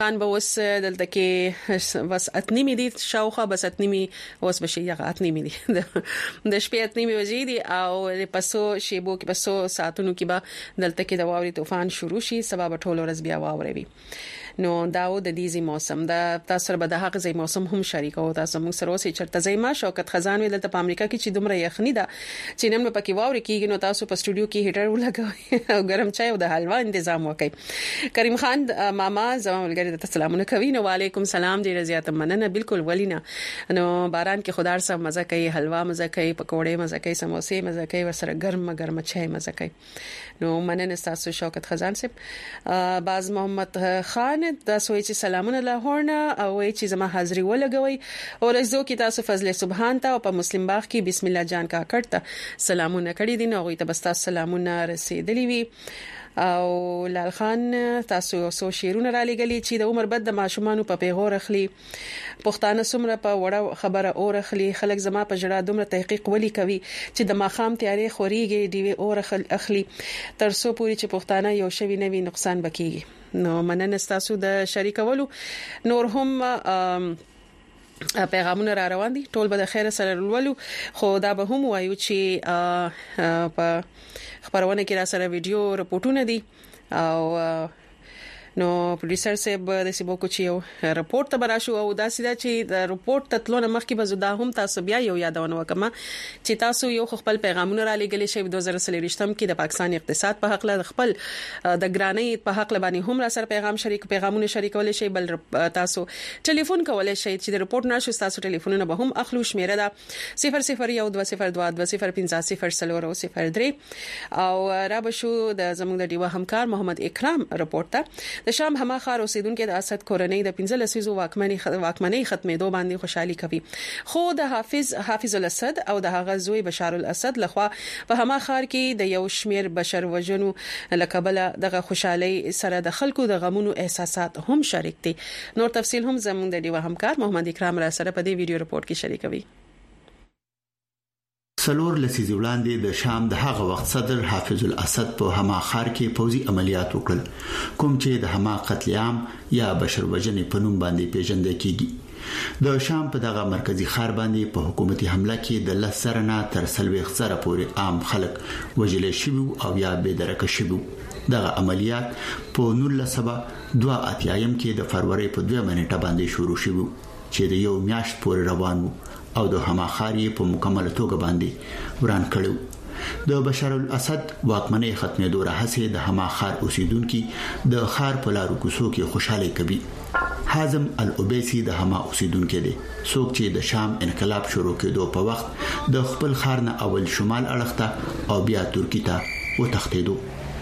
خان به وس دلته کې بس اتنیمې دي شاوخه بس اتنیمې وس بشي یا اتنیمې دي د شپې اتنیمې وځي دي او پسو شیبو کې پسو ساتونو کې به دلته کې د واوري طوفان شروع شي سبب ټول ورځ بیا واوري وي نو داو د دې موسم دا تاسو به د هغه ځای موسم هم شریکو تاسو موږ سره اوسې چرته ځای ما شوکت خزان ویل ته په امریکا کې چې دومره یخني ده چې نن په کې واوري کېږي نو تاسو په سټوډیو کې هیټر ولګوي او ګرم چای او د حلوا تنظیم وکړي کریم خان ماما زما ملګری د سلامونه کوي نو وعلیکم سلام ډیر زیات مننه بالکل ولینا نو باران کې خدای سره مزه کوي حلوا مزه کوي پکوړې مزه کوي سموسې مزه کوي ورسره ګرم چای مزه کوي نو مننه تاسو شوکت خزان صاحب باز محمد خان تاسو چې سلامونه لاهور نه او چې زما حاضری ولګوي او رزو کې تاسو فضل سبحان ته او په مسلم باغ کې بسم الله جان کا کړه سلامونه کړی دي نو غوي ته بس تاسو سلامونه رسیدلی وي او لال خان تاسو سو شیرونه را لګلی چې د عمر بد د ماشومان په پیغور اخلي پښتانه سمره په وړه خبره اور اخلي خلک زما په جړه دومره تحقیق ولي کوي چې د ماخام تیاری خوريږي دی اور اخلي ترسو پوری چې پښتانه یو شوی نوي نقصان بکیږي نو مننه تاسو د شریکولو نور هم پیغامونه را روان دي ټول به د خیر سره ولولو خو دا به هم وایو چې په خبرونه کې را سره ویډیو رپورټونه دي او نو پروډوسر صاحب د سیبو کوچیو رپورټ ته براشو او دا سیده چې د رپورټ تطلونه مخکې به زدا هم تاسو بیا یو یادونه وکم چې تاسو یو خپل پیغامونه را لګلې شي 2023 کې د پاکستان اقتصاد په حق له خپل د ګرانۍ په حق باندې هم را سره پیغامونه شریکول شي بل تاسو ټلیفون کولای شئ چې د رپورټ نشو تاسو ټلیفونونه به هم اخلو شمیره ده 001202205003 او را بشو د زموږ د دیوا همکار محمد اکرام رپورټ ته د شام هماخار اوسیدونکو د اسد کورنۍ د 15 لسیزو واکمنۍ ختمېدو باندې خوشحالي کوي خو د حافظ الاسد او د هغه زوی بشار الاسد لخوا په هماخار کې د یو شمیر بشر وژنو لکبل دغه خوشحالي سره د خلکو د غمونو احساسات هم شریک دي نور تفصيل هم زموږ د دیوا همکار محمد اکرام را سره په دې ویډیو رپورټ کې شریکوي سلور لسیزې وړاندې د شام د هغه وخت صدر حافظ الاسد په هماخار کې پوځي عملیات وکړل کوم چې د هما قتل عام یا بشر وژنې په نوم باندې پیژندل کیږي د شام په دغه مرکزی ښار باندې په حکومتي حمله کې د لسرنا تر 30 سره پورې عام خلک وژل شوي او یا بېدرکه شوي دغه عملیات په 1982 کې د فروری په 2 منېټه باندې شروع شوه چې د یو میاشت پورې روان وو او د هماخاري په مکمل توګه باندې وران کړو د بشار الاسد واکمنۍ ختمېدو راهسه د هماخار اوسیدونکو د خار په لارو کوڅو کې خوشاله کوي حازم العبیسی د هما اوسیدونکو دی څوک چې د شام انقلاب شروع کېدو په وخت د خپل خار نه اول شمال اړخ ته او بیا ترکی ته وتښتېدو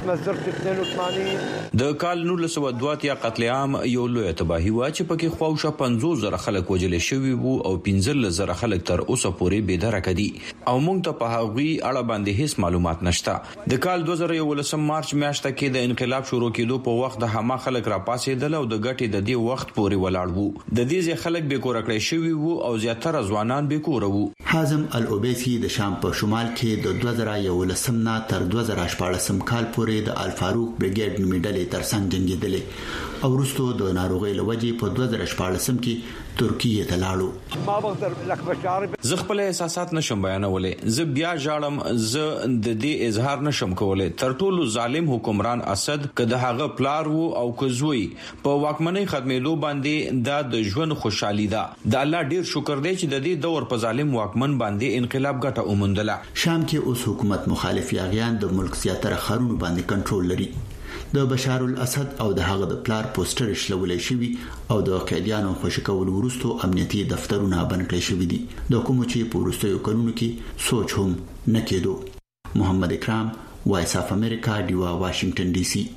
د کال 1902 قتل عام یو لوی تباہي وا چې پکې خواوشه 50,000 خلک وجل شوي وو او 15,000 خلک تر اوسه پورې بېدرکه دي او موږ ته په هغوی اړه باندې هیڅ معلومات نشته د کال 2011 مارچ میاشت کې د انقلاب شروع کېدو په وخت د هما خلک را پاسېدل او د ګټې د دې وخت پورې ولاړ وو د دې خلک به کور کړی شوي وو او زیاتره ځوانان به کور وو حازم العبیسی د شام په شمال کې د 2011 نه تر 2014 کال پورې د الفاروق بریګیډ نومېدلې ترڅنګ جنگیدلې او وروسته د ناروغۍ لوجې په 2014 کې ترکیه ته لاړو زه خپل احساسات نشم بیانولې زه بیا ژاړم زه د دې اظهار نشم کولای تر ټولو ظالم حکمران اسد کده هغه پلار وو او کزوی په واکمنۍ ختمېدو باندې دا د ژوند خوشحالي ده د الله ډیر شکر دی چې د دې دور په ظالم واکمن باندې انقلاب ګټه وموندله شام کې اوس حکومت مخالف یاغیان د ملک زیاتره خارونو باندې کنټرول لري د بشار الاسد او د هغه د پلار پوسټر شلولې شوی او د قیدیانو خوشکول ورستو امنیتي دفترونه بند کړی شوی دي د کوم چې پورستو قانون کې سوچ هم نکېدو محمد اکرام وایس اف امریکا دیوا واشنگټن ډي سي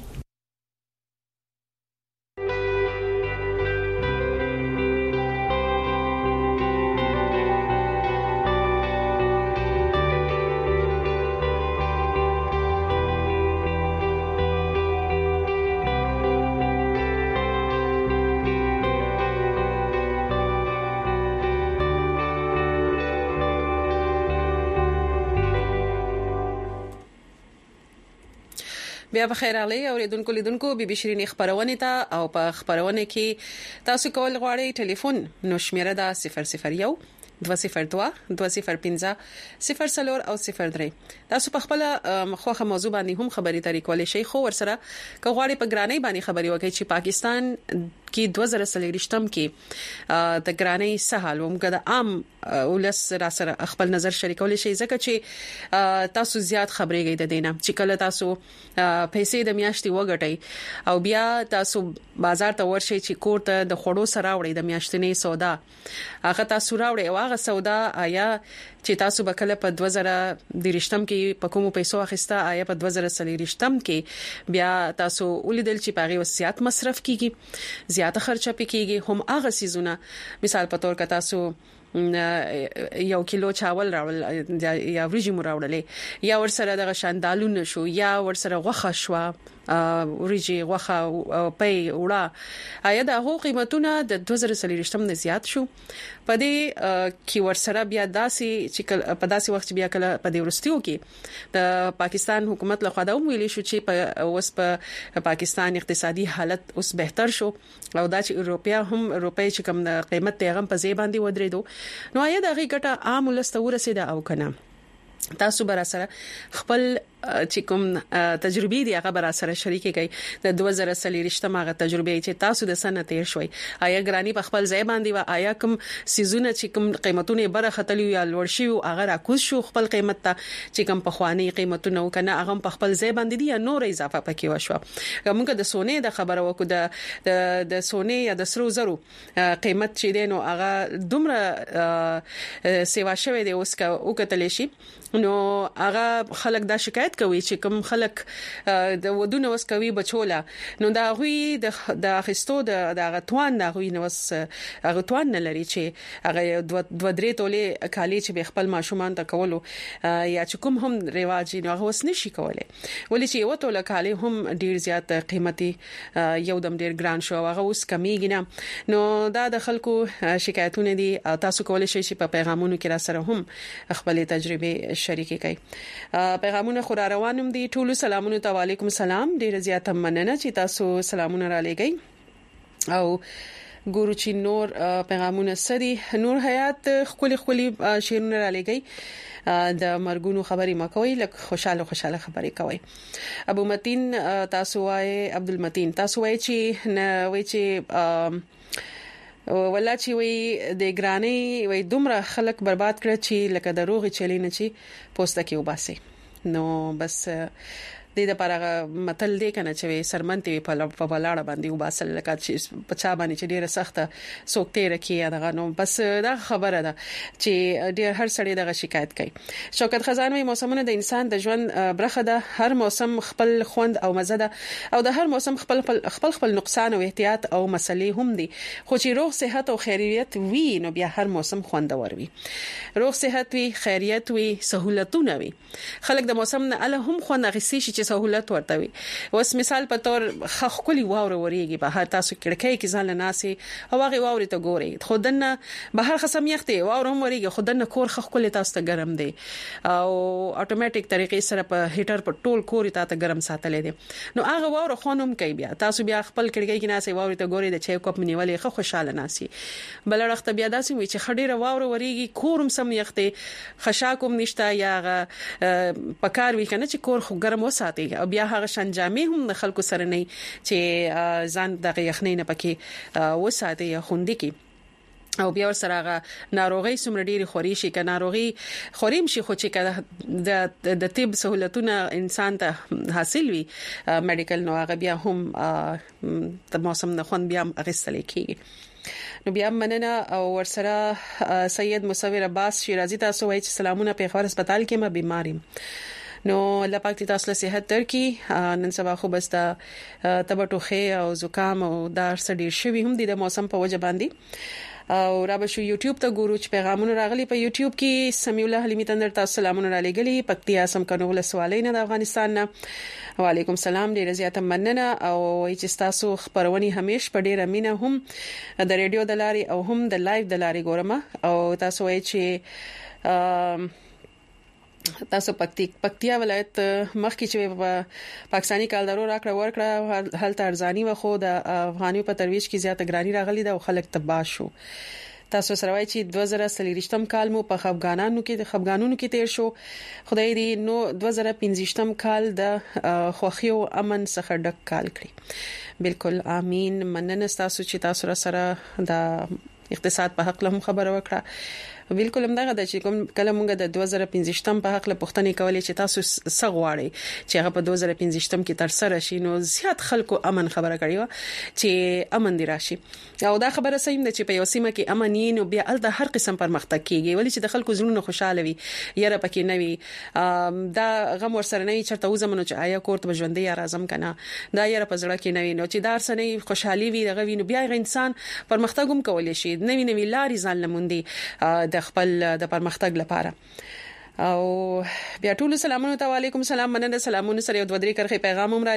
بیا بخیر علي اوریدونکو لیدونکو بي بي شيرين خبرونه ته او په خبرونه کې تاسو کول غواړئ ټلیفون نو شمیره دا 001 202 205 04 او 03 تاسو په خپل مخوخه موضوع باندې هم خبري ترې کولای شئ خو ورسره کوغواړي په ګرانۍ باندې خبري وکړي چې پاکستان کې 2023 کې د ګرانۍ سهال ومګه د عام ولس را سره خپل نظر شریکول شي ځکه چې تاسو زیات خبرېږئ د دینه چې کله تاسو پیسې د میاشتې وګټئ او بیا تاسو بازار ته ورشئ چې کور ته د خوړو سره وړي د میاشتنې سودا هغه تاسو راوړي او هغه سودا آیا چې تاسو به کله په 2023 کې په کومو پیسو اخیسته آیا په 2023 کې بیا تاسو ولیدل چې پاغي وسیات مصرف کیږي زیاته خرچه پکېږي هم هغه سيزونه مثال په تور کې تاسو یو کیلو چاول راول یا وريجي مراوړلې یا ورسره د شاندالو نشو یا ورسره غوخه شو وريجي غوخه پي وړه آیا د هغو قیمتونه د 2023 نه زیات شو په دې کې ورسره بیا داسې چې په داسې وخت بیا کله په دې ورستیو کې د پاکستان حکومت له خوا دا ویلي شو چې په اوس په پاکستان اقتصادي حالت اوس بهتر شو او دا چې روپیا چې کوم قیمت ته غم په ځای باندې ودرېدو نو آیا دا غي ګټه عام ولست ورسېده او کنه تاسو بر سره خپل چې کوم تجربې دی هغه بر سره شریکې کړئ د 2023 ماغه تجربې چې تاسو د سنه تیر شوي آیا ګرانی په خپل ځای باندې و آیا کوم سيزونه چې کوم قیمتونه بره ختلی یا لوړ شي او هغه راکوز شو خپل قیمت ته چې کوم په خواني قیمتونه وکنه هغه په خپل ځای باندې دي یا نور اضافه پکې وشو موږ د سونې د خبره وکړو د سونې یا د سرو زرو قیمت چې دینو هغه دومره سیوا شوی دی اوس کا وکتل شي نو هغه خلک دا شکایت کوي چې کوم خلک د ودونه وس کوي بچولا نو دا غوي د اخستو د غتوان دا غوي نو وس غتوان نه لري چې هغه دو درې تولې کالي چې خپل ماشومان ته کولو یا چې کوم هم رواج نو هغه وس نشي کولای ولې چې یو توله کالي هم ډیر زیات قیمتي یو دم ډیر ګران شو هغه اوس کمیږي نه نو دا د خلکو شکایتونه دي تاسو کولای شئ چې په پیغامونو کې را سره هم خپل تجربه شریکي کوي پیغامونه خورا روانم دي ټول سلامونه ته وعلیکم السلام ډیر زیات مننه چې تاسو سلامونه را لګی او ګورو چې نور پیغامونه سړي نور حیات خولي شیرونه را لګی د مرګونو خبري مکوي لکه خوشاله خبري کوي ابو متین تاسو وايي عبد المتین تاسو وايي چې ولا چې وي د ګرانۍ وي دومره خلک برباد کړ چې لکه د روغي چلی نه چی پوسټه کې وباسي نو بس د لپاره متل دی کنه چې سرمنتي په ولاړه باندې وباسل لکه چې پچا باندې چې ډیره سخته سوکته رکی دغه نو بس دا خبره ده چې ډیر هر سړی دغه شکایت کوي شوکت خزان وی موسمونه د انسان د ژوند برخه ده هر موسم خپل خوند او مزه ده او د هر موسم خپل نقصان او احتیاط او مسلې هم دي خو چې روغ صحت او خیریت وي نو بیا هر موسم خوندور وي روغ صحت وي خیریت وي سہولتونه وي خلک د موسم نه له هم خوند غسي شي سہولت ورته وي اوس مثال په تور خخکلی واوره وريږي به هر تاسو کړکۍ کې ځان لناسي او هغه واوري ته ګوري خودنه به هر قسم یخته واوره وريږي خودنه کور خخکلی تاسو ته ګرم دی او اتوماتیک طریقې سره په هیټر په ټول کور ته ګرم ساتلې دي نو هغه واوره خونم کوي بیا تاسو بیا خپل کړکۍ کې ناسي واوري ته ګوري د چای کپ منیولې خو خوشاله ناسي بلړخت بیا داسې وي چې خډيره واوره وريږي کورم سم یخته خشاکوم نشتا یا پکار وی کنه چې کور خو ګرم وساتي او بیا هغه شنجامي هم خلکو سره نه چې ځان د یخنۍ نه پکې وساتي یا خوندې کې او بیا سره ناروغي سمره ډيري خوري شي ک ناروغي خوریم شي خو چې د طب سہولتونه انسان ته حاصل وي میډیکل نو هغه بیا هم د موسم نه خون بیا اغستل کیږي نو بیا مننه او ورسره سید مصور عباس شیرازی تاسو وایي چې سلامونه په خبر هسپتال کې ما بیمارم نو الله پاک دې تاسو له صحت درکړي نن سبا خو بس دا تبټوخه او زکام او دار سړي شوی هم د موسم په وجه باندې او را به شو یوټیوب ته ګورو چې پیغامونه راغلي په یوټیوب کې سمیع الله حلیمی تندر تاسو سلامونه را لګلي پکتیا سم کنو له سوالین د افغانستان نه وعلیکم السلام ډیر زیاته مننه او چې تاسو خبرونی همیش په ډیر امینه هم د ریډیو د لاري او هم د لایو د لاري ګورم او تاسو وایي چې تاسو پکتیا ولایت مخکې چې پاکستانی کالدارو راکړه ورکړه حالت ارزانی و خو د افغاني په ترویج کې زیاته ګرانی راغلی دا خلک تباہ شو. تاسو سره وایي چې 2023م کال مو په خفګانونو کې تیر شو. خدای دې نو 2025م کال د خوښي او امن څخه ډک کال کړي. بالکل امين. مننه تاسو چې تاسو سره د اقتصاد په حق له خبره وکړه. بالکل همدغه د چې کوم کله مونږ د 2025م په حق له پښتنې کولې چې تاسو سغواړي چې هغه په 2025م کې تر سره شي نو زیات خلکو امن خبره کړی و چې امن دی راشي او دا خبره صحیح ده چې په یو سیمه کې امن یې نو بیا ال د هر قسم پرمختګ کیږي ولی چې د خلکو زړونه خوشاله وي یاره پکې نه وي دا غم ورسره نه چرته وزمنو چې آیا کورت بجوندې یا اعظم کنه دا یاره په زړه کې نه وي نو چې دار سنې خوشحالي وي دغه وینو بیا انسان پرمختګ هم کولای شي نوې لارې ځان لموندي د خپل د پرمختګ لپاره او بیا ټول سلامونه ته وعلیکم السلام مننه سلامونه سره یو دوه کرخي پیغام هم را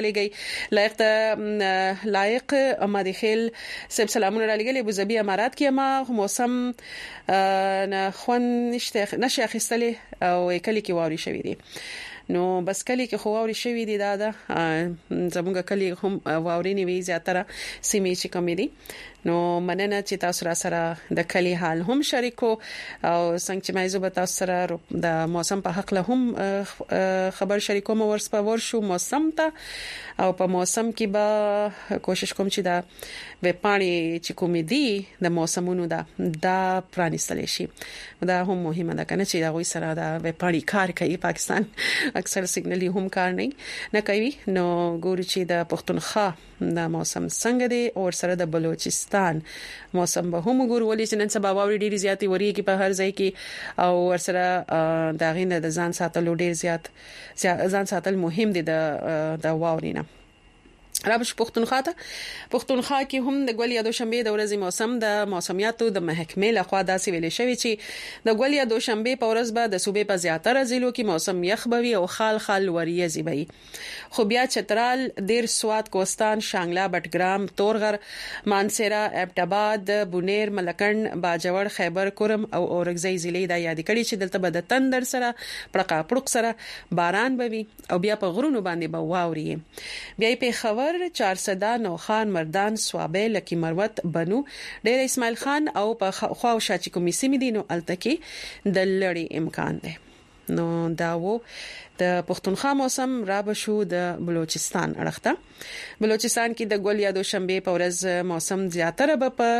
لګي لایق امادي خیل سب سلامونه را لګي ابو ظبي امارات کې ما موسم نه خون نشه اخیستلې او کلی کې واري شوی دی نو بس کلی کې خو واري شوی دی دا زموږ کلی هم واري نیوي زیاتره سیمې چې کمی دي نو مننه چې تاسو را سره د کلی حال هم شریکو او څنګه چې مې زه تاسو سره د موسم په حق له هم خبر شریکوم ورشو موسم ته او په موسم کې به کوشش کوم چې دا به پانی چې کومېدي د موسمونو دا پرانیستل شي دا هم مهمه ده کنه چې دا غوي سره دا به پانی کار کوي پاکستان اکثر سیګنالي هم کار نه کوي نو ګورو چې د پښتونخوا د موسم څنګه دی او سره د بلوچستان موسم به هم ګورو ولې چې نن سبا واوري ډیری زیاتې وری کې په هر ځای کې او ورسره دا غینه د ځان ساتلو ډیر زیات ځان ساتل مهم دي د واورینه رابش پښتونخوا کې هم د ګولیا دوشنبه د ورځې موسم د موسمیاتو د محکمې لخوا داسې ویل شوی چې د ګولیا دوشنبه په ورځ به د صوبې په زیاتره ضلعو کې موسم یخ بوي او خال وریځي وي خو بیا چترال دیر سواد کوستان شانګلا بټګرام تورغر مانسرا ابټاباد بونیر ملکن باجوړ خیبر کورم او اورګزۍ ضلع د یاد کړي چې دلته به د تندر سره پړق سره باران بوي او بیا په غرونو باندې به واوري بیا په خبر چارسدا نوخان مردان سوابه لکی مروت بنو ډیر اسماعیل خان او په خواو شاچی کومې سیمې دي نو التکی د لړۍ امکان ده نو داو د پښتونخوا موسم را بشو د بلوچستان اړخته بلوچستان کې د ګولیا دوشنبه په ورځ موسم زیاتره به په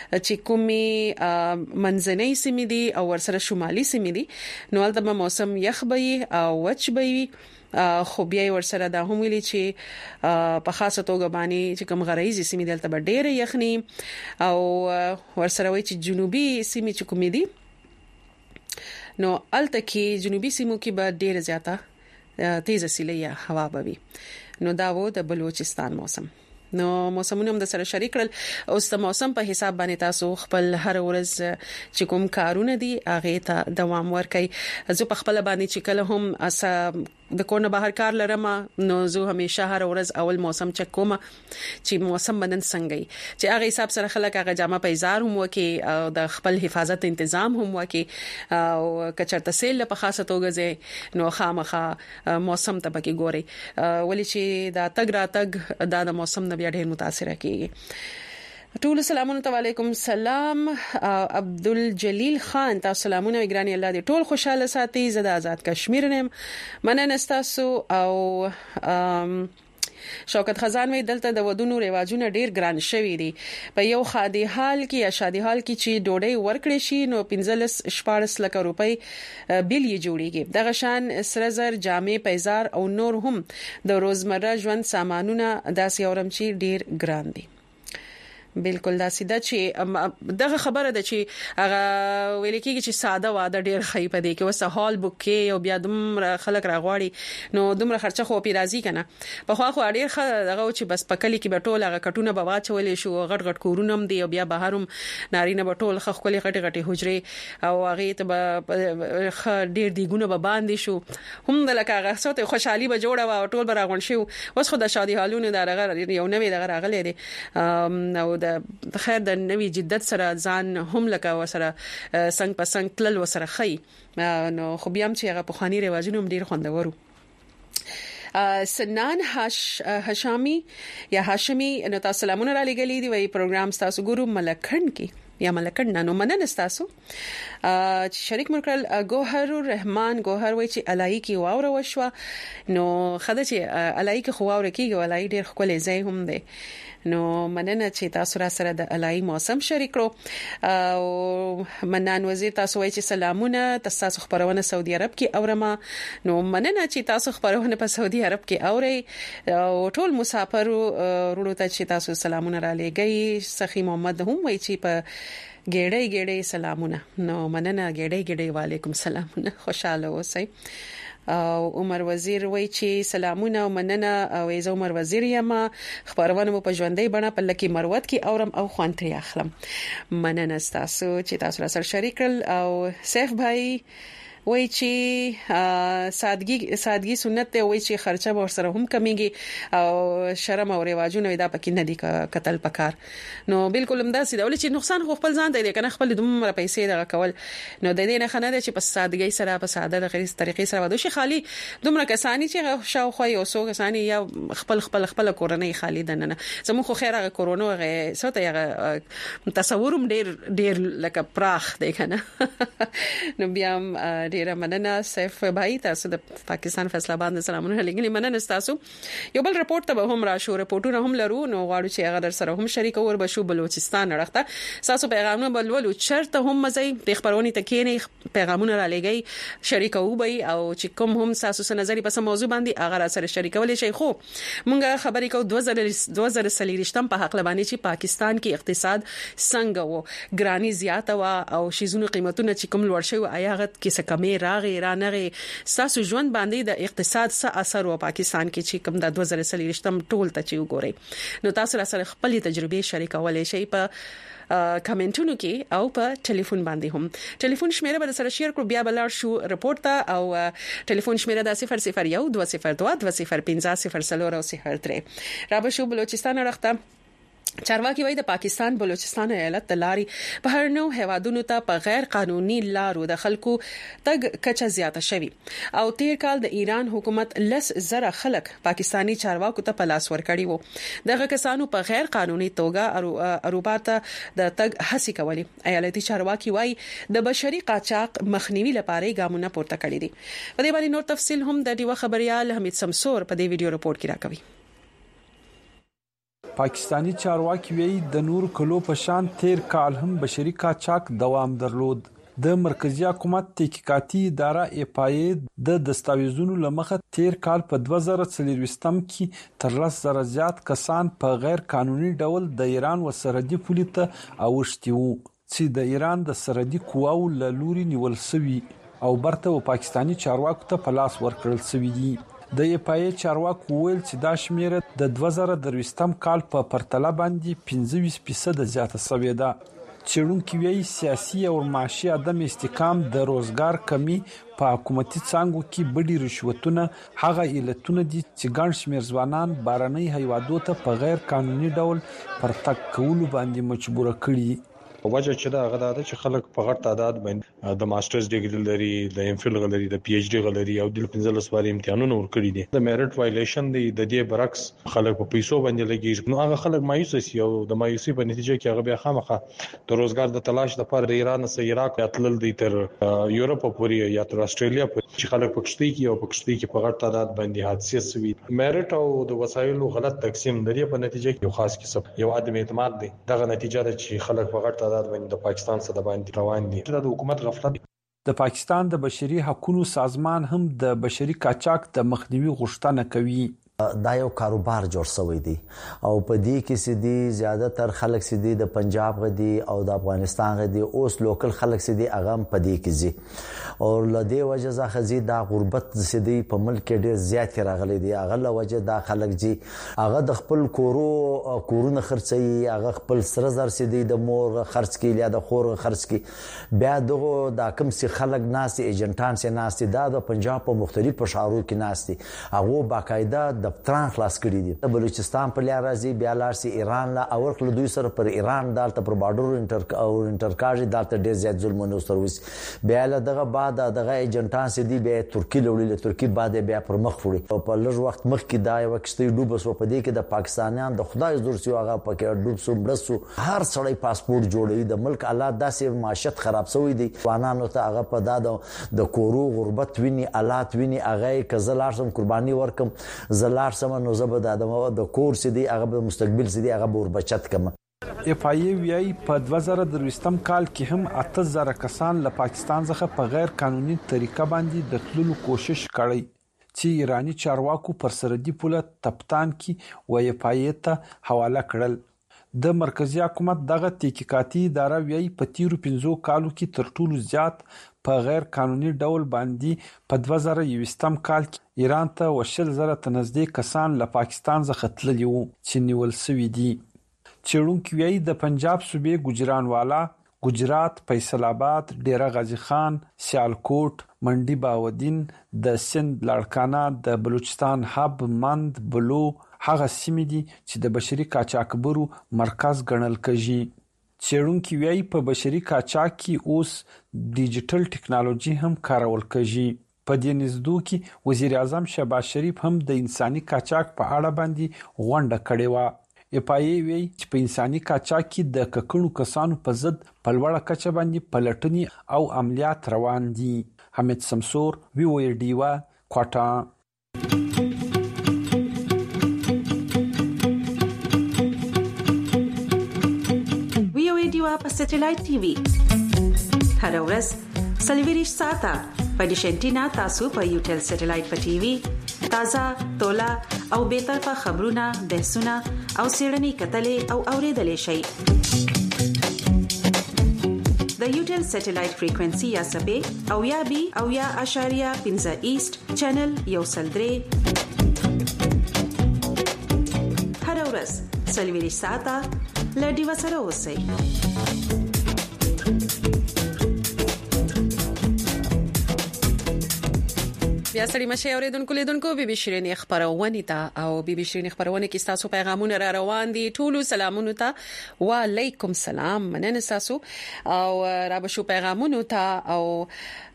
چکومي منځنۍ سیمې دي او ورسره شمالي سیمې دي نو البته موسم یخ به او وچ به خو بیا ورسره دا هم ویلي چې په خاصه توګه باندې چې کوم غرایزي سیمې دلته ډېر یخني او ورسره وایي چې جنوبي سیمې چې کومې دي نو الته کې جنوبي سیمو کې به ډېر زیاته تیز سیلې هوا بوي نو دا وو د بلوچستان موسم نو موسمونه هم د سره شریک کړل او د موسم په حساب باندې تاسو خپل هر ورځ چې کوم کارونه دي هغه ته دوام ورکړئ زه په خپل باندې چې کله هم د کورنه بهر کار لرم نو زه همیشه هر ورځ اول موسم چک کوم چې موسم بدن څنګه چې هغه حساب سره خلک هغه جامه پیزار هم وکي او د خپل حفاظت تنظیم هم وکي او کچرته سیل په خاصه توګه نو خامخه موسم ته پکې ګوري ولې چې دا تګ را تګ دا د موسم نه بیا ډېر متاثر کیږي ټول سلامونه علیکم سلام عبدالجلیل خان تاسو سلامونه وګرانی الله دې ټول خوشاله ساتي زدا آزاد کشمیر نیم مننه تاسو او شوکت خزان وی دلته د ودونو رواجونه ډیر ګران شوی دي په یو خادي حال کې یا شادي حال کې چې ډوډۍ ورکړې شي نو 15-14 لک روپۍ بیل یې جوړیږي دغه شان سره زر جامې پیزار او نور هم د روزمره ژوند سامانونه داسې اورم چې ډیر ګران دي بالکل دا سیده چې دغه خبره ده چې هغه ویل کېږي چې ساده واده ډیر خې په دې کې وسه هال بوک کې او بیا دومره خلک راغواړي نو دومره خرچه خو پی راځي کنه په خو ډیر دغه چې بس پکلی کې بټول هغه کټونه به واچولې شو غټ کورونم دی او بیا بهروم نارینه بټول خخولي غټي حجره او هغه ته ډیر دیګونه به باندې شو هم د لکه هغه څه خوشحالي به جوړه و ټول به راغون شو وس خو د شادي حالونه دغه یو نوې دغه راغلي دي نو د خیر د نوې جدت سره ځان هم لکه وسره څنګه پسنګ تل وسره خي نو خو بیا هم چې هغه په خاني رواجونو ډیر خوندورو سنان هاشمی یا هاشمی نو تاسو سلامونه را لګلې دی وی پروګرام تاسو ګورو ملکند کې یا ملکند نو مننه تاسو شریک مرکل ګوهر الرحمن ګوهر وی چې الای کې واوره وشو نو خدای چې الای کې خو واوره کېږي الای ډیر خپل ځای هم دی نو مننه چې تاسو را سره د الای موسم شریک کړو او منان وزیر تاسو وایي چې سلامونه تاسو خبرونه سعودي عرب کې اورما نو مننه چې تاسو خبرونه په سعودي عرب کې اوري او ټول مسافر ورونو ته چې تاسو سلامونه را لګي سخی محمد هم وایي چې په ګړې سلامونه نو مننه ګړې وعلیکم سلام خوشاله اوسئ او عمر وزیر وای چې سلامونه او مننه او ایز عمر وزیر یم خبرونه مو په ژوندۍ بڼه په لکی مروت کې اورم او خوانتري اخلم مننه تاسو چې تاسو سره شریک او سیف بھائی وای چې سادگی سنت ته وای چې خرچه ور سره هم کمیږي او شرم او رواجونه دا پکې نه دي قتل پکار نو بالکل هم دا سي دا ولې چې نقصان خو خپل ځان دی کنه خپل دومره پیسې دغه کول نو د دې نه خنه دي چې په سادګۍ سره په ساده د غیر طریقې سره ودو شي خالي دومره کسانی چې شاوخوا یو څو کسانی یا خپل کورنۍ خالي دنه زموږ خو خیره کورونا غي سوته یا تصوروم ډیر لکه پراخ دی کنه نو بیا ډیره مننه سیف بھائی تاسو د پاکستان فیصل آباد سلامونه لګنی مننه تاسو یو بل رپورت ته هم راشو رپورټونه هم لرو نو غواړو چې هغه در سره هم شریک اور بشو بلوچستان راخته تاسو پیغامونه بلولو چرته هم مزي د خبرونی ته کېنه پیغامونه را لګي شریک او بي او چې کوم هم تاسو سره نظر په موضوع باندې هغه سره شریکول شي خو مونږه خبرې کو 2023 په حق لبانی چې پاکستان کې اقتصاد څنګه وو ګرانی زیاته وا او شیزونو قیمتونه چې کوم لوړ شوی آیاغت کې څه کمې راغی رانغه تاسو ژوند باندې د اقتصاد څه اثر و پاکستان کې چې کوم د 2023 ټول ته چې وګورئ نو تاسو سره خپل تجربه شریکولای شئ په کمنټونو کې او په ټلیفون باندې هم ټلیفون شمیره به سره شیر کړو بیا بلار شو رپورت ته او ټلیفون شمیره د 001 202 205 003 رابه شو بلوچستان راخته چارواکي وایي د پاکستان بلوچستان ایالت د لاري په هر نو هوادونو ته په غیر قانوني لارو د خلکو تګ کچه زیاته شوی او تیر کال د ایران حکومت لس زره خلک پاکستانی چارواکو ته پلاس ورکړي وو دغه کسانو په غیر قانوني توګه اروپا ته د تګ هڅه کوي ایالتي چارواکي وایي د بشري قاچاق مخنیوي لپاره ګامونه پورته کړي دي په دې باندې نور تفصيل هم د دیو خبريال حمید سمسور په دې ویډیو رپورت کې راکوي پاکستانی چارواکي وی د نور کلو په شان تیر کال هم بشري قاچاق دوام درلود د مرکزی حکومت تحقیقاتي اداره اپای د دستاویزونو لمخه تیر کال په 2023 کې تر 10,000 زیات کسان په غیر قانوني ډول د ایران و سرحدي پولې ته اوښتي وو چې د ایران د سرحدي قواو له لوري نیول شوی او برته پاکستانی چارواکو ته پلاس ورکړل شوی دی د اپای چارواکو ویل چې دا شمیره د 2023 کال په پرتله باندې 25% زیاته شوې ده چېرونکو وی سیاسي او معاشي عدم استحکام د روزګار کمی په حکومتي څانګو کې بډي رشوتونه هغه علتونه دي چې ګڼ شمېر ځوانان بارنۍ هیوادو ته په غیر قانوني ډول پرتګ کولو باندې مجبور کړي وجه چې دا غدا ده چې خلک په غټ تعداد باندې د ماسترز ډیګري لري د ام فل لري د پی ایچ ډی لري او د 15 سوال امتحانونه ورکړي دي د میرټ وایلیشن دی د دې برعکس خلک په پیسو باندې لګي نو هغه خلک مایوس شي او د مایوسي په نتیجه کې هغه بیا خامخه د روزګار د تلاش لپاره د ایران سره عراق اتلل دي تر یورپ پورې یا تر استرالیا پورې چې خلک پکشتي کې او پکشتي کې په غټ تعداد باندې حادثه شوي میرټ او د وسایلو غلط تقسیم د دې په نتیجه کې یو خاص کیسه یو عدم اعتماد دی دغه نتیجه ده چې خلک په غټ تعداد باندې د پاکستان سره باندې روان دي د حکومت غفلت د پاکستان د بشري حقوقو سازمان هم د بشري قاچاق د مخنیوي غوښتنه کوي دا یو کاروبار جوړ شوی دی او په دې کې سدي زیاده تر خلک سدي د پنجاب غدي او د افغانستان غدي اوس لوکل خلک سدي اغم په دې کې زی او لدی وجه ځخه دا غربت سدي په ملک ډیر زیات راغلي دي اغه له وجه دا خلک جی اغه د خپل کورونه خرڅي اغه خپل سره زر سدي د مور خرڅ کی یا د خور خرڅ کی بیا دغه دا کوم سي خلک ناس ایجنټان سي ناس دا د پنجاب په مختلفو شهرو کې ناس دي اغه باقاعده دفتران خلاص کړي دي. بلوچستان په لار راځي بیا لارسي ایران لا او ورکل دوی سره پر ایران دالته پر بارډر انټرکاژ دالته ډیر زیات ظلمونه وستروس. بیا له دغه بعد دغه ایجنټان سي دي به ترکی لوړي ترکی بعد بیا پر مخ وړي او په لږ وخت مخکې دا یو کشته ډوبس په دې کې د پاکستانیان د خدای زور سی هغه پکې ډوب سو برسو هر سړی پاسپورت جوړوي د ملک الله داسې معیشت خراب شوی دی. وانانو ته هغه په د کورو غربت ویني آلات ویني هغه کزلارسم قرباني ورکم زلارسم نو زبد د کور سي دی هغه مستقبل سي دی هغه بور بچت کم. اف آی وی په 2023 کال کې هم 8000 کسان له پاکستان څخه په غیر قانوني طریقه باندې د تللو کوشش کړی چې ایرانی چارواکو پر سرحدي پوله تپتان کې وای پایته حواله کړل. د مرکزی حکومت دغه تحقیقاتي اداره وی په تیرو 15 کالو کې تر ټولو زیات په غیر قانوني ډول باندې په 2020 کال کې ایران ته وشل زره تنزدې کسان له پاکستان څخه تللي وو چې نیول شوی دي. چېرونکو وی د پنجاب صوبې ګجرانوالا، گجرات، فیصل آباد، ډیره غازی خان، سیالکوټ، منډي باودین، د سند لاړکانه، د بلوچستان حب، مند، بلو هغه سیمې دي چې د بشري قاچاقبرو مرکز ګڼل کېږي. څېړونکي وايي په بشري قاچاق کې اوس ډیجیټل ټیکنالوژي هم کارول کېږي. په دې نږدو کې وزیر اعظم شهباز شریف هم د انساني قاچاق په اړه باندې غونډه کړې و. اپای وی چې په انساني قاچاق کې د ککړو کسانو په ضد په لوړه کچه باندې پلټنې او عملیات روان دي. حمید سمسور وی او ډیوا کوټا. وی او ډیوا په سټلایټ ټي وي هر ورځ سلیویریش ساته په ډیشنټینا تاسو په یوټل سټلایټ په ټي وي تازه تولا او به طرفه خبرونه بحثونه او سیړنی کتلې او اوریدلې شي. د یوټل سټلایټ فریکوئنسي یا سبې او یا بي او یا اشاریه 15 ایست چینل یو سلدري هر ورځ سلیویری ساته لډي وسره اوسئ. بیا سړی مشه اوریدونکو لیدونکو بي بي شيرين خبرونه ته او بي بي شيرين خبرونه کې تاسو پیغامونه را روان دي. ټولو سلامونه ته وعليكم السلام مننه تاسو او را بشو پیغامونه ته او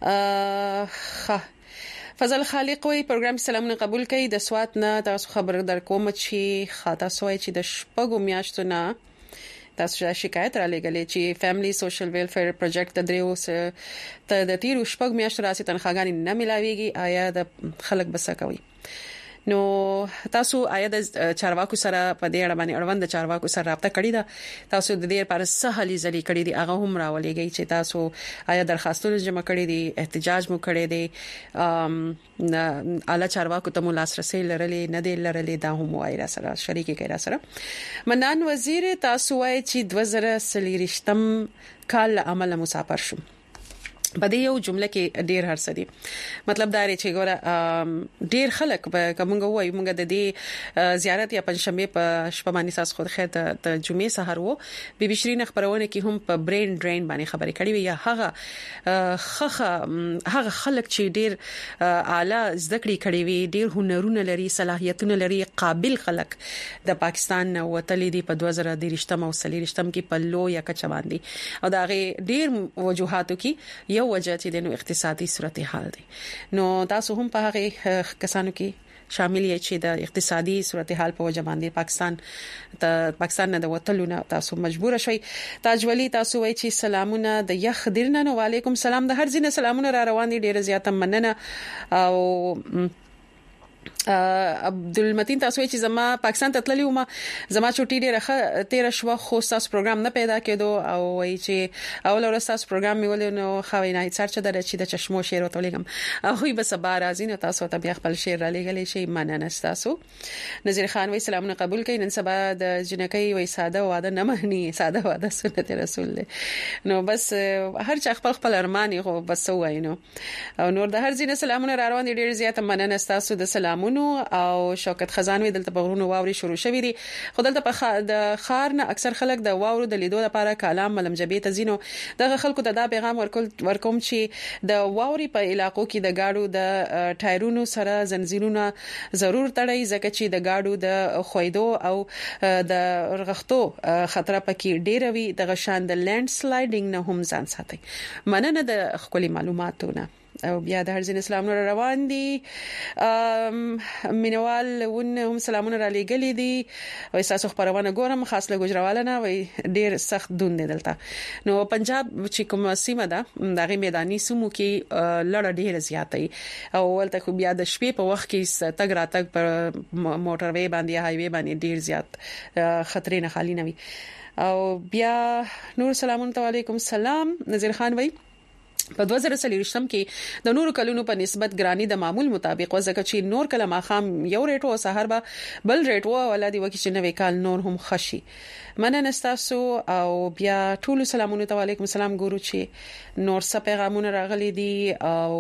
فضل خالق وی پروګرام سلامونه قبول کړي. د سوات نه تاسو خبر در کوم چې خاطا سوې چې د شپږو میاشتو نه تاسو شکایت را لګلې چې فیملی سوشل ویلفیر پروجیکټ د دریو ته د تیرو شپږ میاشتو راسي تنخواګانی نه ملاويږي. آیا د خلک بس کوي نو تاسو آیا د چارواکو سره په دې اړه باندې اړوند چارواکو سره رابطه کړې ده؟ تاسو د دې لپاره سهالي ځلې کړې دي هغه هم راولېږي چې تاسو آیا درخواستونه جمع کړې دي، احتجاج مو کړی دی، اعلی چارواکو ته مو لاسرسي لرلې نه دی لرلې دا هم وایي را سره شریکي کوي را سره. منان وزیر تاسو وایي چې 2023 کال عمل مسافر شو. په دې یو جمله کې ډیر هرڅه دي. مطلب دا دی چې ګوره ډیر خلک به کومه وایي موږ د دې زیارت یا پنځشنبه په شپه باندې ساس خود خیر ته جمعې سحر وو بي بي شيرين خبرونه کې هم په برین ډرین باندې خبرې کړې وي یا هغه خلک چې ډیر اعلی زده کړې کړې وي، ډیر هنرونه لري، صلاحیتونه لري، قابل خلک د پاکستان وتلې دي په 2023 او 2023 کې په لو یا کچ باندې او دا غي ډیر وجوهاتو کې یو وجه چې د اقتصادي صورتحال دي. نو تاسو هم په هغه کسانو کې شامل یې چې د اقتصادي صورتحال په وجه باندې پاکستان نه د وټلونه تاسو مجبور شئ. تاج ولی تاسو وایي چې سلامونه د یخ درنه نو وعلیکم سلام د هر ځینې سلامونه را روان دي ډیره زیاته مننه. او عبدالمتین تاسو چې زما پاکستان ته تللی وم زما چټي ډیره تیر شو خو تاسو پروګرام نه پیدا کېدو او وایي چې اول ورځ تاسو پروګرام میول نو خوي نه سرچ درته چې د چشمو شعر وتلګم خو به سبا راځي نو تاسو ته بیا خپل شعر را لګلې شي مننه تاسو. نذیر خان وایي سلامونه قبول کړئ. نن سبا د جنکۍ وایي ساده واده نه مهني ساده واده سنت رسول له نو بس هر چا خپل ارمان خو بس وای نو او نور د هر ځینې سلامونه را روان دي ډیر زیات مننه تاسو د سلام سلامونه او شوکت خزان وی دلته په غرونو واوري شروع شوې دي خو دلته په د خار نه اکثر خلک د واورو د لیدو لپاره کالام ملمجبې ته زینو د خلکو ته دا پیغام ورکوم چې د واوري په علاقو کې د گاډو د ټایرونو سره زنجیرونه ضرور تړئ ځکه چې د گاډو د خویدو او د رغختو خطر پکې ډیر وي د غشان د لینډ سلایډینګ نه هم ځان ساتي مننه د خپل معلوماتونه او بیا د هر ځین اسلام نور روان دي مینوال ونه هم سلامونه را لېګلې دي او اساسو خبرونه ګورم خاص له ګجراوالنه وي ډیر سخت دون دلته نو پنجاب چې کوم سیمه ده دغه میداني سیمو کې لړ ډیر زیاتې او ولته خو بیا د شپې په وخت کې تګ راتګ پر موټر وی باندې هاي وی باندې ډیر زیات خطرې نه خالی نه وي او بیا نور سلامونه علیکم سلام نذیر خان وی په 2023 کې د نورو کلونو په نسبت ګرانی د معمول مطابق وځکه چې نور کله ماخام یو ریټ او سحر به بل ریټ او ولادي وکي چې نوې کال نور هم خشي مننه تاسو او بیا ټول سلامونه علیکم السلام ګورو چې نور څه پیغامونه راغلي دي او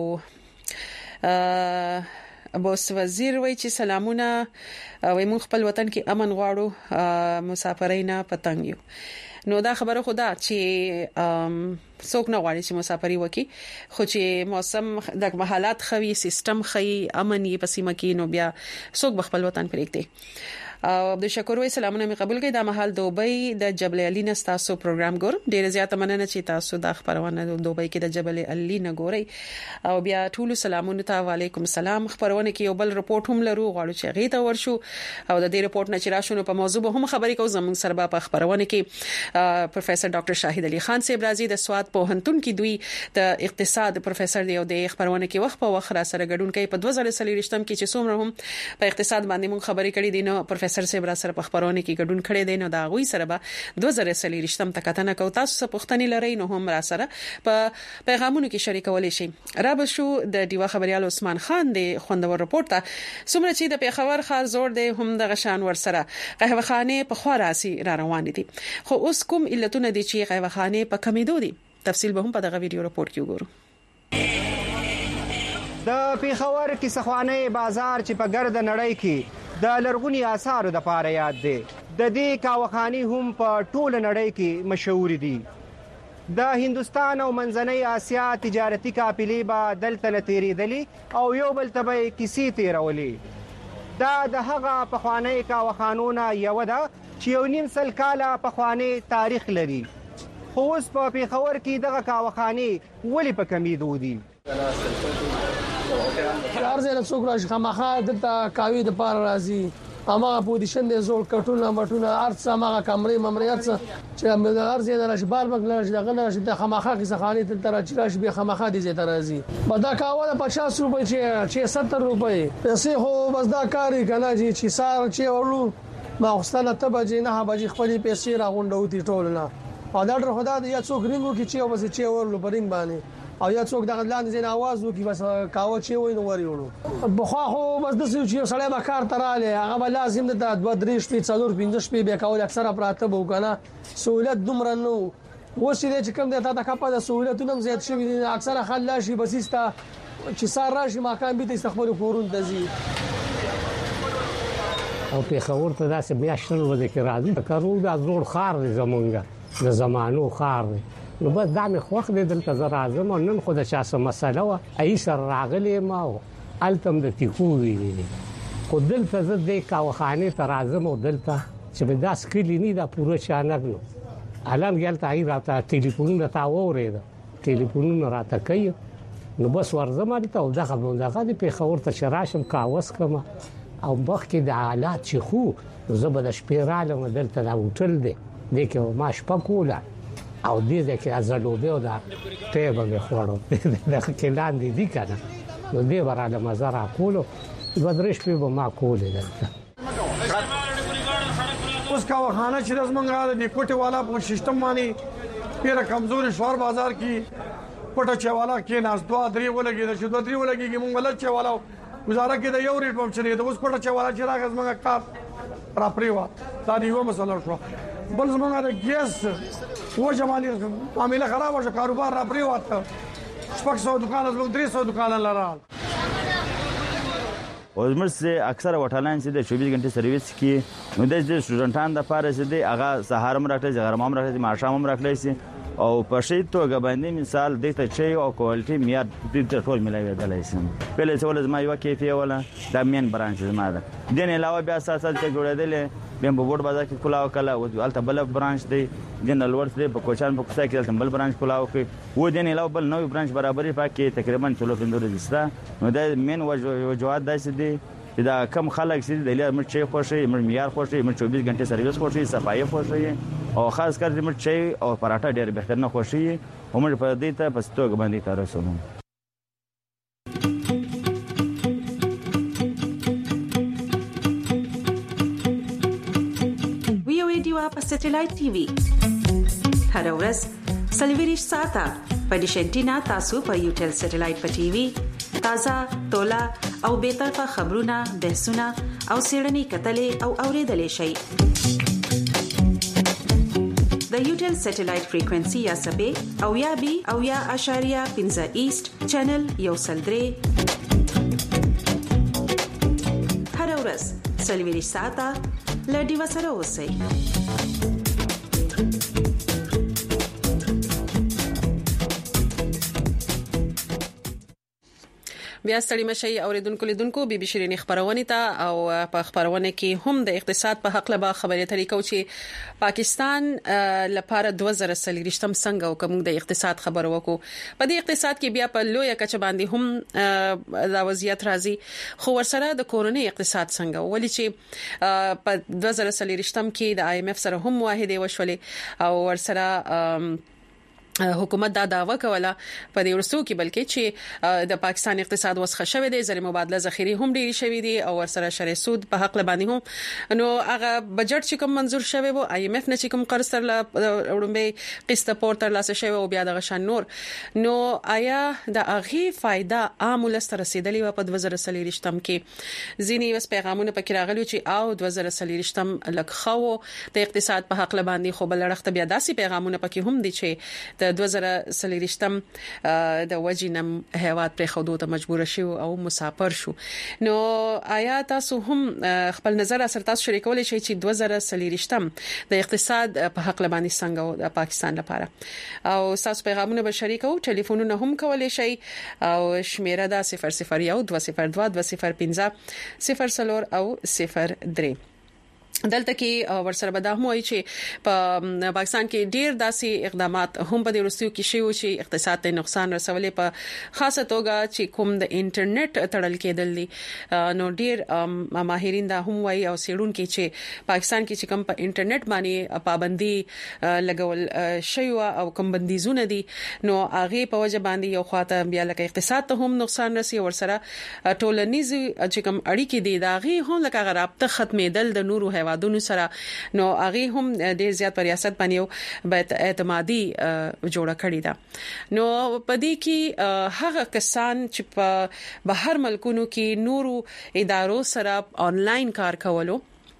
بوس وزیر وای چې سلامونه وای مونږ خپل وطن کې امن غواړو مسافرینا پتنګ یو نو دا خبره خدا چې څوک نه غواړي چې مسافري وکړي خو چې موسم د حالات خوي سیستم خي امن یې پسیمه کې نو بیا څوک خپل وطن پرېږدي او د شکر وې سلامونه می قبول کړئ د محل دوبۍ د جبل علي نه تاسو پروګرام ګور ډیر زیات مننه چې تاسو د خبرونه دوبۍ کې د جبل علي نه ګورئ او بیا ټول سلامونه ته وعلیکم السلام خبرونه کې یو بل رپورت هم لرو غواړو چې غي ته ورشو او د دې رپورت نه چې راشونو په موضوع به هم خبرې کوو زموږ سره په خبرونه کې پروفیسور ډاکټر شاهد علي خان صاحب راځي د سواد پوهنتون کې دوی د اقتصاد پروفیسور دی او د خبرونه کې وخت په وخت را سره ګډون کوي په 2023 کې چې څومره هم په اقتصاد باندې موږ خبرې کړې دي نو پروفیسور صاحب را سره په خبرونه کې ګډون کړي دي نو دا غوي سره به 2023 تکتنه کو تاسو په پښتني لري نو هم را سره په پیغامونو کې شریکول شي را به شو د دیوا خبريال عثمان خان دی خوندور رپورټ ته څومره چې د پیښور خار زور دی هم د غشان ور سره قهوه خانه په خواراسي را روان دي خو اوس کوم علتونه دي چې قهوه خانه په کمیدو دي تفصیل به هم په دغه ویډیو رپورټ کې وګورو د پیښور کې سخوانه بازار چې په ګرد نړۍ کې د لرغونی آثارو د پاره یاد دي د دې کاوخانی هم په ټوله نړۍ کې مشهور دي د هندستان او منځنۍ آسیا تجارتي قافلې به دلته تیریدلي او یو بل ته کیسې تیرولي دا د هغه پخوانی کاوخانونه یو ده چې یو نیم سل کاله پخوانی تاریخ لري خو اوس په پیښور کې دغه کاوخانی ولې په کمیدو دي ارزه له څوک راځي خامخا دلته کاوی د پار راځي امغه پوزیشن د زول کټونه مټونه ارڅ امغه کمرې ممریات چې ارزه نه راشي بار بغل راشي دغه راشي د خامخا کې سخاني تل راشي به خامخا دي زه راځي بدا کاوله 50 روپے چې 70 روپے پیسې هو بس دا کاری کنه چې سار چې ورلو ما خپل ته بجې نه بجې خپل پیسې راغونډو دي ټول نه او دا ډېر خدای یا څوک رینګو کې چې وبس چې ورلو برینګ باندې او یا څوک دغه لاندې زین आवाज وکي بس کاوه چې وای نو وریوړو بخوا خو بس د چې سړی به کار تراله هغه لازم ده 2-3 شپې 4-5 شپې به کول اکثره پراته بو کنه سہولت دومره نو وسیله چې کوم ده تا کپا د سہولتونو زیات شوی دي اکثره خلاشي بسستا چې سار راشي ماکان به استخبار کورون دزي او په خبر ته داسې بیا شنو وځي کې راځي کارو د زوړ خار زمونږه د زمانو خار نو بس دا مې خوښ دی دلته زه راځم او نن خو د چا څه مسله وه ای سره راغلی یم او هلته هم د تیکو ویلي خو دلته زه دې کاوخانې ته راځم او دلته چې به دا سکلي نه دا پوره چانک نو الان هلته هغې راته ټلیفونونه تا واورېده ټلیفونونه راته کوي نو بس ورځم هلته او دغه د پېښور ته چې راشم کاوه څکمه او مخکې د حالات چې خو نو زه به د شپې رالم دلته دا هوټل دی دې کې ما شپه کوله او دې کې ازلوبه او دا ته به خوړو دا کې لاندې دي کنه نو دې وراله مزرعه کولو بدرش په ما کولې دلته اوس کاوخانه چې زمونږه د کوټه والا په سیستم باندې پیره کمزوري شوار بازار کې کوټه چې والا کې ناس 2-3 ولګي د 2-3 ولګي مونږ ولل چې والا گزاره کې د یو ریټ په چره د اوس کوټه چې والا چې راغز مونږه کار را پریوا دا یو مسله شو بل زمونږه د ګیس و جمالي معاملې خراب شو کاروبار را پریوا 600 دکان زموږ 300 دکان لرال او زموږ اکثره هوټلان چې د 24 غنټې سرویس کې نو د سټوډنټانو د پاره چې د هغه سهار هم راکړي غرمه هم راکړي ماښام هم راکړي شي او په شی توګه باندې مثال د ته چي او کوالټي معیار د ټول ملایوي دلای شي په لږ څول زما یو کیفیت ولا د مین برانچ زما ده د نه علاوه بیا اساسات ته جوړېدل بیا په بورډ بازار کې کلاو کلا او الته بل برانچ دی جنرال ورس دی په کوچان په کوڅه کې بل برانچ کلاو کې و د نه علاوه بل نوې برانچ برابرې پکې تقریبا 350 رجسټر نو د مین وجوهات داسې دي چې دا کم خلک چې د لیر مرچي خوشي معیار خوشي 24 غنټه سرویس خوشي صفایي خوشي او خاص کر د مرچي او پراټا ډېر بهترنه خوشي او موږ په دې ته پستوګ باندې ترسوم دیوا په سټلایټ ټي وي هر ورځ سلیویریش ساته په ډیشنټینا تاسو په یوټل سټلایټ په ټي وي تازه تولا او به طرفه خبرونه بحثونه او سیړنی کتلې او اوریدلې شي د یوټل سټلایټ فریکوئنسي یا سبې او یا بي او یا اشاریه 15 ایست چینل یو سلدري هر ورځ سلیویریش ساته لډي وسره اوسئ بیا ستړي مشي اوریدونکو لیدونکو بي بي شيرين خبرونه ته او په خبرونه کې هم د اقتصاد په حق لبا خبرې طریقو چې پاکستان لپاره 2023 څنګه او کوم د اقتصاد خبرو وکړو په دې اقتصاد کې بیا په لوی کچ باندې هم د وضعیت راځي خو ورسره د کورونی اقتصاد څنګه ولې چې په 2023 کې د IMF سره هم واحده وشولې او ورسره حکومت دا داوا کوله په دې ورسو کې بلکې چې د پاکستان اقتصاد وسخه شوی دی زر مبادله ذخیره هم ډیری شوی دی او ورسره شرع سود په حق باندې هم نو هغه بجټ چې کوم منزور شوی وو IMF نه چې کوم قرض تر وړاندې قسط پورته لاسه شوی او بیا د غشن نور نو آیا د اغي فائدہ عام لستر رسیدلی و په 2023 کې ځینی وس پیغامونه پکې راغلي چې او 2023 لکخو د اقتصاد په حق باندې خو بل رخت بیا داسي پیغامونه پکې هم دي چې د 2023 د وجینم هیواد پر خودو ته مجبور شو او مسافر شو نو آیا تاسو هم خپل نظر سره تاسو شریکول شي چې 2023 د اقتصاد په حق باندې څنګه د پاکستان لپاره او تاسو پیغامونه به شریکو ټلیفونونه هم کولای شي او شمیره دا 001 202 205 0 او 03 دلته کې ورسره به دا هم وایي چې په پاکستان کې ډیر داسې اقدامات هم په دې ورستیو کې شوي چې اقتصاد ته نقصان رسولې په خاصه توګه چې کوم د انټرنیټ تړل کېدل دي نو ډیر ماهرین دا هم وایي او سیړون کې چې پاکستان کې چې کوم په انټرنیټ باندې پابندي لګول شوی او کوم بندیزونه دي نو هغه په وجه باندې یو خواته بیا لکه اقتصاد ته هم نقصان رسي ورسره ټولنیز چې کوم اړیکې دي دا غي هم لکه رابطه ختمېدل د نورو هیوادونو سره نو هغه هم ډیر زیات په ریاست باندې بیت اعتمادي جوړه کړې ده نو په دې کې هغه کسان چې په بهر ملکونو کې نورو ادارو سره آنلاین کار کولو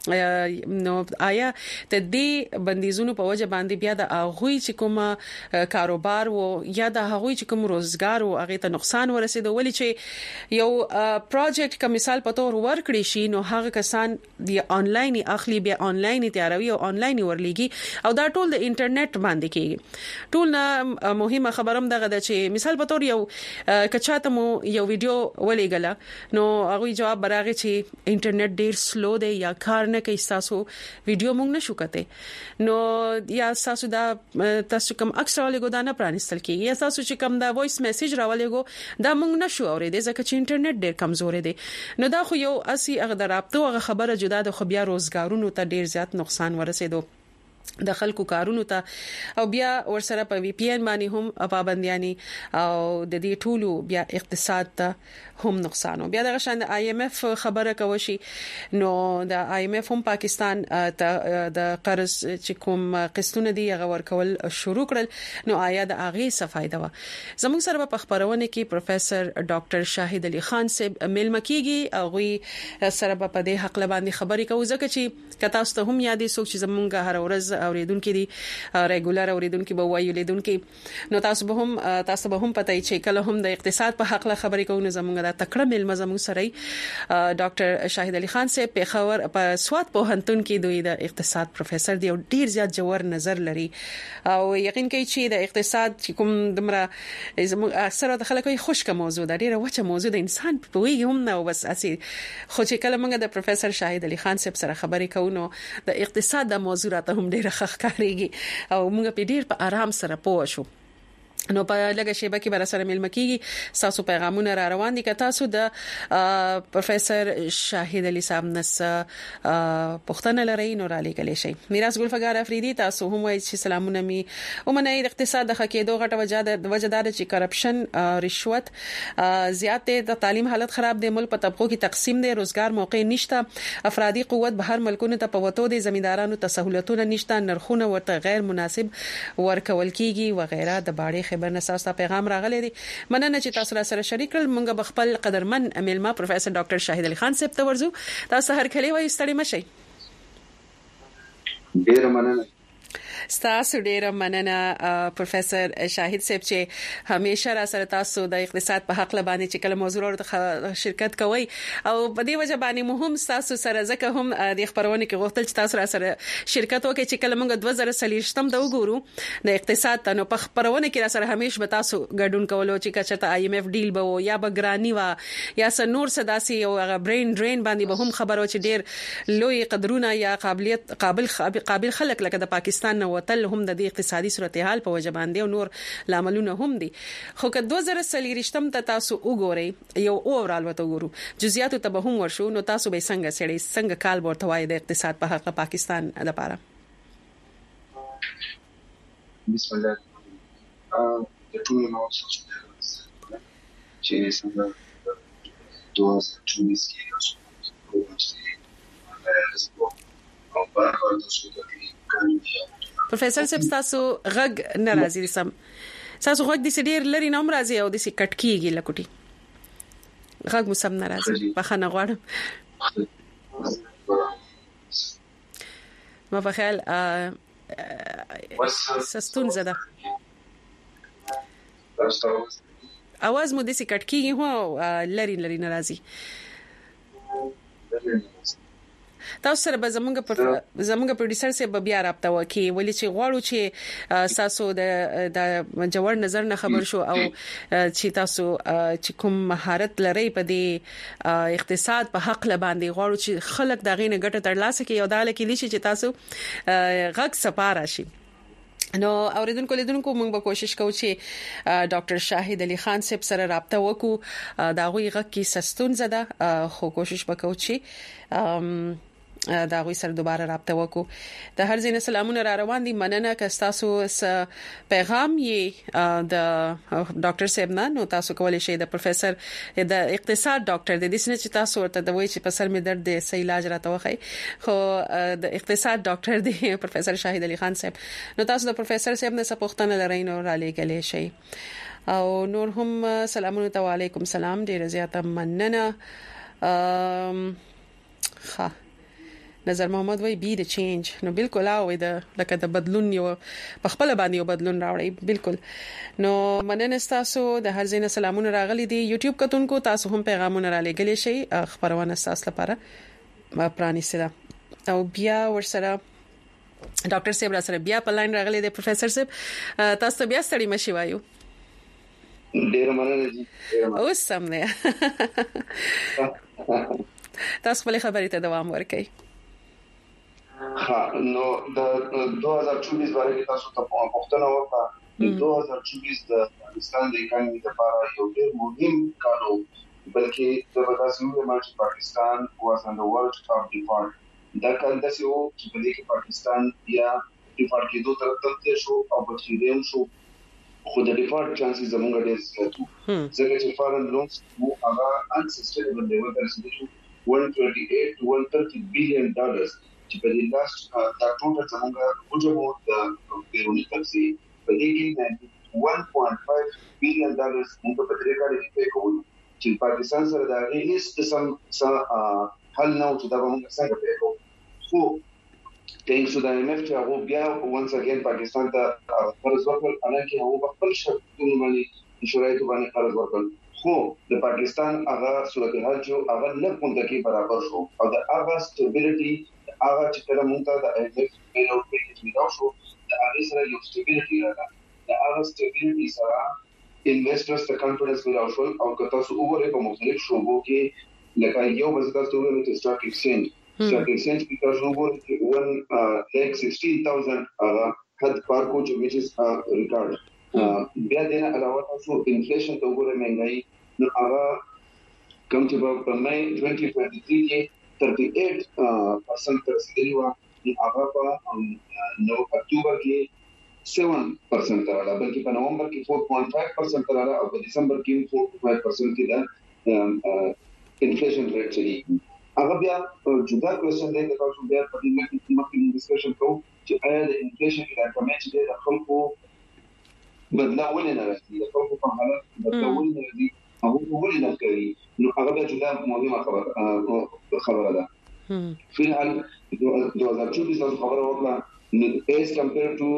نو آیا د دې بندیزونو په وجه باندې بیا د هغوی چې کوم کاروبار وو یا د هغوی چې کوم روزګار وو هغه ته نقصان ورسېد ولې چې یو پروجیکټ کوم مثال په تور ورکړي شي نو هغه کسان د آنلاین اخلي بیا آنلاین تیاروي او آنلاین ورلېږي او دا ټول د انټرنیټ باندې کېږي ټول نه مهمه خبرم دغه د چې مثال په تور یو کچاته مو یو ویډیو ولېګله نو هغه جواب براغه چې انټرنیټ ډیر سلو دی یا کار نه کوي تاسو ویډیو مونږ نشو کته نو یا تاسو دا تاسو کوم اکثر له ګدانه پرانستل کیږي یا تاسو چې کوم دا وایس میسج راولېګو دا مونږ نشو اورېدې ځکه چې انټرنیټ ډېر کمزور دی نو دا خو یو اسی هغه درابطو هغه خبره جدا د خو بیا روزګارونو ته ډېر زیات نقصان ورسېدو د خلکو کارونو ته او بیا ورسره په وی پی ان باندې هم پابندیانی او د دې ټولو بیا اقتصاد ته هم نقصان او بیا د غشن د IMF خبره کوي نو د IMF هم پاکستان ته د قرض چې کوم قسطونه دي هغه ورکول شروع کړل نو آیا د اغه څه فائدہ و زموږ سره په خبرونه کې پروفیسور ډاکټر شاهد علي خان صاحب ملمکیږي او غي سره په دې حق باندې خبرې کوي ځکه چې کتاست هم یادې سوچ چې زمونږ هر ورځ روز اوریدونکو دي ریګولر اوریدونکو به وایي لیدونکو نو تاسو به هم پته چې کله هم د اقتصاد په حق له خبرې کوو زموږ د تکړه ملمه زموږ سره ډاکټر شاهد علي خان صاحب په خبر په سواد په هنتون کې دوی د اقتصاد پروفیسور دی او ډیر زیات جوړ نظر لري او یقین کوي چې د اقتصاد کوم دمره زموږ اکثره د خلکو خوشکه موضوع ده ډیره وچه موضوع د انسان په وی هم نه بس اسی خو چې کله موږ د پروفیسور شاهد علي خان صاحب سره خبرې کوو نو د اقتصاد د موضوع راته هم ډیره ښکاريږي او موږ په ډیر په آرام سره پوه شو نو په لږه شیبه کې بر سره ملمه کیږي تاسو پیغامونه را روان دي که تاسو د پروفیسور شاهد علي صاحب نس پښتنه لري نو را لګلې شي میراث ګل فقار افریدي تاسو هم وایي چې سلامونه می ومنه د اقتصاد د خکېدو غټه وجدار چې کرپشن رشوت زیات د تعلیم حالت خراب دی ملک په طبقو کې تقسیم دی روزګار موقع نشته افرادي قوت بهر ملکونو ته په وټو دي زمیندارانو ته سہولتونه نشته نرخونه ورته غیر مناسب ورکول کیږي وغیرہ د باړې خبر نساس پیغام راغلی دی مننه چې تاسو سره شریک کړل مونږ بخپل قدرمن امیلما پروفیسور ډاکټر شاهد علي خان صاحب ته ورزو تاسو هر کله وایي ستړي مشي ډیر مننه تاسو ډیر مننه پروفیسور شاهد صاحب چې همیشه را سره تاسو د اقتصاد په حق لبانې چې کله موضوع ورته شرکت کوي او په دې وجه باندې مهم تاسو سره ځکه هم د خبرونه کې غوښتل چې تاسو را سره شرکت وکړي چې کله موږ 2023 د وګورو د اقتصاد ته نو په خبرونه کې را سره همیشه به تاسو ګډون کولو چې کچته IMF ډیل به یا به ګرانی وا یا سنور صداسي او برین ډرین باندې به هم خبرو چې ډیر لوی قدرونه یا قابل خلک لکه د پاکستان نو تل هم د اقتصادي صورتحال په وجه باندې او نور لاملونه هم دي خو که 2023 ته تاسو وګورئ یو اورال وته وګورو جزئیات ته به هم ورشو نو تاسو به څنګه کال ورته وای د اقتصاد په حق پاکستان لپاره بسم الله د ټول نو چې څنګه 2024 کې اوس او په اړه د څه پروفیسور صاحب تاسو غږ ناراضي سم تاسو غږ د سډیر لري نوم راځي او د سې کټ کیږي لکوټي غږ مو سم ناراضي بخنه غواړم ما په خیال سستون زده اواز مو د سې کټ کیږي هو لري ناراضي تاسو سره به زمونږ پروډوسر سره بیا رابطه وکي ولې چې غواړو چې تاسو د جوړ نظر نه خبر شو او چې تاسو چې کوم مهارت لري په دې اقتصاد په حق لباندې غواړو چې خلک دغه نه ګټه ترلاسه کوي او داله کې لشي چې تاسو غږ سپاره شي نو اوریدونکو لیدونکو موږ به کوشش کوو چې ډاکټر شاهد علي خان صاحب سره رابطه وکړو دا غوي غږ کې سستون زده خو کوشش وکړو چې دا غوي سره دوباره رابطه وکړو د هر ځین سلامونه را روان دي مننه که تاسو پیغام یې د ډاکټر صاحب نو تاسو کولای شئ د پروفیسور د اقتصاد ډاکټر د دې چې تاسو ورته د وایي چې په سر می درد دی صحیح علاج راته وخی خو د اقتصاد ډاکټر دی پروفیسور شاهد علي خان صاحب نو تاسو د پروفیسور صاحب نه پوښتنه لرئ نو را لګلې شئ او نور هم سلامونه علیکم سلام ډیر زیاته مننه ها نظر محمد وای بي د چینج نو بالکل او د لکه د بدلون یو په خپل باندې یو بدلون راوړي بالکل نو مننه تاسو د هر ځای سلامونه راغلي دي یوټیوب کتونکو تاسو هم پیغامونه را لګلې شي خبرونه تاسو لپاره پرانی سره او بیا ورسره ډاکټر صاحب را سره بیا په لاین راغلي دي پروفیسور صاحب تاسو بیا ستړي مشي وایو ډیر مننه جی اوس سم نه تاسو په خبرې ته دوام ورکړئ ها نو د 2024 باندې تاسو ته پوښتنه وکړه 2024 د افغانستان د اکانومي لپاره یو ډېر مهم کال و بلکې د وګړو پاکستان was on the world top default دا کال د سیو چې په دې کې پاکستان یا ډیفالټ کېدو تر ته شو او په دې شو خو د ډیفالټ چانسز زموږ ډېر زیات وو ځکه چې فارن لونز مو هغه unsustainable level ته رسیدلی $128 to $130 billion چې په دې لاس دا ټول زموږ وجوه د بیرونی تفسیر په دې کې $1.5 billion موږ په دې کال کې پې کوو چې پاکستان سره دا هیڅ قسم حل نه و چې دا موږ څنګه پې کوو خو ثانکس ټو د IMF چې هغه بیا وانس اگین پاکستان ته قرض ورکړ، حالانکه هغه خپل شرطونه باندې شرایط باندې قرض ورکړ، خو د پاکستان هغه صورتحال چې هغه نه پونده کې برابر شو او د هغه stability هغه چې کله مونږ ته د IMF بیل اوټ پیکیج میلاو شو، د هغه سره یو stability راغله. د هغه stability سره انویسټرز ته کانفیډنس میلاو شو او که تاسو وګورئ په مختلف شعبو کې لکه یو وزګار ته ویل چې سټاک ایکسچینج کې تاسو وګورئ چې 1,16,000 هغه حد پار کو چې which is record. بیا دغه علاوه تاسو انفلیشن ته وګورئ، مهنګای نو هغه کوم چې په مې 2023 کې 38% تر رسیدلی و، هغه په نو اکتوبر کې 7% راغله، بلکې په نومبر کې 4.5% راغله او په دسمبر کې 4.5% کې دا انفلیشن ریټ چلی. هغه بیا جدا کوېشن دی چې تاسو بیا په دې کې مخکې ډیسکشن کوو چې آیا د انفلیشن کې راکمه چې د خلکو بدلول نه راځي، د خلکو په حالت بدلول نه راځي، هغه ولې نه کوي، نو هغه بیا جدا مهمه خبره ده. فی الحال 2024 خبره وکړه as compared to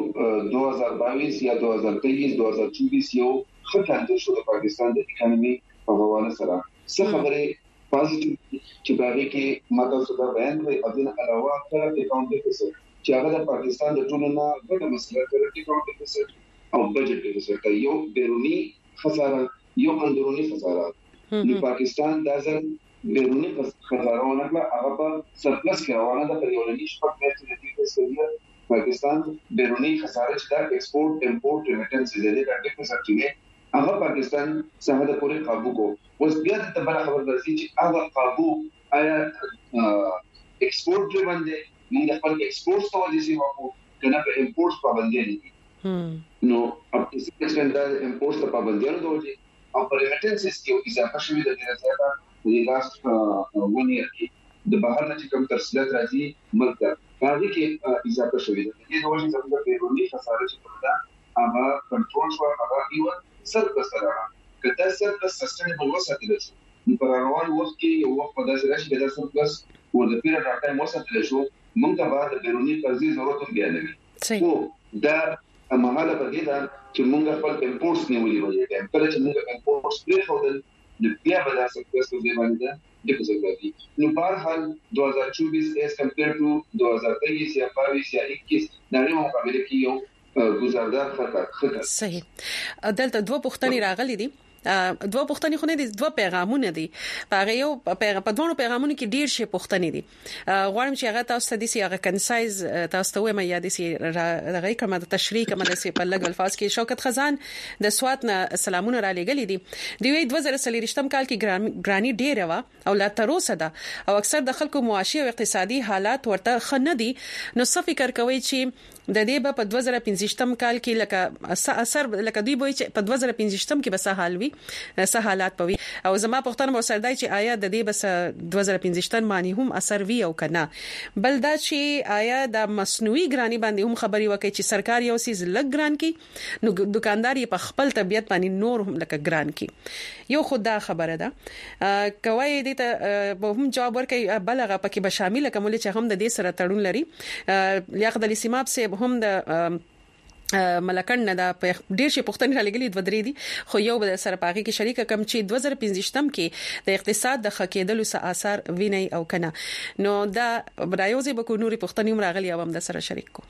2022 یا 2023 2024 یو خطر شو د پاکستان د اکانومي په حواله سره څه خبره پازیټیو چې باندې کې ماته څه بیان کړی. او دین علاوه کرنٹ اکاؤنٹ ډیفیسټ چې هغه د پاکستان د ټولو نه غوړه مسله کرنٹ اکاؤنٹ ډیفیسټ او بجټ ډیفیسټ یو بیرونی خساره یو اندرونی خساره. د پاکستان د ځل بیرونی خساره ونه هغه په سرپلس کې روانه ده، پر یو لنی شپږ میاشتې د دې څخه پاکستان بیرونی خساره چې د ایکسپورټ امپورټ ریمیټنس د دې ډیفیسټ کې هغه پاکستان څنګه د پوره قابو کو. اوس بیا د بل خبر درځي چې هغه قابو آیا ایکسپورټ ډریون دی، موږ خپل ایکسپورټ ته ورسې وکړو کنه په امپورټ پابندي نه دي. نو په دې څنګه د امپورټ ته پابندي نه دوی او پر ریمیټنسز کې اضافه شوې ده. د زیاته د لاست 1 year کې د بهر نه چې کوم ترسیلات راځي ملک هغه کې اضافه شوې ده. دې د وجه زموږ په بیرونی خساره چې ده هغه کنټرول شو، هغه ایون سرپلس راغله. کله سرپلس سستینبل وساتل شو، نو پر روان وخت کې یو وخت په داسې راشي د سرپلس ور د پیریډ اف ټایم وساتل شو، موږ ته بعد بیرونی قرضې ضرورت بیا نه وي. خو دا مهاله په دې ده چې موږ خپل امپورټس نیولې وي. کله چې موږ امپورټس پریښودل نو بیا به دا سرپلس په ځای باندې ډیپوزیټ راځي. نو په هر حال 2024 as compared to 2023 یا 22 یا 21 د نړۍ مقابله کې یو گزاردار خطر. صحیح. دلته دوه پوښتنې راغلي دي، دوه پوښتنې خو نه دي، دوه پیغامونه دي. هغه یو په دوه پیغامونو کې ډیر شي پوښتنې دي. غواړم چې هغه تاسو ته د سیاغه کنسایز تاسو ته وایم یا د سي رغې کومه د تشریح کومه د سي په لګ الفاظ کې شوکت خزان د سوات نه سلامونه را لګلې دي. دوی 2023م کال کې ګرانی ډیر و او لا تر اوسه ده او اکثر د خلکو معاشي او اقتصادي حالات ورته خنه دي. نو څه فکر کوي چې د دې په 2025م کال کې لکه اثر لکه دوی به چې په 2025م کې به حال وي حالات پوي او زما پښتنه مو سردای چې آیا د دې بس 2025م باندې هم اثر وی او کنه. بل دا چې آیا د مصنوعي ګرانی باندې هم خبري وکړي چې سرکار یو سیز لګ ګران کی نو دکاندار په خپل طبيعت باندې نور هم لکه ګران کی. یو خدا خبره ده کوي دې ته هم جواب ورکړي. بلغه پکې به شامل کوم چې هم د دې سره تړون لري. لیاقت علي سیماب سے هم د ملکن نه دا ډیر شي پښتني لګلې د ودرې دي، خو یو بل سره پاږي کې شریک کم چې 2025م کې د اقتصاد د خکېدلو څخه اثر ویني او کنه. نو دا برایوزي به کو نوري پښتني مرغلي او هم د سره شریک کو.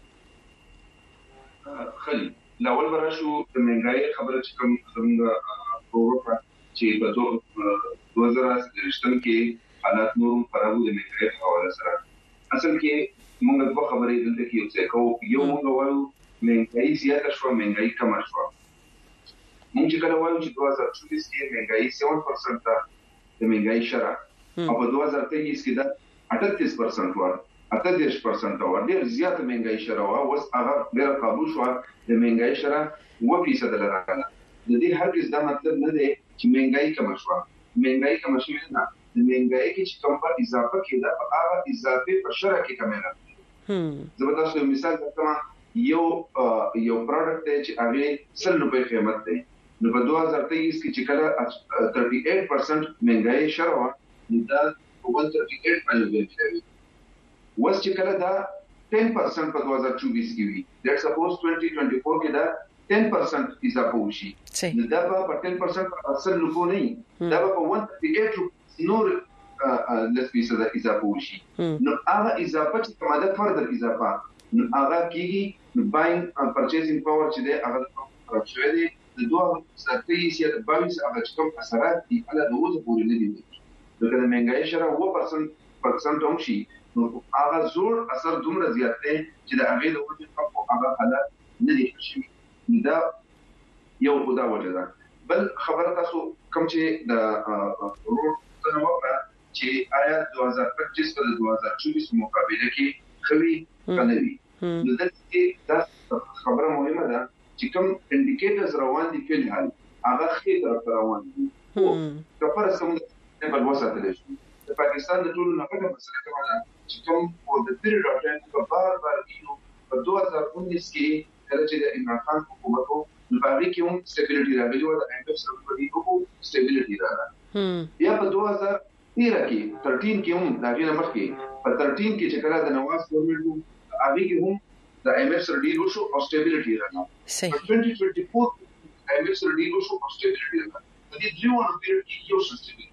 خلی لاول براشو د منګای خبره چې کوم څنګه وروړه چې په 2023م کې حالات نور پرابو د منګای حواله سره اصل کې موږ د خبرې دلته کې یو موږ وایو منګای زیاته شو، منګای کم شو. موږ کله وایو چې 2024 کې منګای 7% د منګای شرح او په 2023 کې دا 38% و 38% و ډیر زیات منګای شرح او اوس هغه ډیر قابو شو. د منګای شرح 2% راغله. د دې هرګز دا مطلب نه دی چې منګای کم شو. منګای کم شوی نه، د منګای کې چې کوم اضافه کېده هغه اضافه په شرح کې کمه نه. زه به تاسو مثال درکوم. یو پروډکټ چې هغه 100 روپے قیمت دی، نو په 2023 کې چې کله 38% مهنګای شروع دا 138 باندې ویل. وس چې کله دا 10% په 2024 کې وي لیټس سپوز 2024 کې دا 10% اضافه وشي نو دا په 10% اصل لګو نه دا په 138 نور لسپیسه اضافه وشي نو هغه اضافه چې کومه ده فردر اضافه نو هغه کېږي باینګ پرچیزینګ پاور چې ده هغه راځي دي د 2023 یا 22 هغه کوم اثرات دي هغه د اوسه پورې نه دي دغه د مهنګای شره 1% هم شي نو هغه زور اثر دومره زیات دی چې د هغه د وجود په هغه حالت نه دي شي دا یو خدا وجه ده بل خبر تاسو کوم چې د روډ تنوع چې آیا 2025 په 2024 مقابله کې خوي کنوي نو دا خبره مهمه ده چې کوم انډیکیټرز روان دي په حال هغه خې روان دي کفر سم په وساتل شي د پاکستان د ټولو نقطه مسله کومه چې کوم په د پیریډ اف ټایم په بار کیو په 2019 کې کله چې د عمران خان حکومت نو باندې کې هم stability راغلی و د ایم ایف سره په دې کو stability راغله بیا په 2013 کې 13 کې هم دا غیر مخکې په 13 کې چې کله د نواز ګورنمنت هغه کې هم د ایم ایف سره ډیل وشو او stability راغله په 2024 ایم ایف سره ډیل وشو او stability راغله د دې ډریون پیریډ کې یو stability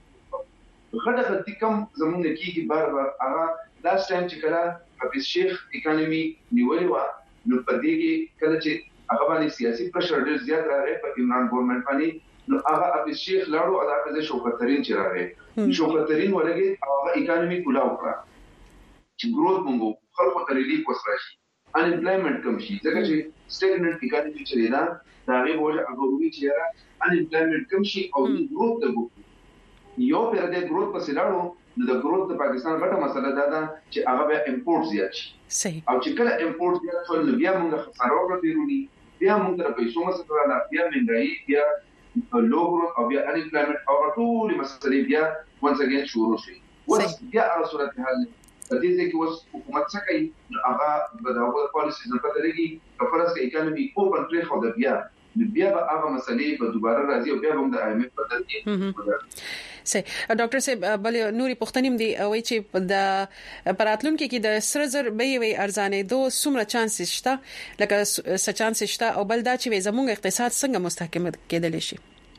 غټه غلطي کوم زمونږ کېږي بار هغه لاست ټایم چې کله حفیظ شیخ اکانومي نیولې و نو په دې کې کله چې هغه باندې سیاسي پرشر ډېر زیات راغی په عمران ګورنمنت باندې نو هغه حفیظ شیخ لاړو او د حفیظ شوکت ترين چې راغی شوکت ترين ورګي هغه اکانومي کولاو کړه چې ګروث مونږ خلکو ته ریلیف وسرشي ان امپلایمنت کم شي ځکه چې سټیګننت اکانومي چې دا هغه وجه هغه وی چې ان امپلایمنت کم شي او ګروث د یو پر دې ګروث په سلاړو نو د ګروث د پاکستان غټه مسله ده چې هغه به امپورټ زیات شي صحیح او چې کله امپورټ زیات شول نو بیا موږ خساره ورکړو بیا موږ د پیسو مسله راځي بیا مهنګائی بیا لو ګروث او بیا ان امپلایمنت او ټول مسلې بیا once again شروع شي وس بیا هغه صورت حل د دې کې وس حکومت څخه کوي هغه د هغه پالیسي نه پته لګي کفرس کې اکانومي اوپن ټری خو د بیا به هغه مسلې په دوباره راځي او بیا هم د ایم ایف په ترتیب سي ډاکټر صاحب بل نوري پښتنیم دی او چې د پراتلون کې د سرزر به وي ارزانه دو سمره چانس شته لکه سچانس شته او بل دا چې زموږ اقتصاد څنګه مستحکم کېدل شي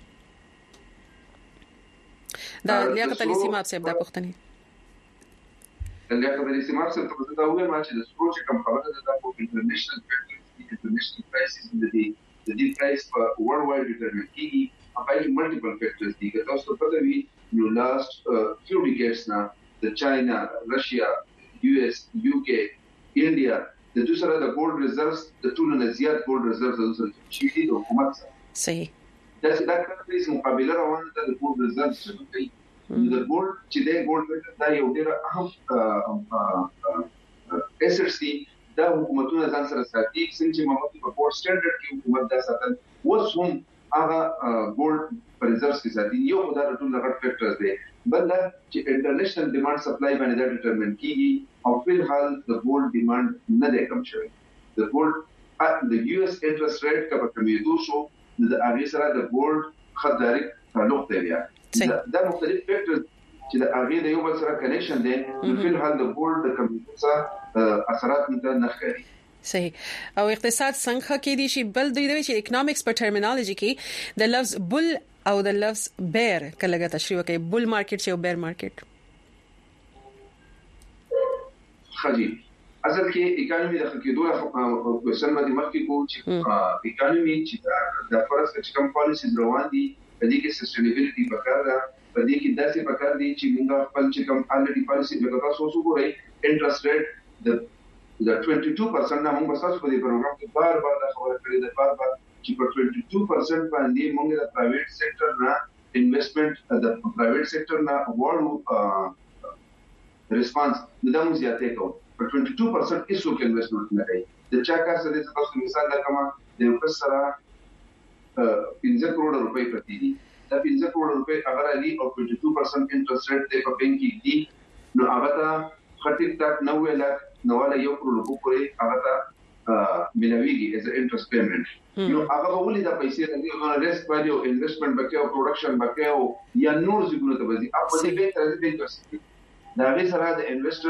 دا لیاقت علي سیماب صاحب د پښتني لیاقت علي سیماب صاحب ته دا وایي چې د سپروچ کم خبره ده په انټرنیشنل فیکټرز انټرنیشنل پرایسز د دې پرایس په ورلد وایډ ډیټرمین کیږي by multiple factors دي که تاسو په دې وی last few decades now the China, Russia, US, UK, India د دوی سره د gold reserves د ټولو نه زیات gold reserves د سره چې دي د حکومت سره صحیح دا کله چې مقابله روانه ده د gold reserves سره کوي د gold چې د gold دا یو ډېر اهم assets دي دا حکومتونه ځان سره ساتي چې موږ په پورت سټانډرډ کې حکومت دا ساتل وسوم هغه ګولډ ریزرቭ کې ساتي یو خدای ټول غټ فیکټرز دي بل دا چې انټرنیشنل ډیماند سپلای باندې دا ډیټرمین کیږي او په حال د ګولډ ډیماند نه دی کم شوی د ګولډ د یو اس انټرست ریټ کا په کمیدو شو د هغه سره د ګولډ خدای تعلق دی بیا دا مختلف فیکټرز چې د هغه د یو بل سره کنیکشن دی په حال د ګولډ د کمیدو سره اثرات نه ښکاري صحیح او اقتصاد څنګه کې دي شي بل دوی د اکونومکس په ټرمینالوژي کې د لفظ بل او د لفظ بیر کله تشریح کوي بل مارکیټ او بیر مارکیټ خجی اصل کې اکانومي د خکېدو کوېشن باندې مخکې کو چې اکانومي چې د فرص چې کوم پالیسي روان دي په دې کې sustainability پکار ده په دې کې داسې پکار دي چې موږ خپل چې کوم الریډي پالیسي د تاسو وګورئ انټرست ریټ د 22% نه موږ تاسو په دې پروګرام کې بار دا خبره کړې ده بار چې په 22% باندې موږ د پرایویټ سېکټر نه انویسټمنټ د پرایویټ سېکټر نه وړو ریسپانس د موږ زیاتې کوو په 22% هیڅ انویسټمنټ نه کوي د چا کار څه د تاسو مثال درکما د یو کس سره 15 کروڑ روپۍ پتی دي دا 15 کروڑ روپۍ اگر علي او 22% انټرست ریټ ته په بانک کې دي نو هغه ته خټیک تک 90 لک نو ولا یو کروڑ روپۍ هغه ته ملويږي as an interest payment نو هغه ولې د پیسې د ریسک وایو انویسټمنټ بکیو پروډکشن بکیو یا نور څه ته وځي په دې به ترې دا غي سره د انویسټرز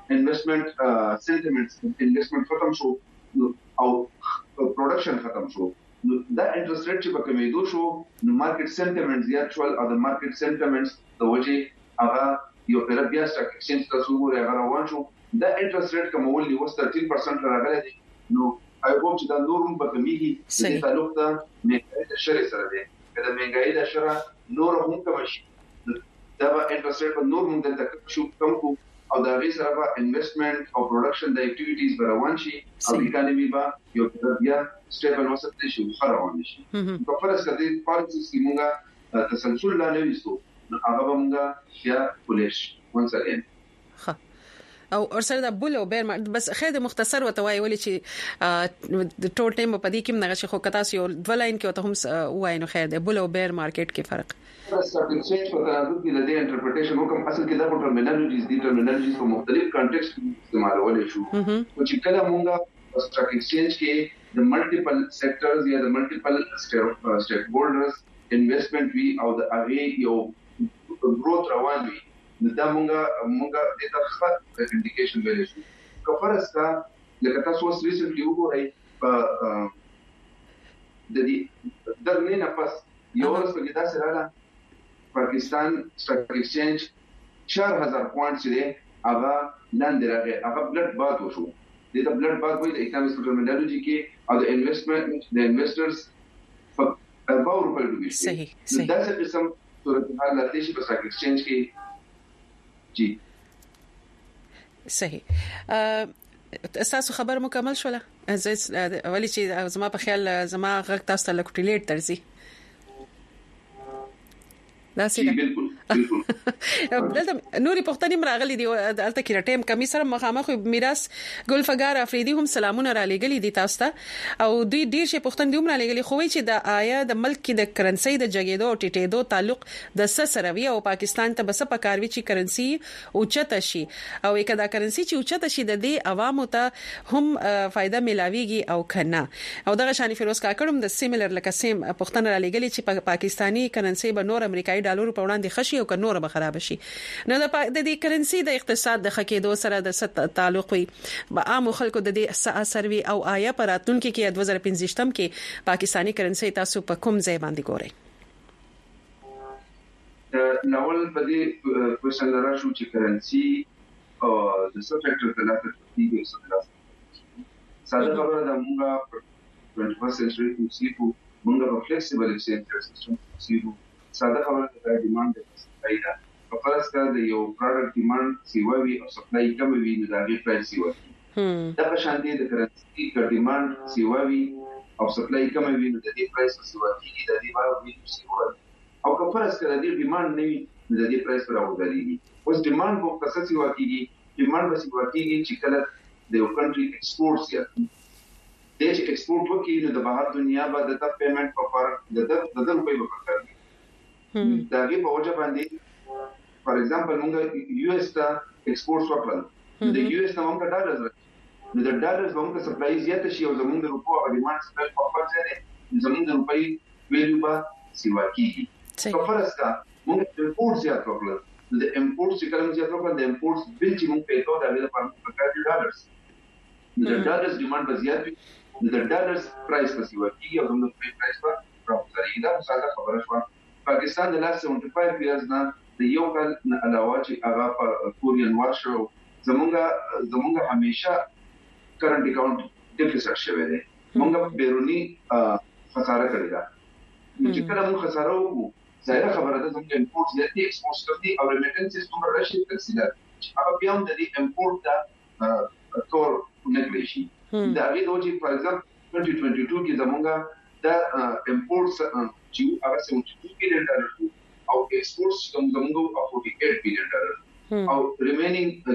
انویسټمنت سنټیمنټس انویسټمنت ختم شو او پروډکشن ختم شو نو دا انټرست ریټ چې په کمیدو شو نو مارکیټ سنټیمنټس زیات شول او د مارکیټ سنټیمنټس د وجه هغه یو پر بیا سټاک ایکسچینج تاسو وګورئ هغه روان شو دا انټرست ریټ کومول نیو 13% راغلی دی نو I hope چې دا نورم په کمیږي د تعلق ته مګای د شری سره دی کله مګای د شره نور هم کم شي دا به انټرست ریټ په نور موږ د تک شو کم کو او دا غي سره به انویسټمنټ او پروډکشن د اکټیویټیز به روان شي او اکانومي به یو بیا سټیبل وسط شي روان شي په فرض کړئ پالیسیز کې موږ تسلسل لا نه وستو هغه موږ بیا پولیش once again او ارسل د بول او بیر بس خیر د مختصر وتوای ولې چې د ټول ټیم په دې کې نه غشي خو کتا سي د ولاین کې ته هم وای نو خیر د بول او بیر مارکیټ کې فرق سټاک ایکسچینج په تناسب کې د دې انټرپریټیشن وکم اصل کې دا ټرمینالوجیز په مختلف کانټیکست کې استعمالول شو او چې کله مونږه سټاک ایکسچینج کې د ملټیپل سېکټرز یا د ملټیپل سټیک هولډرز انویسټمنٹ وی او د اغه یو گروث روان وي دا مونږه د تخصص انډیکیشن ویل شو کفرس کا لکه تاسو اوس ریسنټلی وګورئ په د دې درنه نه پس یو ورځ په داسې رااله پاکستان سټاک ایکسچینج 4000 پوینټس دی هغه لاندې راغی هغه بلډ باد وشو د بلډ باد وایي د اکونومیک ټرمینالوجي کې او د انویسټرز په باور په لګي صحیح دا څه قسم صورتحال لته شي په سټاک ایکسچینج کې جی صحیح تاسو خبر مکمل شوله اولی چې زما په خیال زما غږ تاسو ته لکټیلیټ ترسي دا سي بالکل دلته نوري پختنی مراغلي دي دلته کې ټیم کمی سره مخامخ میراث ګلفګار افریدي هم سلامونه را لګلي دي تاسو ته او دوی ډیر شي پختن دوم را لګلي خو چې د آیا د ملک کې د کرنسي د جګېدو او ټیټېدو تعلق د سره وی او پاکستان ته بس په کاروي چې کرنسي اوچته شي او کدا کرنسي چې اوچته شي د دې عوامو ته هم فائدہ ملاويږي او کنه او دغه شان فیروز کاکړم د سیملر لکه سیم پختن را لګلي چې پاکستانی کرنسي به نور امریکایي ډالر په وړاندې خشي او نور به خراب شي نو د دې کرنسي د اقتصاد د خکېدو سره د تعلق وي به عام خلکو د دې اثر وی او آیا پراتونکو کې 2015 کې پاکستانی کرنسي تاسو په کوم ځای باندې ګورئ ناول په دې کوېشن راځو چې کرنسي او د سبجیکټ په لاسه کې ساده خبره ده موږ 21st century کې سیفو موږ فلیکسیبل ایکسچینج سیستم سیفو ساده خبره ده ډیماند پیدا په فرض کړه د یو پروډکټ ډیماند سیوي او سپلای کم وي نو دا غي پرایس سیوي دا په شان دي د کرنسي د ډیماند سیوي او سپلای کم وي نو د دې پرایس سیوي کیږي د دې باندې سیوي او که فرض کړه د ډیماند نه وي نو د دې پرایس راوځي اوس ډیماند په څه سیوي کیږي ډیماند به سیوي کیږي چې کله د یو کنټری ایکسپورټس یا د ایکسپورټ وکړي نو د بهر دنیا باندې د پیمنٹ په فرق د روپۍ په فرق دا غي په وجه باندې فار ایگزامپل موږ یو اس ته ایکسپورټ وکړل د یو اس ته موږ ډالرز نو د ډالرز موږ سپلای زیات شي او زموږ د روپو او ډیماند سپل په فرق ځای زموږ د روپۍ ویلیو به سیوا کیږي په فرض کا موږ امپورټ زیات وکړل د امپورټ چې کوم زیات وکړل د امپورټ بل چې موږ پیدا د لپاره په ډالرز د ډالرز ډیماند به زیات وي د ډالرز پرایس به سیوا کیږي او زموږ پرایس به راځي دا ساده خبره شو پاکستان د لاس 75 ایرز نه د یو کال علاوه چې هغه په کورین وار شو زمونږ همیشه کرنٹ اکاؤنٹ ډیفیسټ شوی دی موږ بیرونی خساره کړی دا چې کله موږ خساره وکړو ظاهر خبره ده زموږ امپورټ زیات دي ایکسپورټ دي او ریمیټنسز کوم راشي تکسیده هغه بیا هم د دې امپورټ دا تور نګلیشي دا غي دوی فار ایگزامپل 2022 کې زمونږ دا امپورټس چې هغه 72 بلین ډالر او ایکسپورټس زمونږ 48 بلین ډالر او ریمینینګ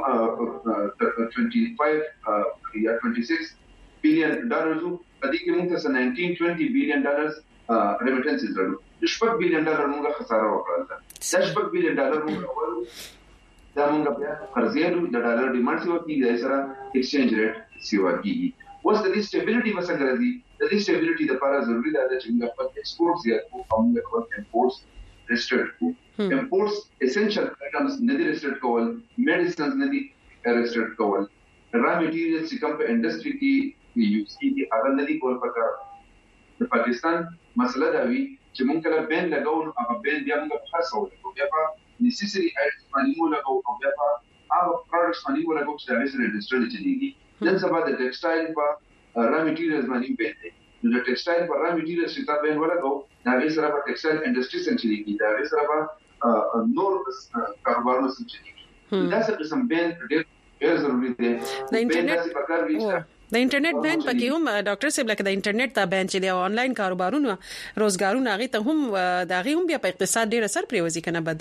25 یا 26 بلین ډالر په دې کې موږ ته 19-20 بلین ډالر ریمیټنسز لرو شپږ بلین ډالر موږ خساره وکړل دا شپږ بلین ډالر موږ دا موږ بیا قرضې د ډالر ډیماند سیوا کیږي سره ایکسچینج ریټ سیوا کیږي اوس د دې stability مسله راځي د دې stability لپاره ضروری ده چې موږ خپل ایکسپورټ زیات کوو او موږ خپل امپورټس ریسټریکټ کوو امپورټس اسنشل آیټمز نه دي ریسټریکټ کول میډیسنز نه دي ارسټ کول را میټیریل چې کوم په انډستری کې یوز کیږي هغه نه دي کول پکار. د پاکستان مسله دا وی چې مونږ کله بین لګاو نو هغه بین بیا موږ په خاصه ولګو بیا په نیسیسري ایټمز باندې مو لګاو او بیا په هغه پروډکټس باندې مو لګاو چې د ویسر انډستری چلیږي. نن سبا د ټیکسټایل په را میټیریلز باندې بین دی. نو د ټیکسټایل په را میټیریلز چې تا بین ولګاو دا ویسر په ټیکسټایل انډستری څخه چلیږي دا ویسر په نور کاروبارونو څخه چلیږي. دا څه قسم بین ډېر ضروري دی. د انټرنیټ د انټرنیټ بین پکې هم ډاکټر صاحب لکه د انټرنیټ ته بین چې دی آنلاین کاروبارونه روزګارونه هغه ته هم دا غي هم بیا په اقتصاد ډیر اثر پریوزي کنه بد.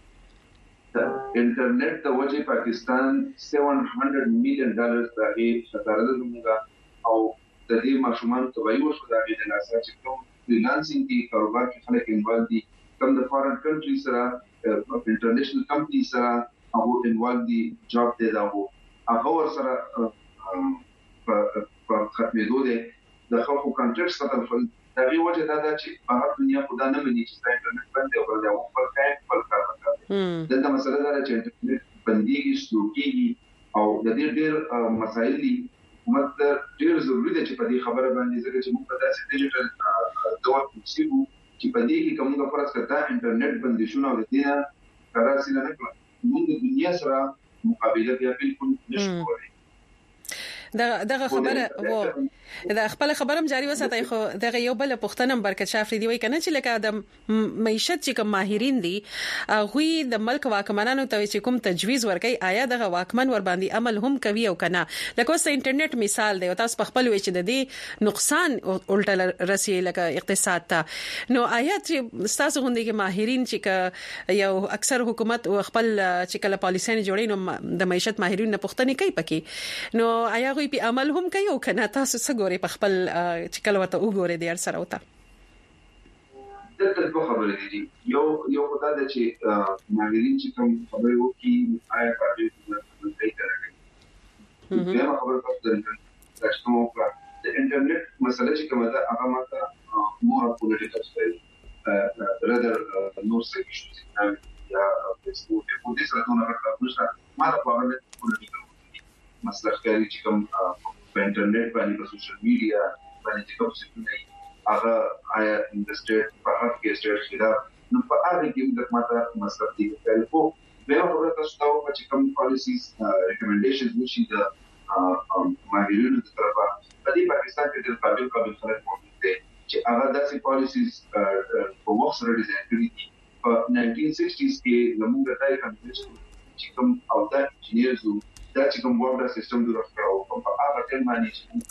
انټرنیټ د وجه پاکستان $700 million دغه ستاره زموږه او د دې ماشومان توای وشو دا د لاسه چې کوم فریلانسینګ کې کاروبار کې خلک انوالو دي کوم د فارن کنټری سره انټرنیشنل کمپنی سره هغه انوالو دي جاب دی دا هغه ور سره په ختمېدو دي د خلکو کانټریکټس ختم شول. دا وی وجه دا چې په هر دنیا خدای نه مني چې انټرنیټ باندې او بل یو پر کار وکړي. دا مسله دا چې انټرنیټ باندې کیږي او د دې ډېر مسایل دي حکومت ډېر ضروري دی چې په دې خبره باندې ځکه چې موږ په داسې ډیجیټل دور کې سیبو چې په دې کې کومه فرص کړه انټرنیټ باندې شونه او د دې کاراسي نه کړو موږ د دنیا سره مقابله بیا بالکل نشو کولای. دغه خبره وو دا خپل خبرم جاری وساتای خو دغه یو بل پښتنم برکت شافری دی وای کنه چې لکه د معیشت چې کوم ماهرین دي غوي د ملک واکمنانو ته چې کوم تجویز ورکي آیا دغه واکمن ور باندې عمل هم کوي او کنه لکه اوس انټرنیټ مثال دی او تاسو په خپل وی چې د دې نقصان الټه رسي لکه اقتصاد ته نو آیا چې تاسو غونډې کې ماهرین چې یو اکثر حکومت او خپل چې کله پالیسي جوړي نو د معیشت ماهرین نه پښتني کوي پکې نو آیا غوي په عمل هم کوي او کنه تاسو څنګه ګوري په خپل چې کله ورته وګوري د سره وته دغه څه خبرې دي یو خدای د چې ماهرین چې کوم خبرې وکي آیا کاري کوي دا خبره تاسو درته تاسو د انټرنیټ مسله چې کومه ده هغه ماته مور پولیټیکل سټایل rather نو سکیشن یا فیسبوک په دې سره نو راځي ما دا په اړه پولیټیکل مسله کوي چې کوم په انټرنیټ باندې په سوشل میډیا باندې چې کوم څه نه هغه آیا د سټیټ په هغه کې سټیټ خلاف نو په هغه کې د ماته مسله دی په بیا خبره تاسو ته چې کوم پالیسیز ریکمنډیشنز وشي د ماهرینو د طرفه په دې پاکستان کې د قابل خلک موجود دي چې هغه داسې پالیسیز په وخت سره ډیزاین کړي دي په 1960s کې زموږ د تاریخ چې کوم او دا انجینیرز دا چې کوم ورډ سیستم جوړ کړو په هغه ټیم باندې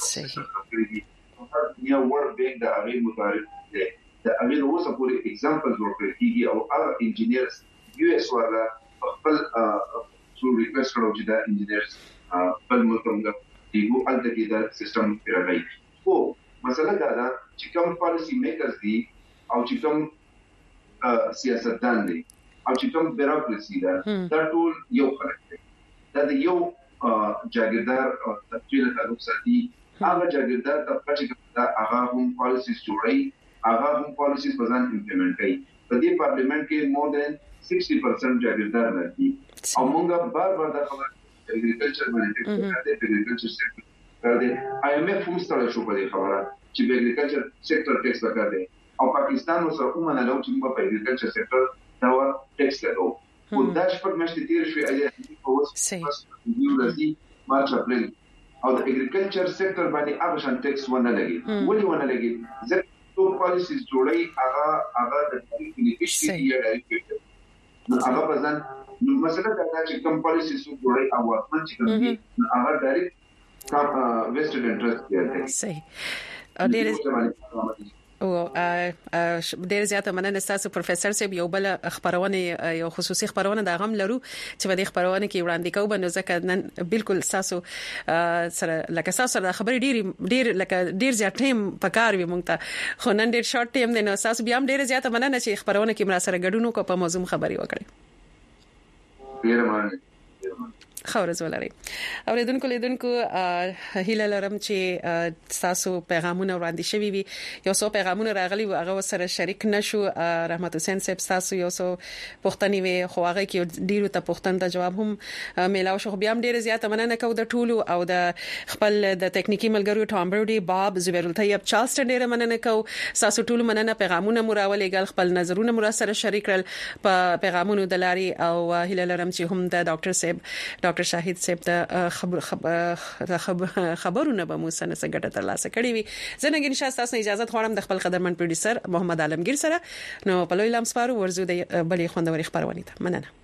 صحیح یو ورډ بیگ د هغه مطابق دی د هغه اوسه پورې اگزامپل جوړ کړی او هغه انجینیرز یو اس ورلا خپل څو ریکوست کړو چې دا انجینیرز خپل مطلب دی وو الته کې دا سیستم پیراوي او مسله دا ده چې کوم پالیسی میکرز دي او چې کوم سیاستدان دي او چې کوم بیروکراسي ده دا ټول یو خلک دي دا یو جاګیردار تفصیل تعلق ساتي هغه جاګیردار د پټ دا هغه هم پالیسیز جوړي هغه هم پالیسیز په ځان امپلیمنٹ کوي په دې پارلیمنت کې مور دین 60% جاګیردار دي او موږ بار دا خبره اګریکلچر باندې د اګریکلچر سیکټر د ایم ایف هم ستاره شو په دې خبره چې د اګریکلچر سیکټر ټیکس ورکړي او پاکستان نو سره کومه نه لو چې په اګریکلچر سیکټر دا ور ټیکس لګو او دا شپږ میاشتې تیر شوې اې په اوس یو ورځي مارچ اپریل او د اګریکلچر سیکټر باندې هغه شان ټیکس ونه لګي ولې ونه لګي ځکه ټول پالیسیز جوړي هغه د بینیفیشري یا ډایرکټ نو هغه بزن نو مسله دا چې کوم پالیسیز جوړي او واکمن چې کوي هغه ډایرکټ ویسټرن انټرست دی صحیح او ډیر زیاته مننه تاسو پروفیسور صاحب یو بل خبرونه یو خصوصي خبرونه دا غم لرو چې په دې خبرونه کې وړاندې کوو بنو ځکه نن بالکل تاسو سره لکه تاسو سره خبرې ډیر زیات ټیم پکار وي مونږ ته خو نن ډیر شارټ ټیم دی نو تاسو بیا هم ډیر زیاته مننه چې خبرونه کې مرا سره ګډون کو په موضوع خبري وکړي. ډیر مننه. خورز ولري اوریدونکو لیدونکو هیله لرم چې تاسو پیغامونه وړاندې شوي وي یو څو پیغامونه راغلي و هغه سره شریک نشو رحمت حسین صاحب تاسو یو څو پوښتنې وي خو هغه کې ډیرو ته پوښتنه ته جواب هم میلاو شو بیا هم ډیره زیاته مننه کوم د ټولو او د خپل د ټکنیکی ملګرو ټام برودي باب زبیر الطیب چارلسټن ډیره مننه کوم تاسو ټولو مننه پیغامونه مراولې ګل خپل نظرونه مر سره شریک کړل په پیغامونو دلاري او هیله لرم چې هم د ډاکټر صاحب ډاکټر شاهد صاحب د خبرونه به مو سره څنګه ترلاسه کړی وي زنګ ان شاء الله تاسو اجازه غواړم د خپل قدرمن پروډوسر محمد عالمگیر سره نو په لوی لمسپارو ورزو د بلې خوندوري خبرونه ته مننه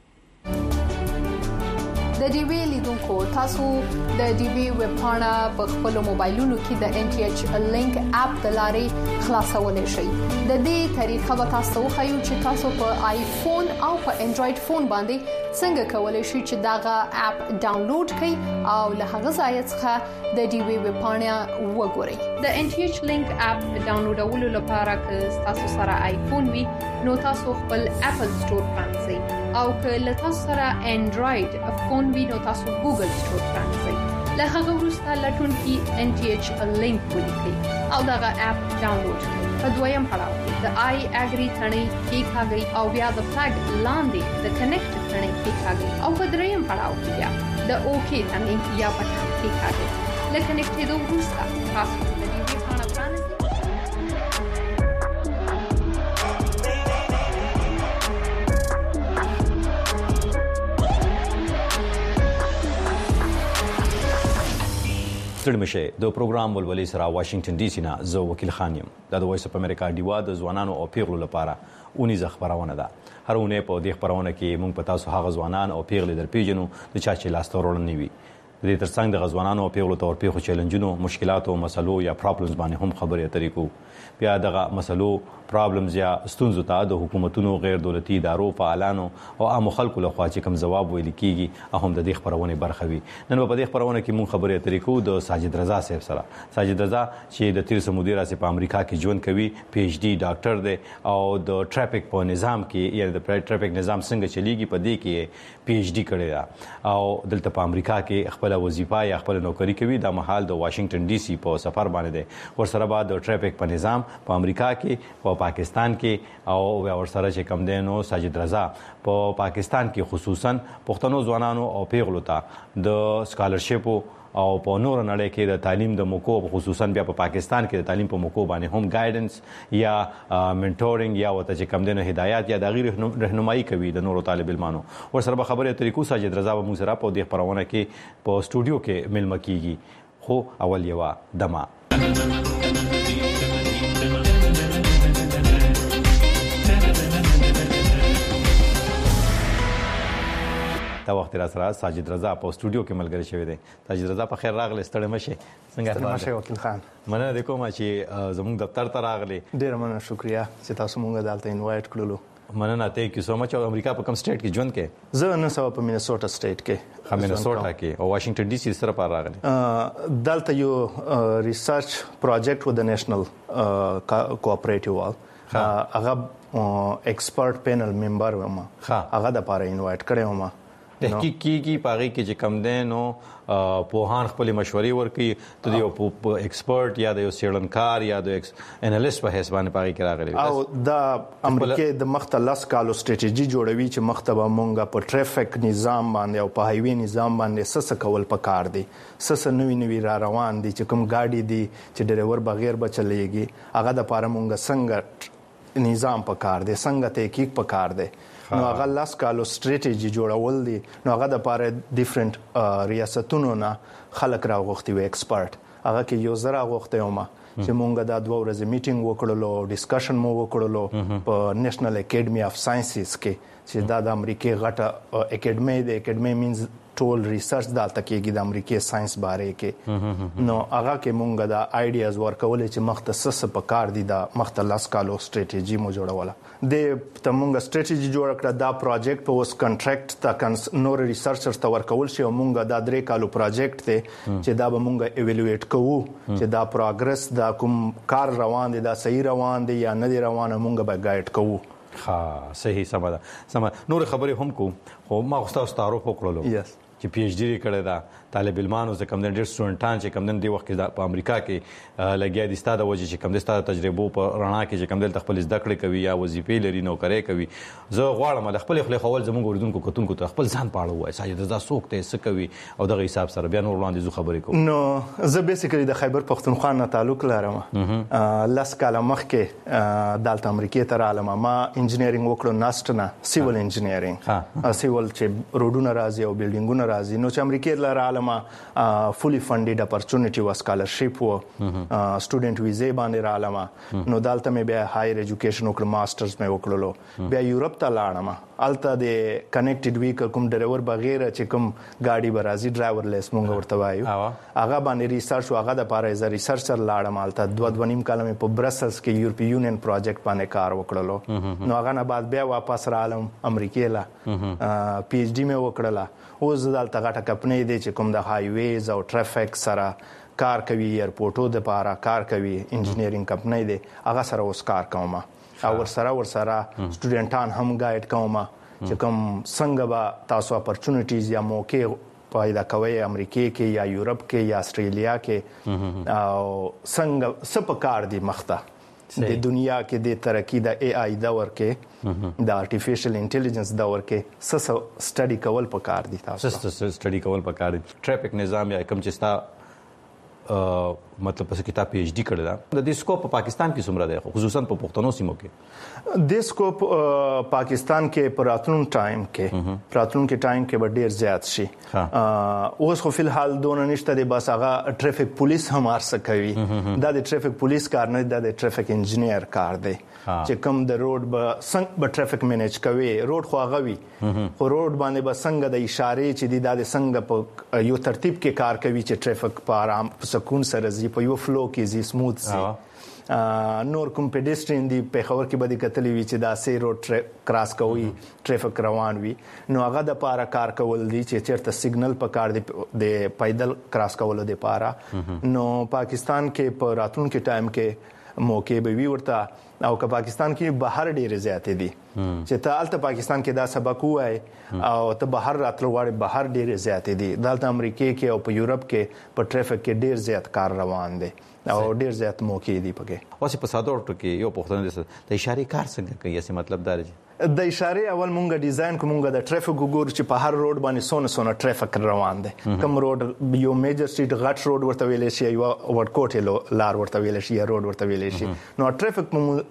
د ډي وی لیدونکو تاسو د ډي وی ویب پاڼه په خپل موبایلونو کې د ان ټي ایچ لینک اپ د لارې خلاصولای شئ د دې طریقه به تاسو خو چې تاسو په آیفون او په انډراید فون باندې څنګه کولای شئ چې داغه اپ ډاونلوډ کړئ او له هغه ځای څخه د ډي وی ویب پاڼه وګورئ د ان ټي ایچ لینک اپ ډاونلوډولو لپاره که تاسو سره آیفون وي نو تاسو خپل اپل سٹور پرانځئ او که له تاسو سره انډراید فون وي نو تاسو ګوګل سٹور پرانځئ له هغه وروسته لټون کې ان ټي ایچ لینک ولیکئ او دغه اپ ډاونلوډ کړئ په دویم پړاو کې د آی اګری ثنې کې ښاګي او بیا د فلګ لاندې د کنیکټ ثنې کې ښاګي او په دریم پړاو کې بیا د اوکی ثنې یا بټن کې ښاګي لکه کنیکټېدو وروسته تاسو د دې پاڼه پرانځئ ستړمشه د پروګرام ولولې سره واشنگټن ډي سي نه زه وکیل خان یم د وایس اپ امریکا دیوا د ځوانانو او پیغلو لپاره اونیزه خبرونه ده هر اونۍ په دې خبرونه کې موږ په تاسو هغه ځوانان او پیغلې در پیژنو د چا چې لاس تورول نه وي د دې ترڅنګ د غزوانانو او پیغلو تور پیغو چیلنجونو مشکلات او مسلو یا پرابلمز باندې هم خبرې اترې کوو بیا دغه مسلو پرابلمز یا ستونزو ته د حکومتونو غیر دولتي ادارو فعالانو او عام خلکو له خوا چې کوم جواب ویل کیږي هم د دې خبرونه برخه وي نن په دې خبرونه کې مونږ خبرې اترې کوو د ساجد رضا صاحب سره ساجد رضا چې د تیر سمودي راسي په امریکا کې ژوند کوي پی ایچ ډي ډاکټر دی او د ټریفیک په نظام کې یا د ټریفیک نظام څنګه چلیږي په دې کې پی ایچ ډي کړی دا او دلته په امریکا کې خپل وظیفه یا خپل نوکری کوي د محل د واشنگټن ډي سي په سفر باندې دی ورسره بعد د ټریفیک په نظام په امریکا کې په پاکستان کې او ورسره چې کم دینو ساجد رضا په پاکستان کې خصوصا پښتنو ځوانانو او پیغلو ته د سکالرشپ او په نور نړۍ کې د تعلیم د موکو خصوصا بیا په پاکستان کې د تعلیم په موکو باندې هم ګایډنس یا منټورینګ یا وته چې کم دینو هدایت یا د غیر رهنمایي کوي د نورو طالب علمانو ورسره به خبرې طریقو ساجد رضا به موږ سره په دې خبرونه کې په سټوډیو کې ملما کیږي خو اول یو دمه دا وخت را سره ساجد رضا په سټوډیو کې ملګری شوی دی ساجد رضا په خیر راغلی ستړی مشه څنګه مشه وکیل خان مننه کوم چې زموږ دفتر ته راغلی ډیر مننه شکریا چې تاسو مونږ دالته انوایټ کړلو مننه ته کی سو مچ امریکا په کوم سټیټ کې ژوند کې زه نن سبا په مینیسوټا سټیټ کې مینیسوټا کې او واشنگټن ډي سي سره پر راغلی دالته یو ریسرچ پروجیکټ و د نېشنل کوآپریټیو وال هغه ایکسپرت پینل ممبر وم هغه د پاره انوایټ کړم ما تحقیق کیږي پاره کې چې کم دینو پوهان خپل مشورې ورکي ته یو ایکسپرت یا د یو سیړنکار یا د انالیست په حساب باندې پاره کې راغلي او د امریکا د مختلف کالو سټریټیجی جوړوي چې مختبه مونږه په ټریفیک نظام باندې او په هایوي نظام باندې سس کول پکار دي سس نوی را روان دي چې کوم گاډي دي چې ډرایور بغیر بچلېږي هغه د پاره مونږه څنګه نظام پکار دي څنګه تحقیق پکار دي نو هغه لاس کالو سټریټیجی جوړول دي نو هغه د پاره ډیفرنٹ ریاستونو نه خلک راغوختي وي ایکسپرت هغه کې یو زرا غوښته یوم چې مونږه د 2 ورځې میټینګ وکړلو ډیسکشن مو وکړلو په نېشنل اکیډمي اف ساينسز کې چې د امریکای غټه اکیډمي د اکیډمي مینز ټول ریسرچ دالته کېږي د امریکای ساينس باره کې نو هغه کې مونږه د آیډیاز ورکول چې مختص په کار دي د مختلف کالو سټریټیجی مو جوړوله د تمونګه سټریټیجی جوړ کړه دا پروجیکټ په اوس کنټریکټ تا نور ریسرچرز ته ورکول شي مونږه د 3 کالو پروجیکټ ته چې دا به مونږه ایوالویټ کوو چې دا پروګرس دا کوم کار روان دي دا صحیح روان دي یا نه دي روانه مونږه به ګایډ کوو ها صحیح سم نور خبرې هم کو خو ما غوښتل تعارف وکړلو چې پی ایچ ډی کړی دا طالب علمانو چې کوم ډېر سټوډنټان چې کوم د وخت کې په امریکا کې لګیا دي ستاده وجه چې کوم د ستاده تجربو په رڼا کې چې کوم د خپل زده کړې کوي یا وظیفې لري نوکرې کوي زه غواړم خپل خول زموږ اوریدونکو کتونکو ته خپل ځان پاړو وای ساجد رضا څوک ته څه کوي او دغه حساب سره بیا نور وړاندې زو خبرې کوم. نو زه بیسیکلی د خیبر پختونخوا نه تعلق لرم. لاس کاله مخکې دالته امریکا ته رالم ما انجینرینګ وکړو ناستنه سیول انجینرینګ سیول چې روډونه راځي او بلډینګونه راځي نو چې امریکا لاره عالمه fully funded opportunity و scholarship و student visa باندې رالمه نو دالته مې بیا higher education وکړ ماسترز مې وکړلو بیا یورپ ته لاړم الته د کنیکټډ ویکل کوم ډرایور بغیر چې کوم گاډي برازي ډرایور لیس مونږ ورته وایو هغه باندې ریسرچ هغه د پاره از ریسرچر لاړم الته 2.5 کال مې په برسلز کې یورپی یونین پروجیکټ باندې کار وکړلو نو هغه نه بعد بیا واپس رالم امریکا لا پی ایچ ډی مې وکړله اوس دالته غټه کمپنی دی چې کوم د های ویز او ټرافیک سره کار کوي ایرپورټو د پاره کار کوي انجینرینګ کمپنی دی هغه سره اوس کار کوم او ورسره سټوډنټان هم گایډ کوم چې کوم څنګه به تاسو اپورچونټیز یا موقع پیدا کوي امریکا کې یا یورپ کې یا استرالیا کې او څنګه سپکار دي مخته د دنیا کې د ترقی د ای آی دور کې د ارتفیشل انټيليجنس دور کې څه سټډي کول پکار دي تاسو سټډي کول پکار دي ټریفیک نظام یا کوم چې ستا مطلب پس کتاب پی ایچ D کړی دا د دې سکوپ په پاکستان کې څومره دی خصوصا په پښتنو سیمو کې د سکوپ پاکستان کې پراتلون ټایم کې به ډیر زیات شي اوس خو فل حال دون نشته دی بس هغه ټریفیک پولیس هم ارسه کوي دا د ټریفیک پولیس کار نه دی د ټریفیک انجینیر کار دی چې کوم د روډ به څنګه به ټریفیک مینیج کوي روډ خو هغه وي خو روډ باندې به څنګه د اشاره چې د څنګه په یو ترتیب کې کار کوي چې ټریفیک په آرام سکون سره زی په یو فلو کې زی سموث سي نور کوم پیډسترین دی په خبر کې به کتلی وی چې دا سي روډ کراس کوي ټریفیک روان وي نو هغه د پاره کار کول دي چې چیرته سیګنل په کار دی د پیدل کراس کول دی پاره نو پاکستان کې په راتلون کې ټایم کې موقع به وی ورته او که پاکستان کې بهر ډیر زیات دي چې ته الته پاکستان کې دا سبق وای او ته بهر راتلو غواړي بهر ډیر زیات دي دلته امریکا کې او په یورپ کې په ټریفیک کې ډیر زیات کار روان دي او ډیر زیات موقع دي پکې اوس په ساده ورته کې یو پوښتنه ده د اشاره کار څنګه کوي چې مطلب دا دی د اشاره اول مونږه ډیزاین کومه د ټریفیک وګور چې په هر روډ باندې سونه ټریفیک روان دي کوم روډ یو میجر سټریټ غټ روډ ورته ویل شي یو ورکوټ لار ورته ویل شي یا روډ ورته ویل شي نو ټریفیک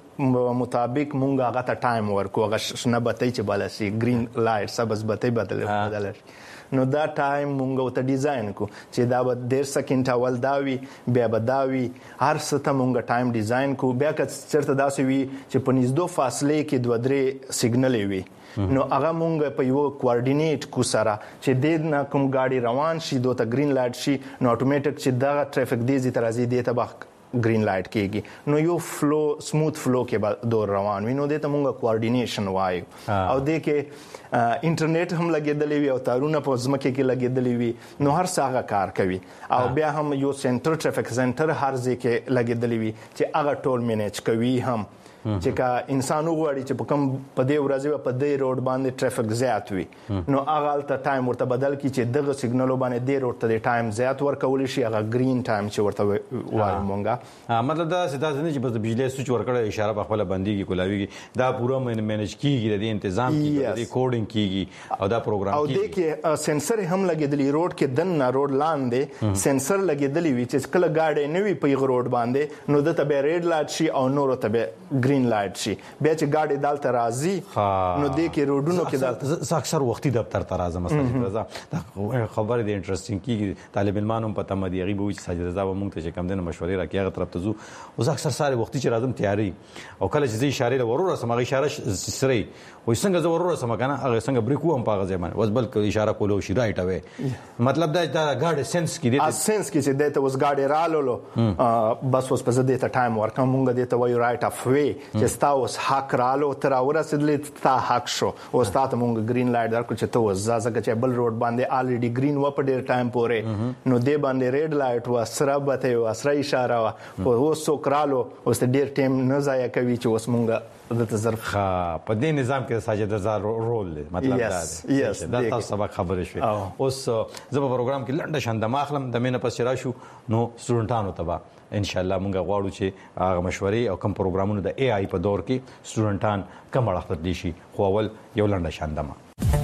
مطابق مونږه هغه ته ټایم ورکو هغه شنه بتای چې بل شي گرین لایټ سبز بتای بدل نو دا ټایم مونږ ته ډیزاین کو چې دا به 1.5 سکند اول داوي بیا به داوي هر څه ته مونږ ټایم ډیزاین کو بیا که چرته داسې وي چې په نږدې فاصله کې 2-3 سیګنل وي نو هغه مونږ په یو کوارډینیټ کو سره چې د نه کوم گاډي روان شي دوته گرین لایټ شي نو اتوماتیک چې دا ټریفیک دیزي ترازی دی ته گرین لایټ کېږي نو یو فلو سموث فلو کې دور روان وي نو د ته مونږه کوارډینیشن وایو او د کې انټرنیټ هم لګیدلې وي او تارونه په ځمکه کې لګیدلې وي نو هر څه کار کوي او بیا هم یو سنټر ټریفیک سنټر هر ځای کې لګیدلې وي چې هغه ټول مینیج کوي هم چې کا انسان وګوري چې په کوم په دې ورځې په دې روډ باندې ټریفیک زیات وي نو هغه الته ټایم ورته بدل کی چې دغه سیګنال باندې دې روډ ته ټایم زیات ورکول شي هغه گرین ټایم چې ورته وایي مونږه مطلب دا ستاسو نه چې بس بجلی سوچ ورکړه اشاره په خپل باندې کولاویږي دا پورا مینیج کیږي د تنظیم کیږي د کوډینګ کیږي او دا پروګرام کیږي او د کې سنسر هم لګیدلی روډ کې دنه روډ لاندې سنسر لګیدلی وي چې کله گاډي نه وي په روډ باندې نو د ته به ریډ لایټ شي او نور ته به گرین لایټ شي بیا چې گاډي دالته راځي نو د کې روډونو کې دالته اکثر وختي دفتر ته راځم مثلا دا خبره د انټرېستینګ کیږي طالب علمانو په تمه دی غیب وي چې ساجد رضا و مونږ ته چې کم دنه مشورې راکې هغه طرف ته زو او اکثر ساره وختي چې راځم تیاری او کله چې اشاره له ورور سره مغه اشاره سره وي څنګه زه ورور سره کنه هغه څنګه بریکو هم پاغه ځمانه وس بل اشاره کولو شي رائټ اوی مطلب دا گاډي سنس کې دي سنس کې چې دته وس گاډي رالو بس وس په زده ته ټایم ورکوم مونږ دته وای رائټ اف وی چې تاسو حق رالو تر ورسېدل تا حق شو او تاسو مونږ گرین لایټ درکو چې ته ځکه چې بل روډ باندې الریډي گرین و په ډیر ټایم پورې نو دې باندې ریډ لایټ و سره به و سره اشاره و او سو کرالو اوس ډیر ټایم نه ضایع کوي چې اوس مونږ د تصرف په دې نظام کې ساجد رضا رول دی مطلب دا تاسو سبق خبرې شوي اوس زه په پروګرام کې لنډه شان د ماخلم د مینه پس راشو نو سټوډنټانو ته به ان شاء الله مونږ غواړو چې هغه مشورې او کوم پروګرامونو د AI په دور کې سټوډنټان کوم اړخ دي شي خو اول یو لنډه شان دمه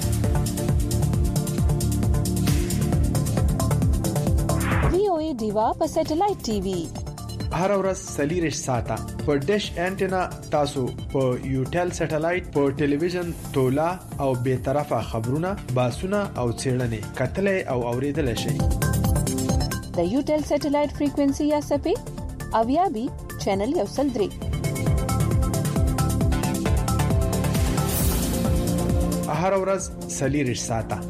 VOA دیوا په سټلایټ ټي وي هر ورځ سلیریش ساته په ډیش انټینا تاسو په یوټل سټلایټ په ټلویزیون تولا او به طرفه خبرونه باسونه او چیرنې کتلې او اوریدل شي د یوټل سټلایټ فریکوئنسي یا سپې اویا بي چینل یو سل درې هر ورځ سلیریش ساته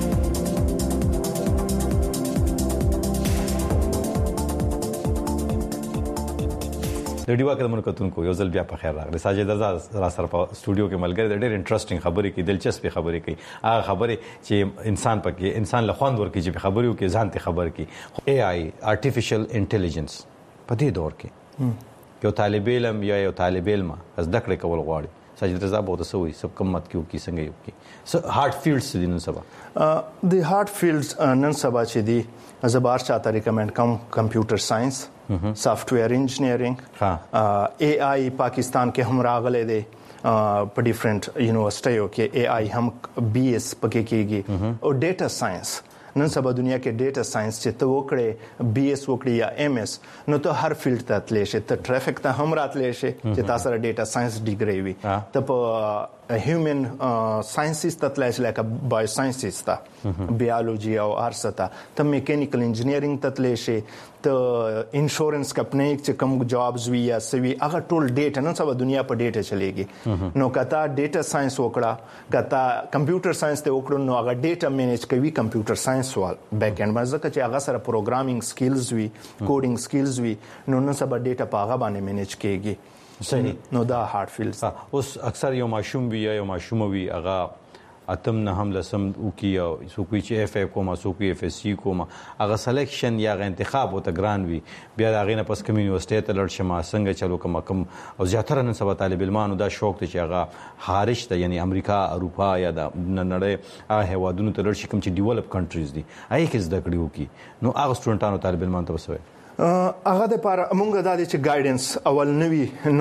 د ډیوا کې موږ کتونکو یو ځل بیا په خیر راغلی ساجد رضا را سره په سټوډیو کې ملګری د ډېر انټرېسټینګ خبرې کوي دلچسپ خبرې کوي هغه خبرې چې انسان له خوند ورکړي چې خبرې وکړي ځان ته خبر کړي AI آرټیفیشل انټيليجنس په دې دور کې یو طالب علم یا یو طالب علم زده کړې کول غواړي ساجد رضا به تاسو وي سب کم مت کیو کی څنګه یو کی سو هارد فیلډز دي نن سبا د هارد فیلډز نن سبا چې دي زبر چاته ریکمند کوم کمپیوټر ساينس سافټویر انجینیرینګ AI پاکستان کې هم راغلي دي په ډیفرنٹ یونیورسيټیو کې AI هم BS پکې کېږي او ډیټا ساينس نن سبا دنیا کې ډیټا ساينس چې ته وکړې BS وکړې یا MS نو ته هر فیلډ ته تللی شې ته ټریفیک ته هم راتللی شې چې تاسو سره ډیټا ساينس ډیګري وي ته په هیومن ساينسز ته تللی شې لکه بایو ساينسز ته بیولوژي او ارسته ته میکانیکل انجینیرینګ ته تللی شې ته انشورنس کمپنی چې کوم جابز وی یا سوي هغه ټول ډیټا نن سبا دنیا په ډیټا چلیږي نو کته ډیټا ساينس وکړه کته کمپیوټر ساينس ته وکړو نو هغه ډیټا مینیج کوي کمپیوټر ساينس وال بیک اینڈ باندې ځکه چې هغه سره پروګرامینګ سکلز وی کوډینګ سکلز وی نو نن سبا ډیټا په هغه باندې مینیج کیږي صحیح نو دا هارد فیلډز اوس اکثر یو ماشوم وی یا یو ماشوم وی هغه اتم نه هم لسم او کی او سو کوی چې FA کومه سو کوی FSC کومه هغه سلیکشن یا انتخاب او ته ګران وی بیا دا غینه پس کوم یونیورسيټي ته لړ شمه څنګه چلو کوم او زیاتره نن سبا طالب علمانو دا شوق ته چې هغه خارج ته یعنی امریکا اروپا یا د نړۍ هغه هوادونو ته لړ شي کوم چې ډیولپ کنټریز دي هغه کې زده کړیو کی نو هغه سټوډنټانو طالب علمانو ته وسوي هغه د پاره مونږ د دې چې گایډنس اول نوي نو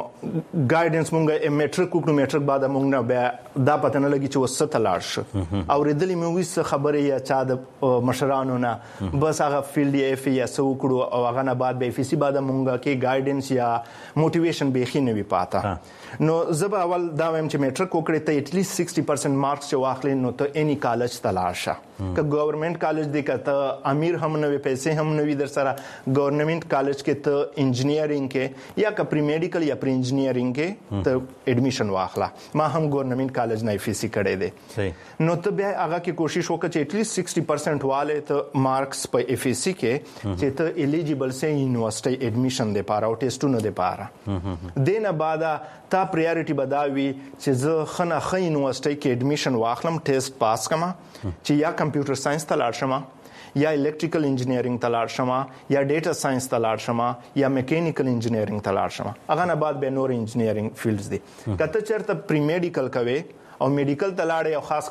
گایډنس مونږه میټریک کوو میټریک بعد مونږ نه بیا دا پته نه لګي چې وسته لاړ شو او ردلې مې وې خبره یا چا د مشرانو نه بس هغه فیلډ یې FA یا سو کړو او هغه نه بعد به FSC بعد مونږه کې گایډنس یا موټیویشن به خې نه وی پاته نو زب اول دا ویم چې میټریک وکړې ته اټلیست 60% مارکس چې واخلې نو ته اني کالج ته لاړ شه که ګورنمنت کالج دی کته امیر هم نه وي پیسې هم نه وي در سره ګورنمنت کالج کې ته انجینیرینګ کې یا که پری میډیکل یا پری انجینیرینګ کې ته اډمیشن واخلا ما هم ګورنمنت کالج نه FSC کړی دی نو ته بیا هغه کې کوشش وکړه چې اټلیست 60% والے ته مارکس په FSC کې چې ته الیجیبل سه یونیورسيټي اډمیشن دی پاره او ټیسټونو دی پاره دینه بعد تا پریورټي بداوي چې زه خنه خې یونیورسيټي کې اډمیشن واخلم ټیسټ پاس کما چې یا کمپیوټر ساينس ته لاړ شم یا الیکټریکل انجینیرینګ ته لاړ شم یا ډیټا ساينس ته لاړ شم یا میکانیکل انجینیرینګ ته لاړ شم هغه نه بعد به نور انجینیرینګ فیلډز دي کته چیرته پری میډیکل کوي او میډیکل ته لاړ او خاص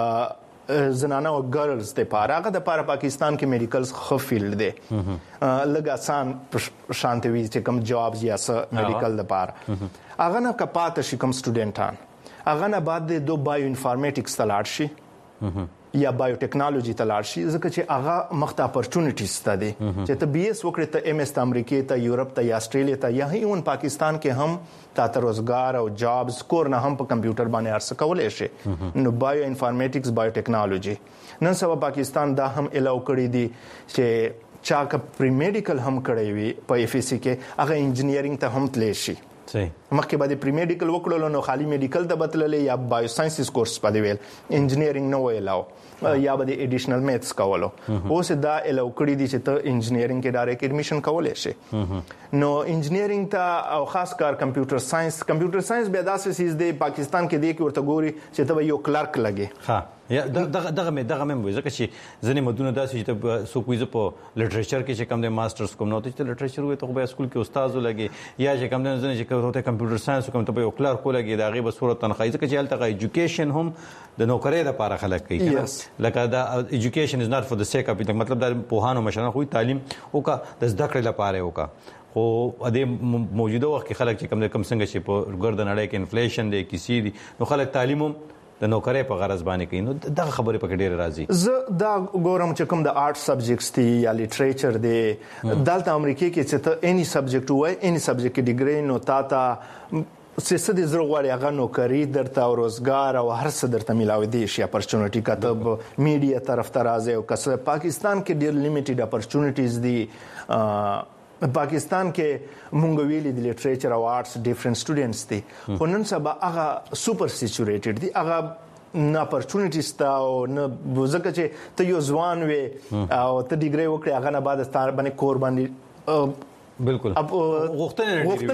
کر زنانه او ګرلز ته پاره هغه د پاره پاکستان کې میډیکل خو فیلډ دی لږ آسان شانتوي چې کوم جابز یا میډیکل د پاره هغه نه کپاته شي کوم سټوډنټان هغه نه بعد د بایو انفارمیټکس ته لاړ شي یا بایو ټیکنالوژي ته لاړ شي ځکه چې هغه مخته اپورچونټیز ته دي چې ته BS وکړې ته MS ته امریکا ته یورپ ته یا استرالیا ته یا ایون پاکستان کې هم تاسو روزګار او جابز کور نه هم په کمپیوټر باندې ارڅ کولای شي نو بایو انفارمیټکس بایو ټیکنالوژي نن سبا پاکستان دا هم الاو کړی دي چې چا کا پری میډیکل هم کړی وي په FSC کې هغه انجینیرینګ ته هم تللی شي مخکې به د پری میډیکل وکړل نو خالي میډیکل ته بتللې یا بایو ساينسز کورس پدې ویل انجینیرینګ نو ویلاو یا به د اډیشنل میثز کولو اوس دا الو کړی دي چې ته انجینیرینګ کې ډایرکټ اډمیشن کولای شي نو انجینیرینګ ته او خاص کار کمپیوټر ساينس به داسې سیز دی پاکستان کې دی کې ورته ګوري چې ته یو کلرک لګي ها یا دغه مې ځکه چې ځنې مدونه داسې چې سو کوی ز په لټریچر کې چې کوم د ماسترز کوم نو ته لټریچر وي ته په سکول کې استاد لګي یا چې کوم د ځنې چې کوته کمپیوټر ساينس کوم ته یو کلرک لګي دا غي به صورت تنخواه ځکه چې هلته ایجوکیشن هم د نوکرۍ لپاره خلک کوي لکه دا ایجوکیشن از ناٹ فور د سیک اف مطلب دا پوهانو مشرانو خو تعلیم وکا د زده کړې لپاره وکا خو د موجوده وخت کې خلک چې کم څنګه چې په ګرد نړۍ کې انفلیشن دی کیسې دي نو خلک تعلیم د نوکرۍ په غرض باندې کوي نو دا خبره پکې ډېر راځي زه دا ګورم چې کوم د آرټ سبجیکټس دي یا لټریچر دی دلته امریکا کې چې ته اني سبجیکټ وای اني سبجیکټ ډیګری نو تا سیسه د زړه غواړي هغه نوکری درته او روزګار او هر څه درته ملاوي دي شي اپورچونټی کته میډیا طرف ته راځي او کسه پاکستان کې ډېر لیمیټډ اپورچونټیز دي پاکستان کې مونږ ویلي د لټریچر او آرټس ډیفرنٹ سټوډنټس دي خو نن سبا هغه سوپر سچوریټډ دي هغه نه اپورچونټیز تا او نه ځکه چې ته یو ځوان وې او ته ډیګری وکړې هغه نه بعد ستاره باندې کور باندې بالکل اب غوښتنې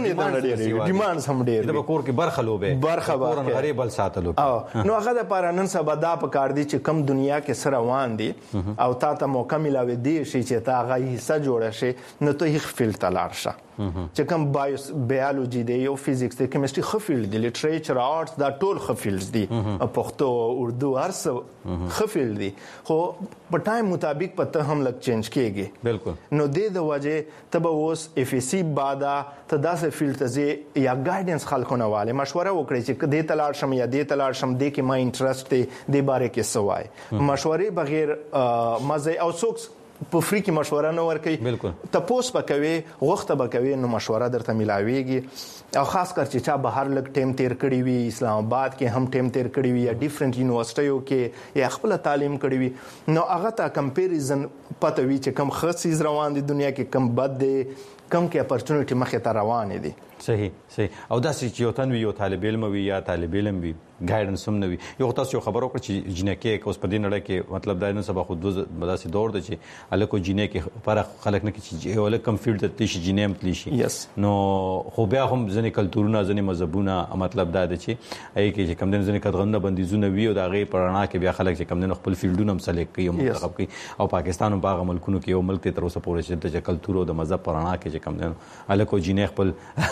ډیمانډز هم ډېر د کور کې برخه کورن غریب بل ساتلو نو هغه د پاره نن سبا دا په کار دي چې کم دنیا کې سره روان دي او تا ته موقع ملاوي دي چې تا هغه حصہ جوړ شي نو ته هیڅ فیلډ ته لاړ شه چې کوم بایولوژي دی او فزیکس دی کیمستري خفیل دی لټریچر آرټس دا ټول خفیلز دي پښتو اردو هر څه خفیل دي خو په ټایم مطابق پته هم لګ چینج کیږي بالکل نو د وجه تب اوس اف سی بادا ته داسې فیلډ ته یا ګایډنس خلکو نه والے مشوره وکړي چې دې تلاړ شم یا دې تلاړ شم دې کې ما انټرست دی د باره کې سوای مشورې بغیر مزه او سوکس په فری کې مشوره نه ورکي بالکل تاسو پکوي غوښته بکوي نو مشوره درته ملاويږي او خاص کر چې چا بهر لګ ټیم تیر کړی وي اسلام آباد کې هم ټیم تیر کړی وي یا ډیفرنٹ یونیورسيټیو کې یا خپل تعلیم کړی وي نو هغه ته کمپیریزن پته وي چې کم خاصیز روان دي دنیا کې کم بد دي کم کې اپورچونټی مخه ته روان دي صحیح او دا چې یو تن وی یو طالب علم وي یا طالب علم وي ګایډنس هم نه وي یو تاسو خبرو کړ چې جنکه کې اوس په دې نړۍ کې مطلب دا نه سبا خود داسې دور دی چې الکو جنکه پر خلک نه کې چې یو کم فیلډ ته شي جنیم تلی شي نو خو بیا هم ځنې کلتورونه ځنې مذهبونه مطلب دا دی چې ای کې کم دن ځنې کډغنه بندیزونه وي او دا غي پرانا کې بیا خلک چې کم دن خپل فیلډونه هم سلیکټ کوي او منتخب کوي او پاکستان هم باغ ملکونو کې یو ملک تر اوسه پورې چې کلتور او د مذهب پرانا کې چې کم دن الکو جنې خپل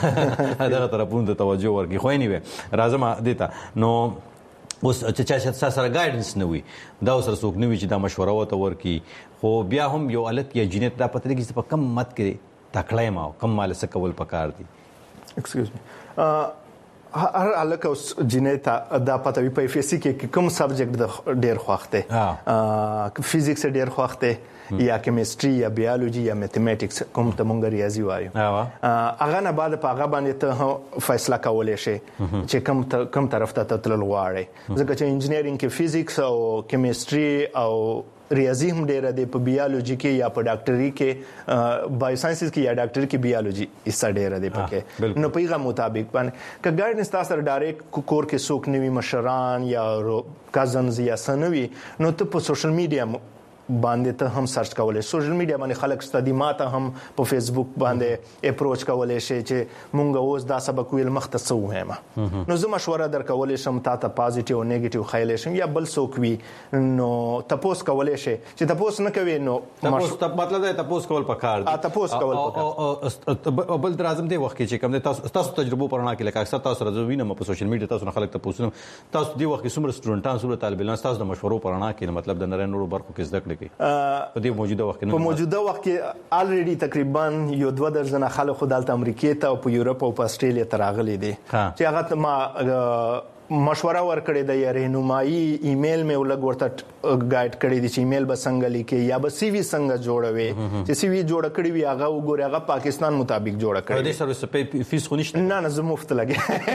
دغه طرفونو ته توجه ورکړي خو نه وي راځم دیتا نو اوس چې سره ګایډنس نه وي دا سره څوک نه وي چې دا مشوره وته ورکي خو بیا هم یو الک یا جنیت دا پته لګي چې په کم مت کې تکړه ما کم مال څه کول پکار دي ایکسکیوز می هر الک اوس جنیت دا پته وي په اف سی کې کوم سبجیکټ ډیر خوښته فزیکس ډیر خوښته یا کیمستري یا بیولوژي یا میتھمیټکس کوم ته مونږ ریاضي وایو هغه نه بعد په هغه باندې ته فیصله کولای شي چې کوم طرف ته تلل غواړي ځکه چې انجینیرینګ کې فزیکس او کیمستري او ریاضي هم ډیره دی په بیولوژي کې یا په ډاکټري کې بایو ساينسز کې یا ډاکټري کې بیولوژي حصہ ډیره دی پکې نو په هغه مطابق باندې ک ګایډنس تاسو ډایرکټ کور کې څوک نیوي مشران یا کازنز یا سنوي نو ته په سوشل میډیا باندې ته هم سرچ کولای سوشل میډیا باندې خلک ستدي ماته هم په فیسبوک باندې اپروچ کولای شي چې مونږ اوس دا سبق ویل مختص وهمه نو زه مشوره درکولای شم تاسو پازیټیو او نیگیټیو خیال شم یا بل څوک وي نو تاسو کولای شي چې تاسو نه کوي نو تاسو مطلب دا تاسو کول پکار دي تاسو کول پکار بل درازم دی وخت کې چې کوم تاسو تجربه پرانا کې لکه اکثر تاسو راځوینه په سوشل میډیا تاسو خلک ته پوښتنه تاسو دی وخت کې څومره سټوډنټان څومره طالب علمان تاسو د مشورو پرانا کې مطلب د نړۍ برخو کې زده کړې په دې موجوده وخت کې په موجوده وخت کې الریډي تقریبا یو 2 درجن خلک خو دلته امریکا ته او په یورپ او په استرالیا ته راغلي دي چې هغه ما مشوره ورکړې د یا رهنمایي ایمیل مې ولګ ورته ګایډ کړی دی چې ایمیل به څنګه لیکي یا به سی وی څنګه جوړوي چې سی وی جوړ کړی وي هغه وګوري هغه پاکستان مطابق جوړ کړی دی. سرویس په فیس خو نشته؟ نه زه مفت لګي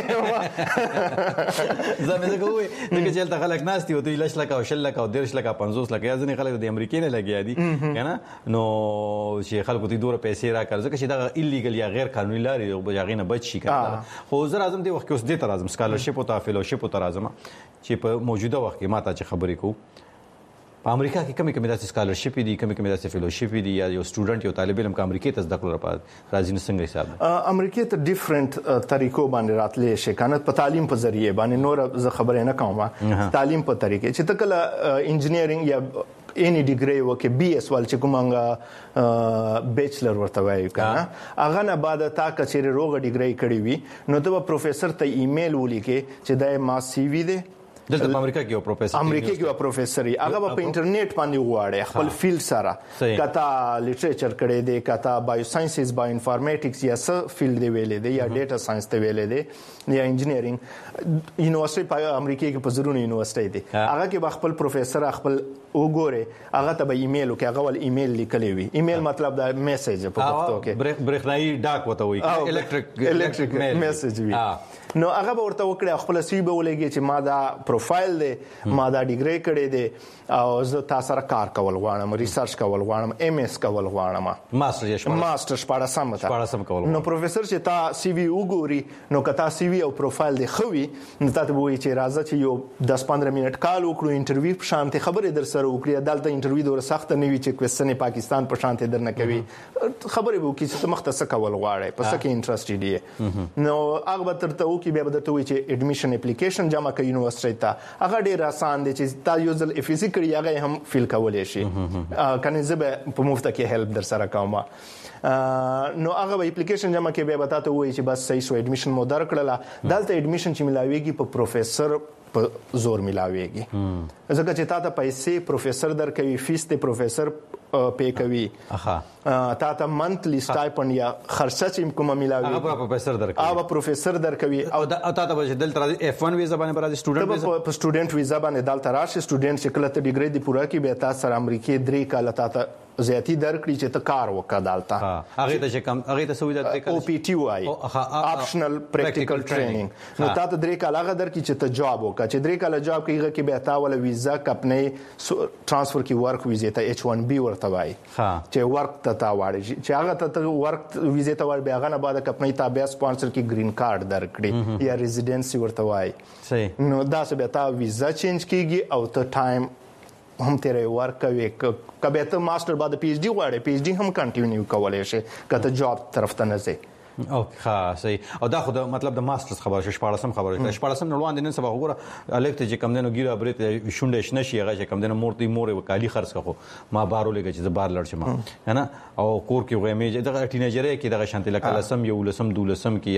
زموږ کوی دغه چې تل خلک ناشتي او دوی لښ لکه او شل لکه او 10 لکه 50 لکه یا ځنې خلک د امریکای نه لګیا دي کنه نو چې خلکو ته دوره پیسې راکړي ځکه چې دا ایلیګل یا غیر قانوني لارې او بجاغې نه بچ شي کنه. خو زه راځم د وخت کې اوس دې تر راځم سکالرشپ او فیلوشپ ته راځم چې په موجوده وخت کې ماته چې خبرې کوو په امریکا کې کمی داسې سکالرشپ دي کمی داسې فیلوشپ دي یا یو سټوډنټ یو طالب علم که امریکای ته زده کړو لپاره راځي نو څنګه حساب امریکای ته ډیفرنٹ طریقو باندې راتلې شي کنه په تعلیم په ذریعہ باندې نور زه خبرې نه کوم تعلیم په طریقې چې تکله انجینیرینګ یا any degree وکي بي اس ول چې کومه بیچلر ورته وایي کنه هغه نه بعد تا کچېره روغ ډیګری کړی وي نو ته پروفیسور ته ایمیل ولیکې چې دا ما سی وی دی دلته په امریکا کې یو پروفیسور هغه په انټرنیټ باندې وغواړي خپل فیلډ سره کته لټریچر کړي دی کته بایو ساينسز بایو انفارمیټکس یا څه فیلډ دی ویلې دی یا ډیټا ساينس ته ویلې دی یا انجینیرینګ یونیورسيټي په امریکا کې په زرونه یونیورسيټي دی هغه کې خپل پروفیسور خپل وګوره هغه ته به ایمیل وکي هغه ول ایمیل لیکلی وي ایمیل مطلب دا میسج په پښتو کې برېښنايي ډاک وته وي الکتریک میسج وي نو هغه ورته وکړي خپل سی به ولګي چې ما دا پروفایل دی ما دا ډیګری کړی دی او زه تاسو سره کار کول غواړم ریسرچ کول غواړم ام اس کول غواړم ماستر شپاړسم نو پروفیسور چې تا سی وی وګوري نو کتا سی وی او پروفایل دی خوي نو تاسو به وایي چې راځه چې یو 10-15 منټ کال وکړو انټرویو په شانتي خبرې در سره وکړي دلته انټرویو ډېر سخت نه وي چې کوېسچن پاکستان په شانتي درنه کوي خبرې به وکړي چې مختص کول غواړي په څه کې انټرېسټډ دی نو هغه به ترته وکړي به درته وایي چې اډمیشن اپلیکیشن جمع کوي یونیورسيټي ته هغه ډېر آسان دی چې تا یو ځل افیزیکلی هغه هم فیل کولای شي کنه زه به په مفت کې هیلپ در سره کوم نو هغه اپلیکیشن جمع کې به تاسو وایي چې بس صحیح شو اډمیشن مو درکړه دلته اډمیشن چې ملاويږي په پروفیسور په زور ملاويږي ځکه چې تاسو پیسې پروفیسور درکوي فیس ته پروفیسور پے کوي تاسو منثلی سټایپند یا خرچه چې کومه ملاوي هغه پروفیسور درکوي او تاسو به دلته F1 ویزا باندې راځي سټوډنټ ویزا باندې دلته راشي سټوډنټ چې کله ته ډیګری دی پوره کی به تاسو سره امریکای 3 کال تاسو زیاتی درکړي چې ته کار وکړه دلته هغه ته چې کم هغه ته سوي درته او پی ټي وای اپشنل پریکټیکل ټریننګ نو تاسو 3 کال هغه درکړي چې ته جاب وکړه چې 3 کال جاب کیږي کې به تاسو ول ویزا کپنه ترانسفر کی ورک ویزا ته H1B ورته وای چې ورک ته واړي چې هغه ته ورک ویزا ته ور به هغه نه بعد کپنه تابع سپانسر کی گرین کارت درکړي یا ریزیډنسي ورته وای صحیح نو دا څه به تاسو ویزا چینج کیږي او ته ټایم هم تیرې ورک کوي کبه ته ماستر بعد پی ایچ ډی غواړي پی ایچ ډی هم کنټینیو کولای شي کته جاب طرف ته نه ځي او ښه صحیح او دا خو د مطلب د ماسترز خبره شپاړسم خبره نو وړاندې نن سبا وګوره الکت چې کم دنو ګیره برت شونډه شنشي هغه چې کم دنو مور وکالي خرڅ کړو ما بارو لګی چې بار لړ شم نه او کور کې غوېمې دغه ټینیجر کې دغه شانتي لکه لسم یو لسم دولسم کې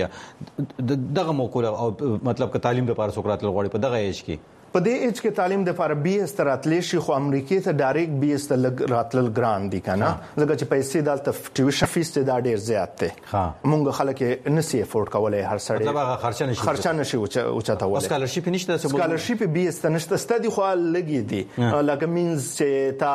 دغه موکول او مطلب ک تعلیم د پاره سوکرات لغړی په دغه ایج کې په دې ایج کې تعلیم د لپاره بي اس راتلې شي خو امریکای ته ډایرکټ بي اس ته راتل ګران دي کنه ځکه چې پیسې دلته ټیوشن فیس ته دا ډیر زیات دی مونږ خلک نسی افورد کولای هر سړی مطلب هغه خرچه نشي او چاته ولای سکالرشپ نشته سکالرشپ بي اس ته نشته ستدي خو لګي دي لکه مینز چې تا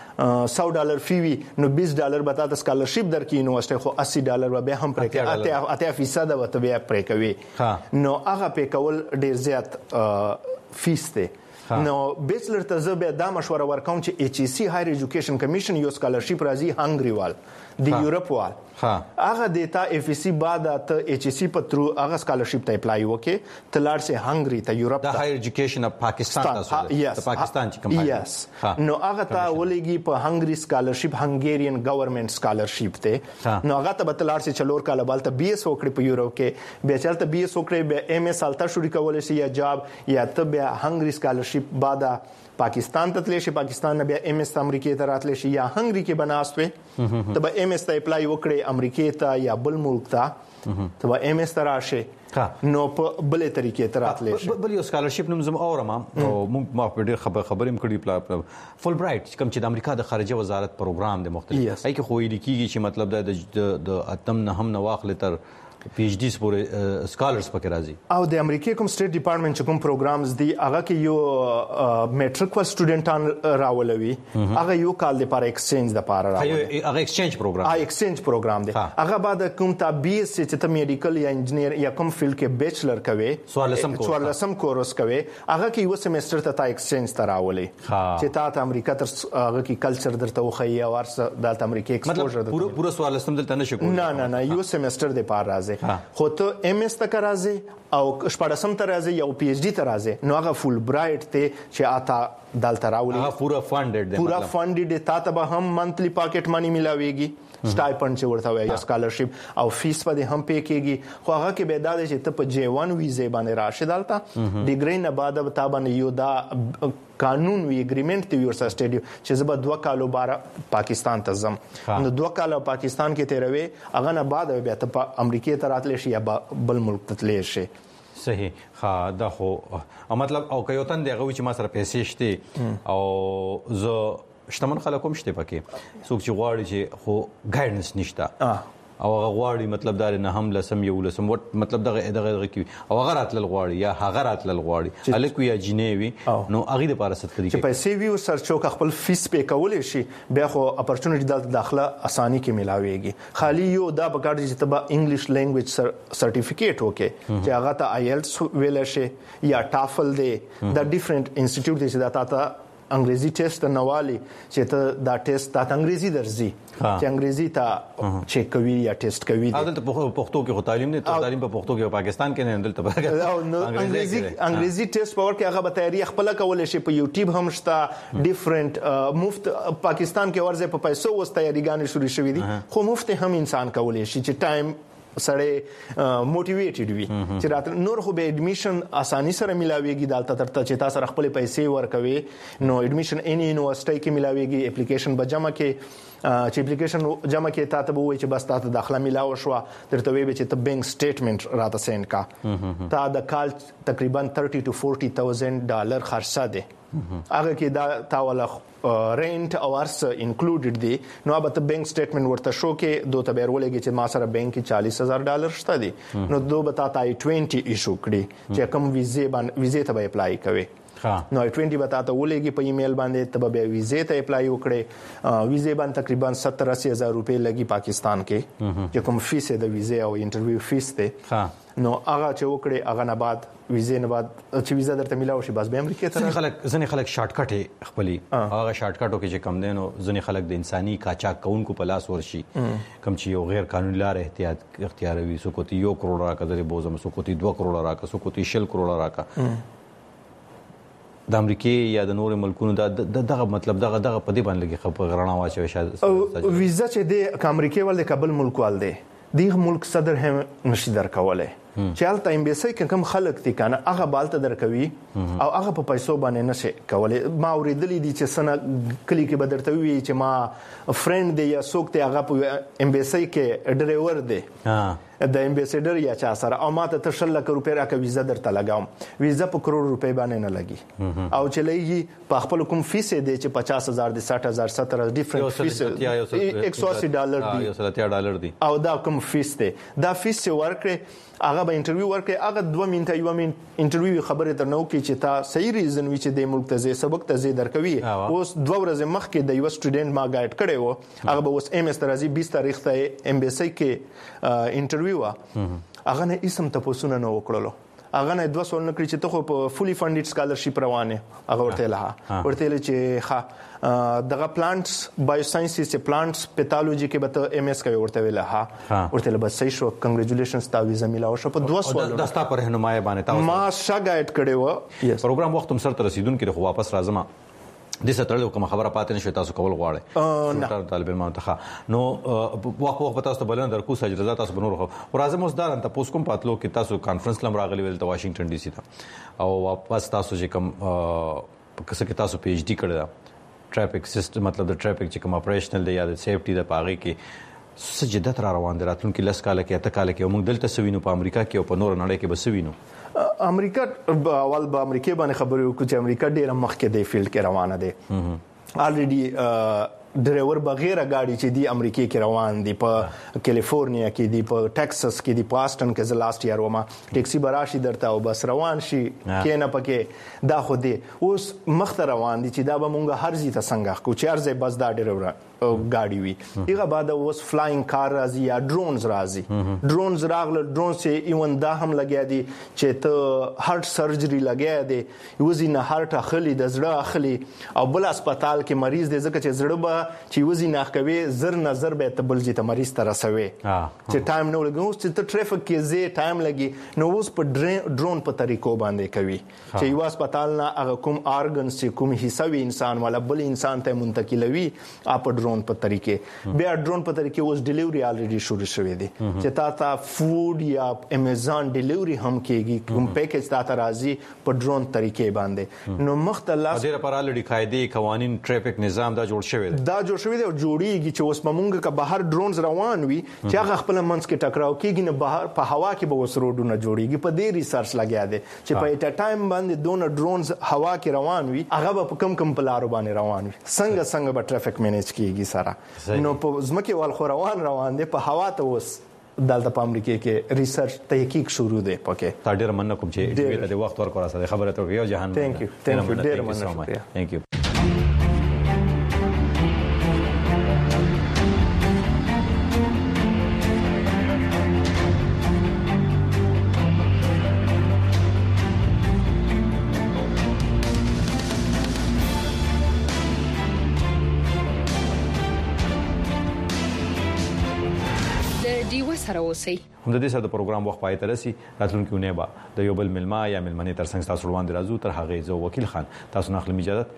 $100 فی وی نو $20 به تاسو سکالرشپ درکې یونیورسيټي خو $80 به هم پرې کوي 80% به به پرې کوي نو هغه پې کول ډیر زیات فیس ته نو بیچلر ته زه به دا مشوره ورکوم چې ایچ ای سی هایر ایجوکیشن کمیشن یو سکالرشپ راځي هنګری وال د یورپ وال هغه دیتا اف سی بعد ته ایچ ای سی په ترو هغه سکالرشپ ته اپلای وکي تلار سه هنګری ته یورپ د هایر ایجوکیشن اف پاکستان تاسو د پاکستان چې کوم نو هغه ته ولېږي په هنګری سکالرشپ هنګریان ګورنمنت سکالرشپ ته نو هغه ته تلار سه چلور کال بالته بي اس وکړي په یورپ کې به چلته بي اس وکړي به ام اس التا شروع کول شي یا جاب یا ته به هنګری سکالرشپ بعد پاکستان ته تللی شي پاکستان نه بیا ام اس امریکای ته راتلی شي یا هنګری کې بناستوي ته به ام اس ته اپلای وکړي امریکای ته یا بل ملک ته ته به ام اس ته راشي نو په بلې طریقې ته راتلی شي بل یو سکالرشپ نوم زم اورم او موږ ما په ډېر خبرې کړې فول برایټ کوم چې د امریکا د خارجه وزارت پروګرام د مختلف ای کې خو یې لیکيږي چې مطلب د اتم نه هم نه واخلې تر پی ایچ ډي پورې سکالرز پکې راځي او د امریکای کوم سټیټ ډپارټمنټ کوم پروګرامز دی هغه کې یو میټریک ول سټوډنټان راولوي هغه یو کال لپاره ایکسچینج د پاره راولي هغه ایکسچینج پروګرام دی هغه بعد کوم تابع چې ته میډیکل یا انجینیر یا کوم فیلډ کې بیچلر کوي 14 کورس کوي هغه کې یو سیمستر ته ایکسچینج تراولي چې ته امریکا تر هغه کې کلچر درته وخی او ورسره د امریکا ایکسپوژر مطلب پورا 14 دلته نشي کولای نه یو سیمستر د پاره راځي خو ته ام اس ته راځي او شپږم ته راځي یا پی ایچ ډي ته راځي نو هغه فول برایټ ته چې آتا دالته راولي هغه پورا فانډډ دی پورا فانډډ تا ته به هم منثلی پاکټ مانی ملاويږي سټایپند چې ورته وایي یا سکالرشپ او فیس په دې هم پې کېږي خو هغه کې به دا چې ته په J1 ویزه باندې راشي دالته ډیګری نه بعد به تا باندې یو دا قانون وی اګریمنت دی ورسره سټیډیو چې زه به 2 کالو بار پاکستان ته ځم نو 2 کال پاکستان کې تیروي هغه نه بعد بیا ته په امریکا ته راتلی شي یا بل ملک ته تللی شي صحیح ها دا خو مطلب او کيوتن دغه چې ما سره پیسې شته او زه شتمن خلک هم شته پکې څوک چې غواړي چې خو ګایډنس نشته او هغه غواړي مطلب دا نه هم لسم یو لسم مطلب دغه کی او هغه راتل غواړي یا هغه راتل غواړي الکو یا جنیوي نو هغه د پاره ست طریقې چې پیسې وی سرچو خپل فیس په کولې شي بیا خو اپورتونټی د داخله اساني کې ملاويږي خالی یو دا بګړ چې تبا انګلیش لینګویج سرټیفیکیټ وکي چې هغه ته آیلټس ویل شي یا ټافل دی د ډیفرنٹ انسټیټیوټ دي چې دا تا انګریزي ټیسټ نوالي چې ته دا ټیسټ تا انګریزي درځي چې انګریزي ته چیک کوي یا ټیسټ کوي دلته پښتو کې خو تعلیم نه تعلیم په پښتو کې پاکستان کې نه دلته انګریزي ټیسټ په ورکه هغه به تیاری خپل کول شي په یوټیوب هم شته ډیفرنٹ مفت پاکستان کې ورځ په پیسو وس تیاریګانې شروع شوې دي خو مفت هم انسان کولای شي چې ټایم سره موټیویټډ وي چې راته نور خو به اډمیشن اساني سره ملاويږي دالته ترته چې تاسو خپل پیسې ورکوي نو اډمیشن اني یونیورسيټي کې ملاويږي اپلیکیشن بجما کې چې اپلیکیشن جمع کې تاسو به وایي چې بس تاسو داخله ملاو شو ترته وی چې ته بینک سټیټمنټ راته سند کا تا د کال تقریبا 30 to 40,000 ډالر خرچه ده هغه کې دا تاوله رینټ او ارس انکلوډډ دي نو به ته بینک سټیټمنټ ورته شو کې دوه تبر ولګي چې ما سره بینک کې $40,000 شته دي نو دوه به تا I-20 ایشو کړي چې کوم ویزه ته به اپلای کوي نو I-20 به تاسو ولېږي په ایمیل باندې ته به ویزه ته اپلای وکړي ویزه باندې تقریبا 70-80 روپے لګي پاکستان کې چې کوم فیس د ویزه او انټرویو فیس ته نو هغه چې وکړي هغه نه بعد ویزه نه بعد چې ویزه درته ملاوي شي بس به امریکا ته ځنې خلک شارټ کټ خپلې هغه شارټ کټو کې چې کم دینو ځنې خلک د انساني قاچاق کوونکو په لاس ورشي کم چې یو غیر قانوني لار اختیاروي سو کوتي 1 کروڑ راکا د بوزم سو کوتي 2 کروڑ راکا سو کوتي 6 کروڑ راکا د امریکای یا د نور ملکونو دغه مطلب دغه په دې باندې لګي خبر غرانه واچوي شاید ویزه چې د امریکای ول د کابل ملک وال دی دغه ملک صدر هم نشي درکوله چالت ایمبیسي کوم خلک دي کنه هغه بالته درکوي او هغه په پیسو باندې نشي کوله ما اوریدلې دي چې سنه کلی کې بدرته وی چې ما فرند دی یا څوک ته هغه په ایمبیسي کې ډرایور دی د امبیسډر یا چا سره او ماته ته 1 لک روپے راکې ویزه درته لګاوم ویزه په کروڑ روپے باندې نه لګي او چې لګي په خپل کوم فیس دی چې 50,000 دی 60,000 70,000 ډیفرنٹ فیس $180 دی او دا کوم فیس دی دا فیس ورکړي هغه به انټرویو ورکړي هغه 2 منټه یو منټ انټرویو خبره تر نو کې چې تا صحیح ریزن وی چې د ملک ته سبق ته درکوي اوس 2 ورځې مخکې د یو سټوډنټ ما ګایډ کړي وو هغه به اوس ام اس ترازی 20 تاریخ ته امبیسي کې انټرویو هغه نه اسم تاسو نه وکړلو هغه نه 200 نکړي چې ته خو په فولي فندډ سکالرشپ روانه هغه ورته چې دغه پلانټس بایو ساينسز چې پلانټس پیتالوجي کې به ام اس کوي ورته ورته بس صحیح شو کنګریچولیشنز تا ویزه ملاو شو په 200 دستا پر رهنمایي باندې تاسو ما شګایټ کړي و پروګرام وخت هم سره رسیدونکو خو واپس راځم د ستړلو کوم خبره پاتې نشو تاسو کول غواړئ طالب علم ته نو وخت تاسو ته بلند درکو سجده تاسو بنور خو راځم اوس دا ته پوس کوم پاتلو کې تاسو کانفرنس لم راغلی ول ته واشنگټن ډي سي ته او واپس تاسو چې کوم کسه کې تاسو پی ایچ ډي کړی ټریفیک سیستم مطلب د ټریفیک چې کوم اپریشنل دی یا د سیفټي د پاغي کې سجدت را روان دي راتلونکي لس کال کې اته کال کې موږ دلته سوینو په امریکا کې او په نور نړۍ کې بسوینو امریکا اول به امریکا باندې خبرې وکړو چې امریکا ډېر مخکې دی فیلډ کې روانه ده الریډي ډرایور بغیر غاډي چې دی امریکا کې روان دي په کیلیفورنیا کې دي په ټکساس کې دي په آسټن کې ز لاست ایئر وما ټیکسي براشي درته او بس روان شي کې نه پکې دا خو دي اوس مخ روان دي چې دا به مونږ هر ځای ته څنګه کو چار ځای بس دا ډرایور غاډي وي هغه بعد اوس فلاینګ کار راځي یا ډرونز راځي ډرونز راغله ډرون چې ایون دا هم لګیا دي چې ته هارت سرجري لګیا دي یوزي نه هارت اخلي د زړه اخلي او بل هسپتال کې مریض دی ځکه چې زړه به چې یوزي نه کوي زر نظر به ته بل ځای ته مریض ته رسوي چې ټایم نه لګي اوس چې ته ټریفیک کې زی ټایم لګي نو اوس په ډرون په طریقو باندې کوي چې یو هسپتال نه هغه کوم ارګنز چې کوم حصہ وي انسان والا بل انسان ته منتقلوي اپ ډرون په طریقې بیا ډرون په طریقې اوس ډیلیوري الریډي شروع شوې دي چې تا فود یا امیزان ډیلیوري هم کېږي کوم پیکج تا راځي په ډرون طریقې باندې نو مختلف ډیره پر الریډي قاعده قوانين ټریفیک نظام دا جوړ شوی دی او جوړیږي چې اوس مونږه که بهر ډرونز روان وي چې هغه خپل منځ کې ټکراو کېږي نه بهر په هوا کې به اوس روډونه جوړیږي په دې ریسرچ لګیا دی چې په اټ ټایم باندې دونه ډرونز هوا کې روان وي هغه به کم پلارو باندې روان وي څنګه به ټریفیک مینیج کیږي سره نو په ځمکه وال خو روان دي په هوا ته اوس دلته په امریکا کې ریسرچ تحقیق شروع دی پکې تا ډیر مننه کوم چې ډیر د وخت ورکړه سره خبره ته یو جهان ثانک یو ډیر مننه ثانک یو سره اوسئ هم د دې سره د پروګرام وخت پای ته رسي راتلونکي ونه به د یو بل ملما یا ملمنې ترڅنګ تاسو وړاندې راځو تر هغه زه وکیل خان تاسو نه اخلم اجازه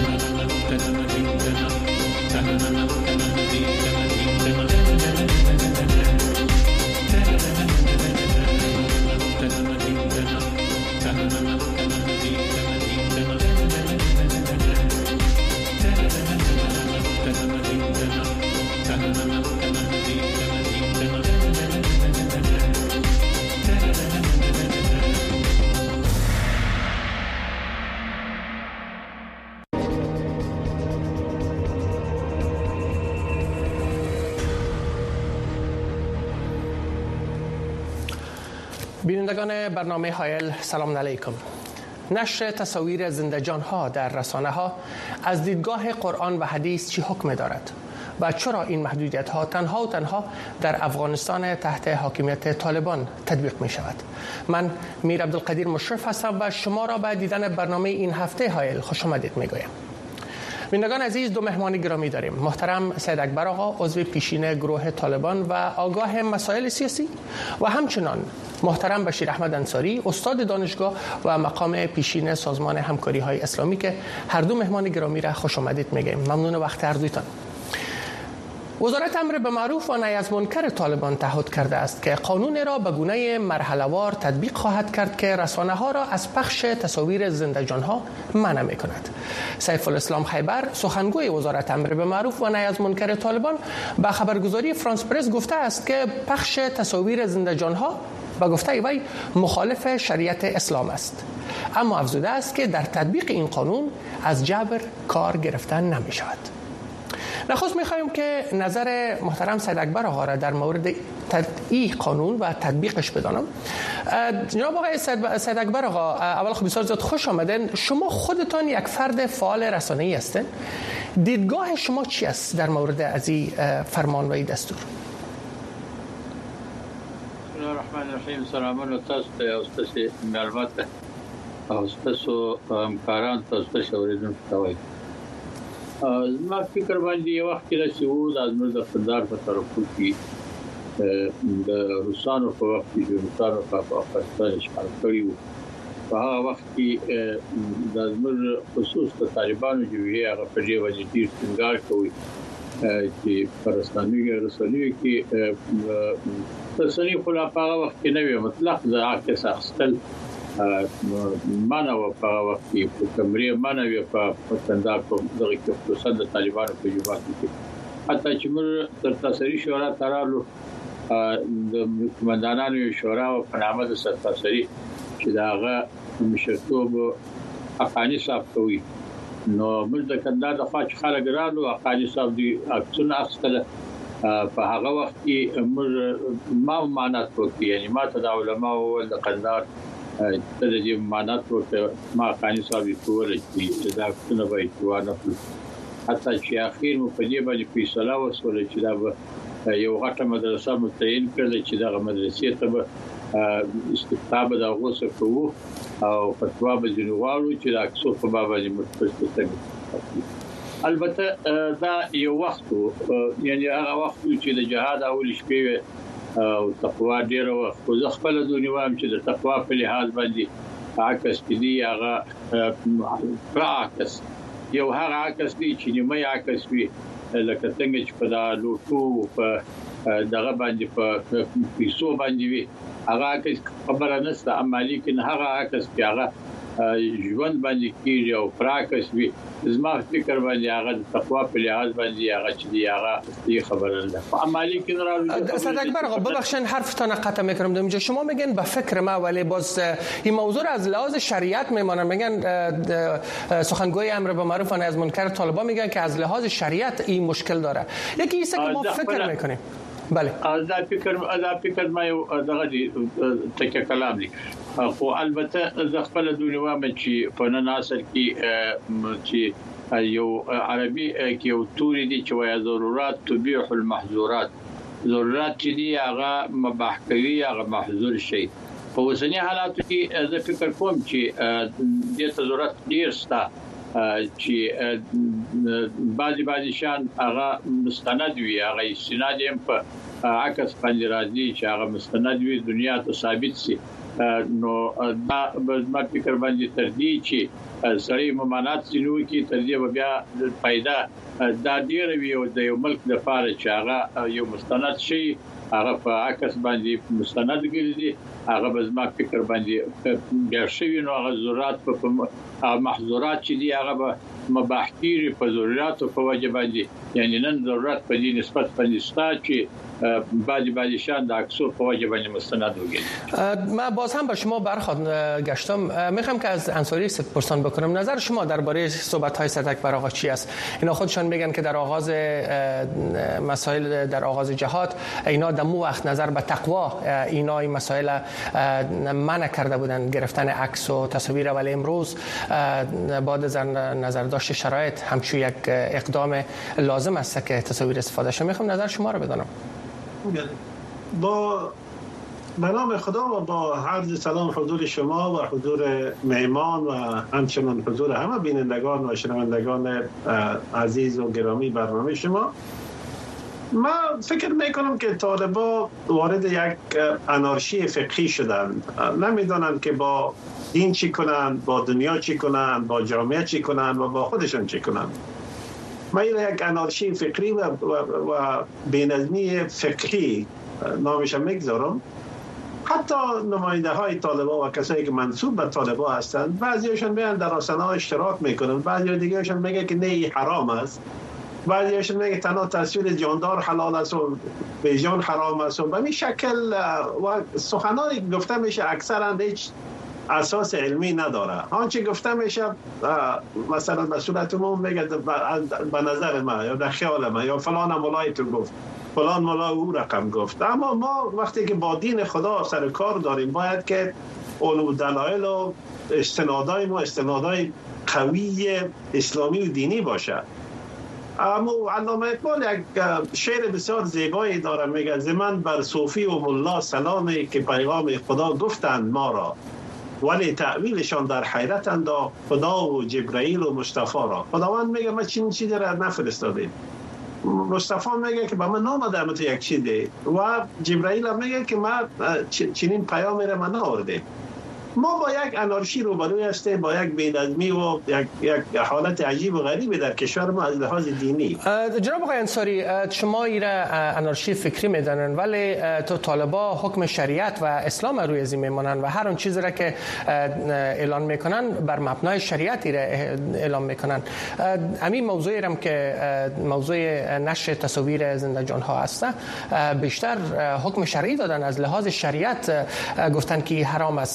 بینندگان برنامه هایل سلام علیکم. نشر تصاویر زنده‌جان ها در رسانه ها از دیدگاه قرآن و حدیث چه حکم دارد و چرا این محدودیت ها تنها در افغانستان تحت حاکمیت طالبان تطبیق می شود؟ من میر عبدالقدیر مشرف هستم و شما را به دیدن برنامه این هفته هایل خوش آمدید می گویم. بینندگان عزیز، دو مهمان گرامی داریم. محترم سید اکبر آقا، عضو پیشین گروه طالبان و آگاه مسائل سیاسی، و همچنان محترم بشیر احمد انصاری، استاد دانشگاه و مقام پیشین سازمان همکاری های اسلامی که هر دو مهمان گرامی را خوش آمدید میگیم. ممنون وقت هر دویتان. وزارت امر به معروف و نهی از منکر طالبان تعهد کرده است که قانون را به گونه مرحله‌وار تطبیق خواهد کرد که رسانه‌ها را از پخش تصاویر زنده‌جان‌ها منع می‌کند. سیف الاسلام خیبر، سخنگوی وزارت امر به معروف و نهی از منکر طالبان، به خبرگزاری فرانس پرس گفته است که پخش تصاویر زنده‌جان‌ها با گفته وی مخالف شریعت اسلام است، اما افزوده است که در تطبیق این قانون از جبر کار گرفتن نمی‌شود. نخست می‌خوایم که نظر محترم سید اکبر آقا را در مورد این قانون و تطبیقش بدانم. جناب آقای سید اکبر آقا، اول خب بسیار زیاد خوش آمدن. شما خودتان یک فرد فعال رسانه‌ای هستین. دیدگاه شما چی است در مورد از این فرمان و این دستور؟ بسم الله الرحمن الرحیم. سلامونه تاسو ته او تاسو معلومات او تاسو همکاران تاسو ته اوریدونکو ته وایم. ما فکر باندې یو وخت کې چې وو د ازمر د فدار په طرفو کې د روسانو په وخت کې د روسانو په افغانستان اشغال کړی وو. په هغه وخت کې د ازمر خصوص د طالبانو جوړې هغه په دې وجه ډیر څنګه کوي چې پرستانیو کې تاسو خو لا په هغه وخت کې نوې مطلق د عکس اخستل مانو په وخت کې په کمرې مانو په کندهار په دغه کې خصوصا د طالبانو په جواب کې حتی چې موږ تر تاسري شورا ترالو د کمانډانانو شورا په نامه د تاسري چې داغه مشرتوب افغاني صاحب کوي نو موږ د کندهار د خاص خلک رالو قاضي صاحب دی اکسونه اخستله په هغه وخت کې موږ ما معنات وکړي یعنی ما ته د علماء او د کندهار ته د معنات وکړي ما قاضي صاحب کول چې دا اکسونه به ایوانه حتی چې اخیر مو په دې باندې فیصله وسوله چې دا یو غټه مدرسه متعین کړل چې دا مدرسې ته به استقطاب د غوسه کوو او فتوا به جنوالو چې د اکسو په باب باندې متفق البته دا یو وخت یعنی هغه وخت چې د جهاد اول شپې او تقوا ډیره وخت خو خپل دونی وایم چې د تقوا په لحاظ باندې عکس دي هغه عکس یو هغه عکس دي چې نیمه عکس وي لکه څنګه چې په دا لوټو په دغه باندې په پیسو باندې وي هغه خبره نشته اما لیکن هغه عکس چې هغه ژوند باندې کیږي او پراکس وي زما فکر باندې هغه د تقوا په لحاظ باندې هغه چې دی هغه خبره ده اما لیکن استاد اکبر ببخشید حرفتان قطع میکنم اینجا شما میگن به فکر ما ولی باز این موضوع از لحاظ شریعت میمانه میگن سخنگوی امر به معروف و نهی از منکر طالبان میگن که از لحاظ شریعت این مشکل داره یکی ایسه که ما فکر میکنیم بله از فکر ما دغه دي تک کلام دي خو البته ز خپل دونیوه چې په نن اصل کې چې یو عربي کې یو توري دي چې وایي ضرورات تبيح المحظورات ضرورت چې دی هغه مباح کوي هغه محظور شي په اوسنی حالاتو کې زه فکر کوم چې د ضرورت ډیر شته چې بعضی شان هغه مستند وي هغه استناد هم په عکس باندې راځي چې هغه مستند وي دنیا ته ثابت شي نو دا ما فکر باندې تر دې چې سړی ممانعت سينو کې تر دې بیا پیدا دا ډیر وي او د یو ملک د فار چې هغه یو مستند شي هغه په عکس باندې مستند ګرځي هغه به ما فکر باندې بیا شوی نو هغه ضرورت په محظورات چې دی هغه به مباح کیږي په ضرورت او په واجب باندې یعنی نن ضرورت په دې نسبت باندې ستا چې بعضی شان د اکسو په واجب باندې مستند وګرځي من باز هم با شما برخورد گشتم میخوام که از انصاری پرسان بکنم نظر شما درباره صحبت‌های استاد اکبر آقا چی است اینا خودشان میگن که در آغاز مسائل در آغاز جهاد اینا دمو وقت نظر به تقوا اینا این مسائل منع کرده بودن گرفتن عکس و تصاویر ولی امروز با نظر داشت شرایط همچون یک اقدام لازم است که تصاویر استفاده شه میخوام نظر شما رو بدانم با به نام خدا و با عرض سلام حضور شما و حضور مهمان و همچنان حضور همه بینندگان و شنوندگان عزیز و گرامی برنامه شما من فکر میکنم که طالبا وارد یک انارشی فقهی شدن نمیدونن که با دین چی کنن با دنیا چی کنن با جامعه چی کنن و با خودشون چی کنن من یک انارشی فکری و بینظمی فقهی نامش میگذارم حتی نماینده های طالبا و کسایی که منسوب به طالبا هستند بعضیشون میان در رسانه‌ها اشتراک میکنن بعضی دیگهشون میگه که نه حرام است بعضیشون میگه تنها تصویر جاندار حلال است و بیجان حرام است و به این شکل و سخنانی گفته میشه اکثرا هیچ اساس علمی نداره آنچه گفته میشه مثلا به صورت عموم میگه به نظر من یا در خیال من یا فلان مولای تو گفت فلان مولا او رقم گفت اما ما وقتی که با دین خدا سر کار داریم باید که اون دلایل و استنادای ما استنادای قوی اسلامی و دینی باشه اما علامه اقبال یک شعر بسیار زیبایی داره میگه زمن بر صوفی و ملا سلامی که پیغام خدا گفتند ما را ولی تعویلشان در حیرت انداخت خدا و جبرائیل و مصطفی را خداوند میگه ما چین چیزی را نفرستادیم مصطفی میگه که به من نامده تو یک چیزی و جبرائیل میگه که ما چنین پیامی را من نآوردیم ما با یک انارشی روبروی هستیم با یک بی‌نظمی و یک حالت عجیب و غریبی در کشور ما از لحاظ دینی. جناب آقای انصاری شما ایره انارشی فکری میدانن ولی تو طالبا حکم شریعت و اسلام روی ازی میمانن و هر اون چیزی را که اعلان میکنن بر مبنای شریعت ایره اعلان میکنن. همین موضوعی رم که موضوع نشر تصاویر زنده جان ها هست بیشتر حکم شرعی دادن از لحاظ شریعت گفتن که حرام است. حالا یک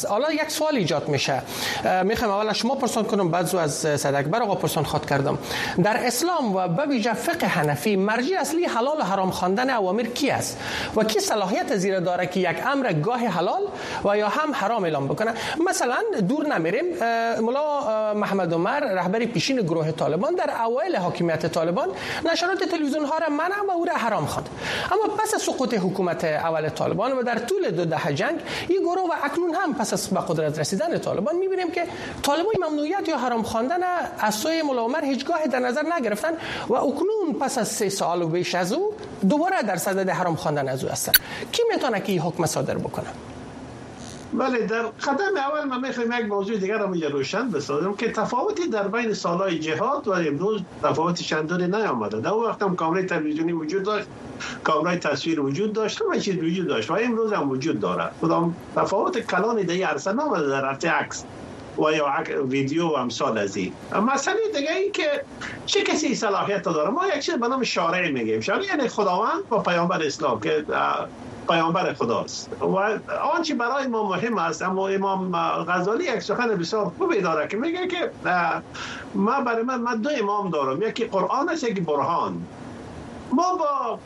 یک سوال ایجاد میشه. میخوام اول شما پرسان کنم بعد از سید اکبر آقا پرسان خواهد کردم. در اسلام و به ویژه فقه حنفی مرجع اصلی حلال و حرام خواندن اوامر کی است و کی صلاحیت زیر داره که یک امر گاه حلال و یا هم حرام اعلام بکنه؟ مثلا دور نمیریم، مولا محمد عمر رهبر پیشین گروه طالبان در اوایل حاکمیت طالبان نشرات تلویزیون ها را منع و او را حرام خواند. اما پس از سقوط حکومت اول طالبان و در طول 2 دهه جنگ این گروه و اکنون هم پس از به قدرت رسیدن طالبان میبینیم که طالبان ممنوعیت یا حرام خواندن از سوی مولا عمر هیچگاه در نظر نگرفتن و اکنون پس از 3 سال و بیش از او دوباره در صدد حرام خواندن از او هستند. کی میتونه که این حکم صادر بکنه؟ بله، در قدم اول من میخوایم یک موضوع دیگر رو روشن بسازم که تفاوتی در بین سالهای جهاد و امروز تفاوتی چندانی نیامده. در اون وقت هم کامرای تلویزیونی وجود داشت، کامرای تصویر وجود داشت، همه چیز وجود داشت و امروز هم وجود دارد. کدام تفاوت کلان دیگه عرصه نامده در رابطه عکس و یا ویدیو و امثال از این. مسئله دیگه ای که چه کسی صلاحیت داره؟ ما یک چیز به نام شارع میگیم. شارع یعنی خداوند و پیامبر اسلام که پیامبر خداست و آنچه برای ما مهم است. اما امام غزالی یک سخن بسیار خوبی داره که میگه که برای من 2 امام دارم، یکی قرآن است یکی برهان. ما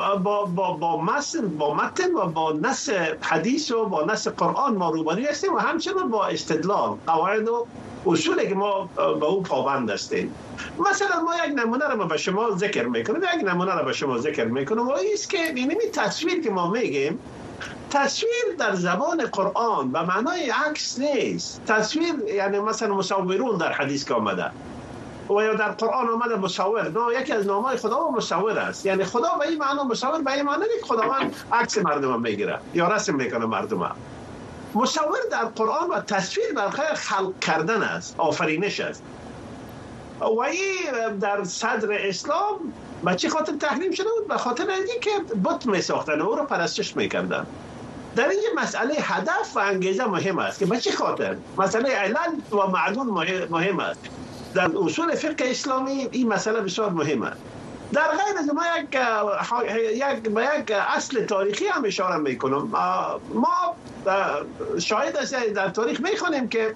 با متن و با نص حدیث و با نص قرآن ما روبرو هستیم و همچنین با استدلال قواعد و اصولی که ما به اون پابند هستیم. مثلا ما یک نمونه رو به شما ذکر میکنم و ایست که اینمی تصویر که ما میگیم تصویر در زبان قرآن به معنای عکس نیست. تصویر یعنی مثلا مصورون در حدیث که آمده و یا در قرآن آمده مصور، نه، یکی از نامهای خدا مصور است. یعنی خدا به این معنی مصور به این معنی که خداوند عکس مردم میگیره یا رسم میکنه مردم. مصور در قرآن و تصویر برخلاف خلق کردن است، آفرینش است. و این در صدر اسلام به چه خاطر تحریم شده بود؟ به خاطر اینکه بت میساختن و او رو پرستش میکردن. در این مسئله هدف و انگیزه مهم است که به چه خاطر مسئله علل و معلول مهم است. در اصول فقه اسلامی این مسئله بسیار مهم است. در غیر از ما یک اصل تاریخی هم اشاره میکنم. ما شاهد است در تاریخ میخونیم که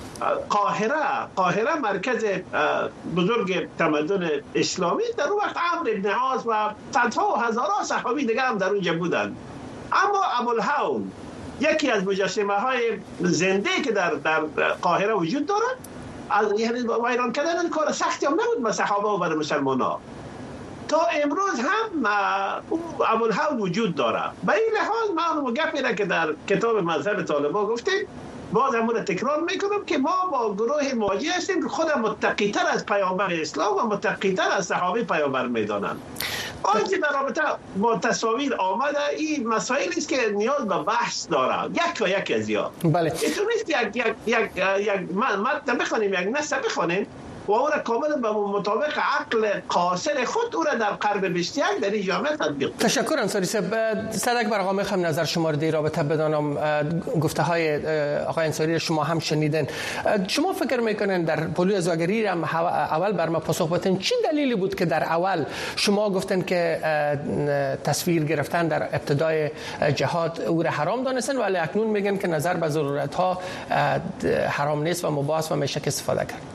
قاهره مرکز بزرگ تمدن اسلامی در اون وقت عمرو بن عاص و صدها و هزاران صحابی دیگر هم در اونجا بودند. اما ابوالهول یکی از مجسمه های زنده که در قاهره وجود دارد، یعنی ویران کردن کار سختی هم نبود به صحابه و برای مسلمان‌ها. تا امروز هم ابوالهول وجود داره. به این لحاظ ما گپی را که در کتاب مذهب طالبان گفتیم باز همون تکرار میکنم که ما با گروه مواجه هستیم که خود متقی‌تر از پیامبر اسلام و متقی‌تر از صحابه پیامبر میدانند. آنچه در رابطه با تصاویر آمده این مسائلی است که نیاز به بحث داره، یک از یا. بله. اینطور نیست یک متن بخونیم، یک نص بخونیم و او را کاملا به مطابق عقل قاصر خود او را در قرن 21 در این جامعه تطبیق. تشکر انصاری صاحب. صد اکبر آقا میخوام نظر شما رو در رابطه بدانم. گفته های آقای انصاری شما هم شنیدن. شما فکر میکنین در پلوی ازواگری هم اول بر ما پاسخ بدین چی دلیلی بود که در اول شما گفتن که تصویر گرفتن در ابتدای جهاد او را حرام دانستن ولی اکنون میگن که نظر به ضرورت ها حرام نیست و مباح و میشه که استفاده کرد؟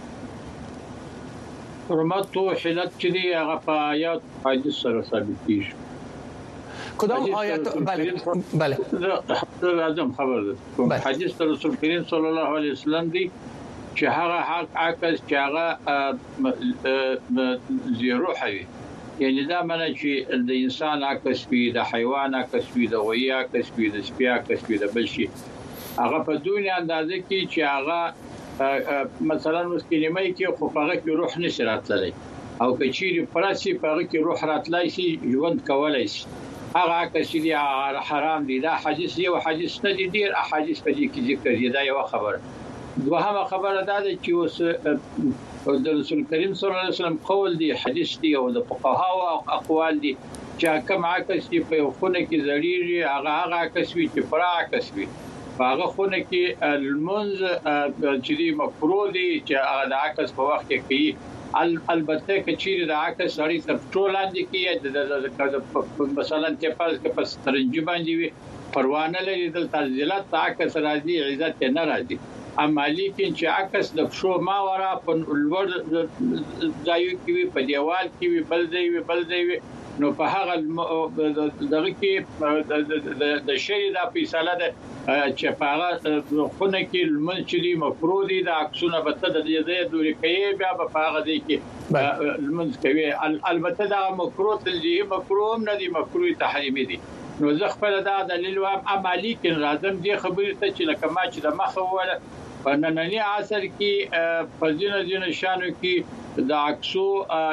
حرمت و حلت چې دی هغه په آیات حدیث سره ثابت کیږي. کدام آیات؟ بله لازم خبر ده. حدیث رسول کریم صلی الله علیه وسلم دی چې هغه حق عکس چې هغه زیروح وي، یعنی دا معنی چې د انسان عکس وي، د حیوان عکس وي، د غوی عکس وي، د سپي عکس وي، د بل شي هغه په دنیا اندازه کې چې هغه مثلا مسکینمه کې خو هغه کې روح نشي راتللی او کچيري پرسي هغه کې روح راتلای شي ژوند کولای شي هغه کچيري حرام دي. دا حدیث یو حدیث نه دي، ډیر احادیث په دې کې ذکر دي. دا یو خبره. دوهمه خبره ده چې اوس د رسول کریم صلی الله علیه وسلم قول دي، حدیث دي او د فقها او اقوال دي چې کوم عکس په خونه کې زړیږي هغه عکس وي چې فرع عکس وي هغه خونه کې المنز چې دی مفروض دي چې هغه د عکس په وخت کې کوي. البته چې چیرې د عکس اړې تر ټولاندې کې مثلا چې پس ترنجي باندې وي پروانه لري د تنزيلات عکس راځي عزت نه راځي. عملی کې چې عکس د شو ما ورا په لوړ ځایو کې په دیوال کې بل دی نو په هغه دغه کې د شری د فیصله ده چې په هغه خونه کې لمن چې دی مفروض دي د عکسونه به ته د دې دوری کوي بیا په هغه دی کې لمن کوي البته دا مکروه تنزیه مکروه نه دي مکروه تحریمی دي نو زه خپل دا دلیل وایم عملی کې راځم دې خبرې ته چې لکه ما چې د مخه وله په نننی عصر کې په ځینو شانو کې د عکسو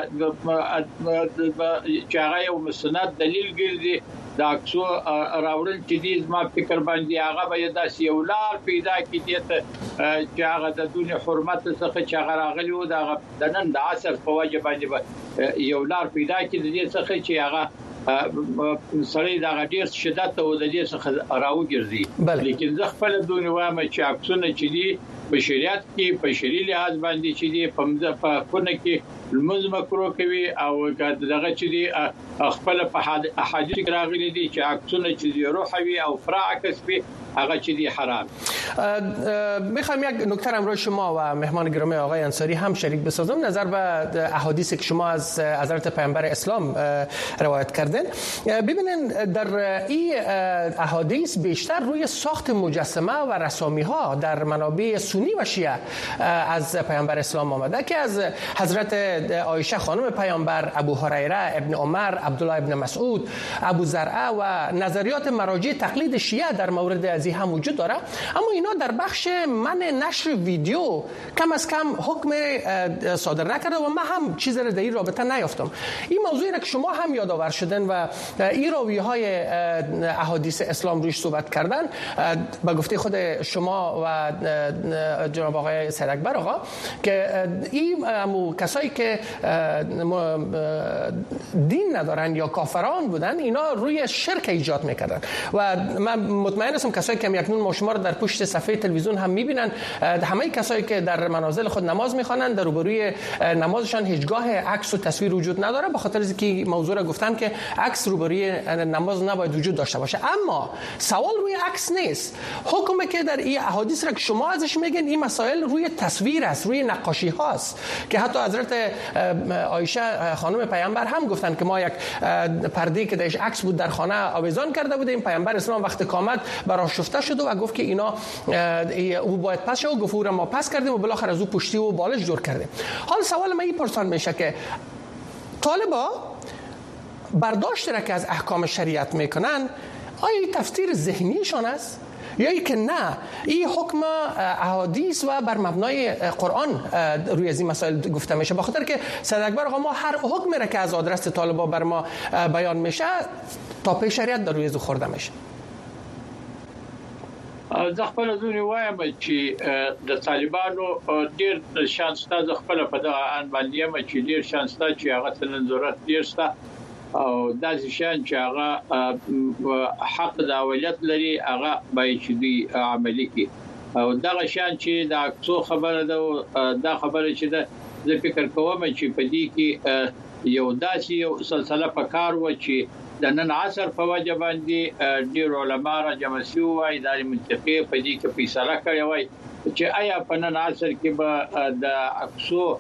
چې هغه یو مسند دلیل ګرځي د عکسو راوړل چې دې زما فکر باندې هغه به داسې یو لار پیدا کړي چې هغه د دنیا حرمت څخه چې هغه راغلی و د نن د عصر په وجه باندې یو لار پیدا کړي دې څخه چې هغه سړی دا غډیر شدت او د دې څخه راوګرځي لیکن زه خپل دونه وایم چې عکسونه چې دي په شریعت کې په شریعي لحاظ باندې چې دي په خونه کې المز مکروه کوي او دغه چې دي خپل په احادیث راغلي دي چې عکسونه چې دي روحي او فرعکس به هغه چې دي حرام. میخوام یک نکته را امروز شما و مهمان گرامی آقای انصاری هم شریک بسازم نظر به احادیثی که شما از حضرت پیامبر اسلام روایت کردین. ببینین در این احادیث بیشتر روی ساخت مجسمه و رسامی ها در منابع سنی و شیعه از پیامبر اسلام آمده که از حضرت عایشه خانم پیامبر، ابو هریره، ابن عمر، عبدالله ابن مسعود، ابو زرعه و نظریات مراجع تقلید شیعه در مورد از هم وجود داره. اما اینا در بخش من نشر ویدیو کم از کم حکم صادر نکرده و من هم چیزی را در این رابطه نیافتم. این موضوعی را که شما هم یادآور شدن و این راویهای احادیث اسلام روش صحبت کردن به گفته خود شما و جناب آقای سید اکبر آقا که این کسایی که دین ندارن یا کافران بودن اینا روی شرک ایجاد میکردن و من مطمئن هستم کسایی که یکنون ما شما رو در پشت صفحه تلویزیون هم میبینن همه کسایی که در منازل خود نماز میخوانند در روبروی نمازشان هیچگاه عکس و تصویر وجود نداره به خاطر اینکه موضوع را گفتم که عکس روبروی نماز نباید وجود داشته باشه. اما سوال روی عکس نیست. حکمی که در این احادیث را که شما ازش میگین این مسائل روی تصویر است، روی نقاشی هاست که حتی حضرت عایشه خانم پیامبر هم گفتن که ما یک پرده که درش عکس بود در خانه آویزان کرده بودیم. پیامبر اسلام وقتی کامد برای شفته شد و گفت که اینا او باید پس شد، گفت ما پس کردیم و بالاخره از او پشتی و بالش جور کردیم. حال سوال من این پرسان میشه که طالبا برداشت را که از احکام شریعت میکنن آیا تفسیر ذهنیشان است یا ای که نه این حکم احادیث و بر مبنای قرآن روی از این مسائل گفته میشه؟ بخاطر که سید اکبر آقا ما هر حکمی را که از آدرس طالبا بر ما بیان میشه تا پی شریعت در روی از خورده میشه. زه خپل ځونی وایم چې د طالبانو ډیر شانس ته زه خپل په دغه ان باندې یم چې ډیر شانس ته چې هغه تنن ضرورت ډیر شته او داسې شان چې هغه حق د اولت لري هغه باید چې دی عملی کی او دغه شان چې د اکسو خبره ده دا خبره چې ده زه فکر کوم چې په دې کې یو داسې یو سلسله په کار و چې د نن عصر په وجه باندې ډیر علما را جمع شوي وای د منطقي په دې کې فیصله کړې وای چې آیا په نن عصر کې به د اکسو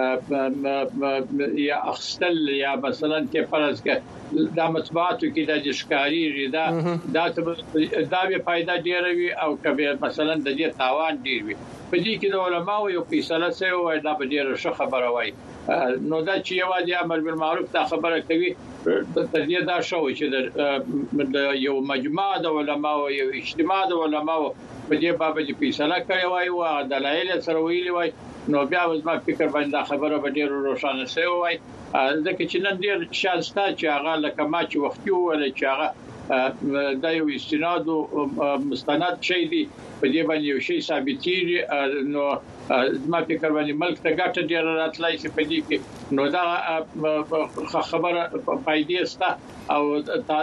یا اخستل یا مثلا کې فرض کې د مطبوعاتو کې د ښکاری دا به فائدہ ډیر وي او کبه مثلا د دې تاوان ډیر وي په دې کې د علماو یو فیصله سوی وای دا به ډیر ښه خبره وای نو دا چې یوازې امر بالمعروف ته خبره کوي تدې دا شو چې د یو مجمع د علماو یو اجتماع د علماو په دې باب کې فیصله کوي وای او دلایل سره ویلي وای نو بیا زما فکر باندې خبره به ډیر روښانه شي وای ځکه چې نن ډیر شانسته چې هغه لکه ما چې وختي وله چې هغه دا یو استناد او مستند شي دی په دې باندې یو شی ثابتېږي نو زما فکر باندې ملک ته ګټه ډیر راتلای شي په دې کې نو دا خبره فائدې است او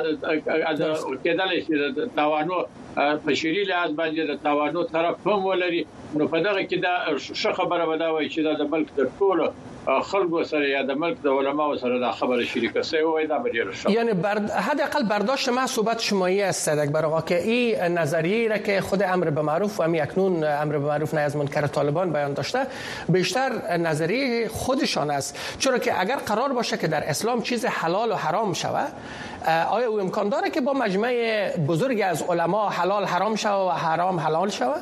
کېدل شي تاوانو په شری لحاظ باندې د تاوانو طرف هم ولري. نو په دغه کې دا ښه خبره وداوي چې د ملک د ټولو خلکو سره یا د ملک د علماء سره دا خبر شریک سه و دا بجیر شد. یعنی حداقل برداشت ما صحبت شمایی است صدق آقا که این نظریه را که خود امر به معروف و امی اکنون امر به معروف نهی از منکر طالبان بیان داشته بیشتر نظریه خودشان است، چرا که اگر قرار باشه که در اسلام چیز حلال و حرام شوه، آیا او امکان داره که با مجمع بزرگی از علما حلال حرام شوه و حرام حلال شوه؟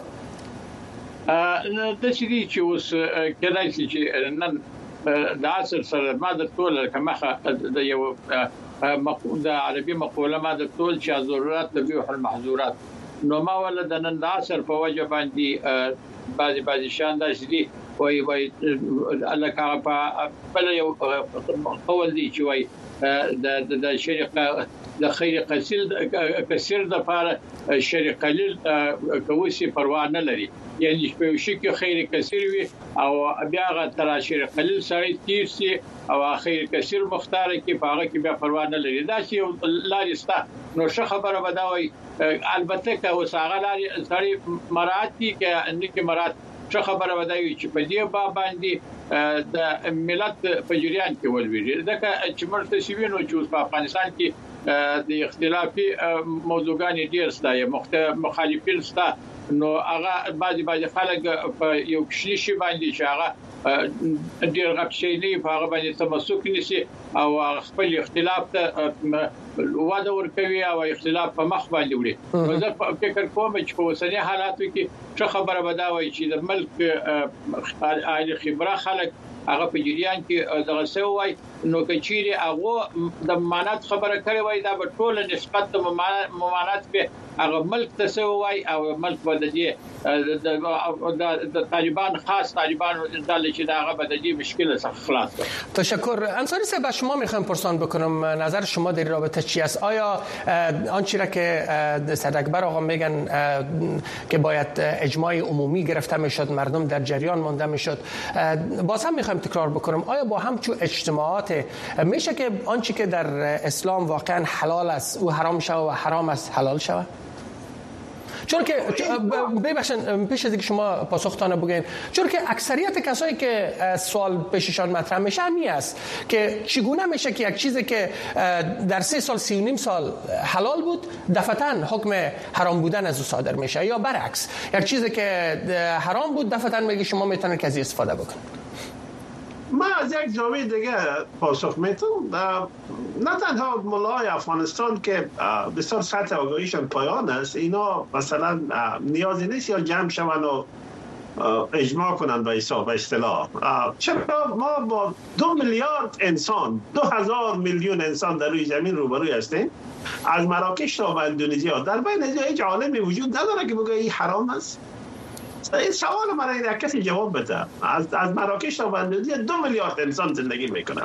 د چي چې اوس کله چې نن د عصر سره ما د ټول کمخه د یو د عربي مقوله ما د ټول چې ضرورت تبيح المحظورات. نو ما ولد نن د عصر په وجه باندې بعضی شان د شدي وای الله کا په بل یو قول دی چې وای د شریقه د خیر کثیر د لپاره شریق قلیل کوسي پروا نه لري. یعنی په شي کې خیر کثیر وي او بیا غ تر شریق قلیل سره تیر سي او خیر کثیر مختار کې پاغه کې بیا پروا نه لري. دا چې لارستا نو ښه خبره بداوي. البته که وساغه لاري سړي مراتي کې انکه مرات څه خبره وداوي چې په دې باندې د ملت په جریان کې ولوي. ځکه چې مرته سوینو چې په افغانستان کې د اختلافي موضوعګان ډیر ستای مخالفین ستا. نو هغه بعضی خلک په یو کشي شي باندې چې هغه ډیر غټ شي نه په هغه باندې تمسک نشي او خپل اختلاف ته واده ورکوي او اختلاف په مخ باندې وړي. نو زه فکر کوم چې په اوسنی حالاتو کې څه خبره بداوي چې د ملک عالی خبره خلک هغه په جریان کې دغه سوي. نو کچيري هغه د ممانعت خبره کوي وای دا په ټوله نسبت د ممانعت به هغه ملک ته سوي او ملک بددي د طالبان خاص طالبان دل چې دا هغه بددي مشکل څخه خلاص. تشکر. انصاری صاحب از شما میخوام پرسان بکنم نظر شما در رابطه چی است؟ آیا آنچه را که صدقبر آقا میگن که باید اجماع عمومی گرفته میشد، مردم در جریان مانده میشد، باز هم میخوام تکرار بکنم آیا با همچون اجتماعات میشه که آنچه که در اسلام واقعا حلال است او حرام شود و حرام است حلال شود؟ چون که ببخشید پیش از اینکه شما پاسختانه بگین، چون که اکثریت کسایی که سوال پیششان مطرح میشه همین است که چگونه میشه که یک چیزی که در 3 سال 3.5 سال حلال بود دفعتاً حکم حرام بودن از او صادر میشه، یا برعکس یک چیزی که حرام بود دفعتاً میگه شما میتونید از استفاده بکنید. ما از یک جامعه دیگه پاسخ میتونم. نه تنها ملای افغانستان که بسیار سطح آگاهیشان پایان است، اینا مثلا نیازی نیست یا جمع شون و اجماع کنند به اصطلاح. چرا ما با 2 میلیارد انسان 2000 میلیون انسان در روی زمین روبروی هستیم، از مراکش تا به اندونزیا، در بین اینجا هیچ عالمی وجود نداره که بگه این حرام است. این سوال مرا این کسی جواب بده. از مراکش تا به اندونزیا 2 میلیارد انسان زندگی میکنن.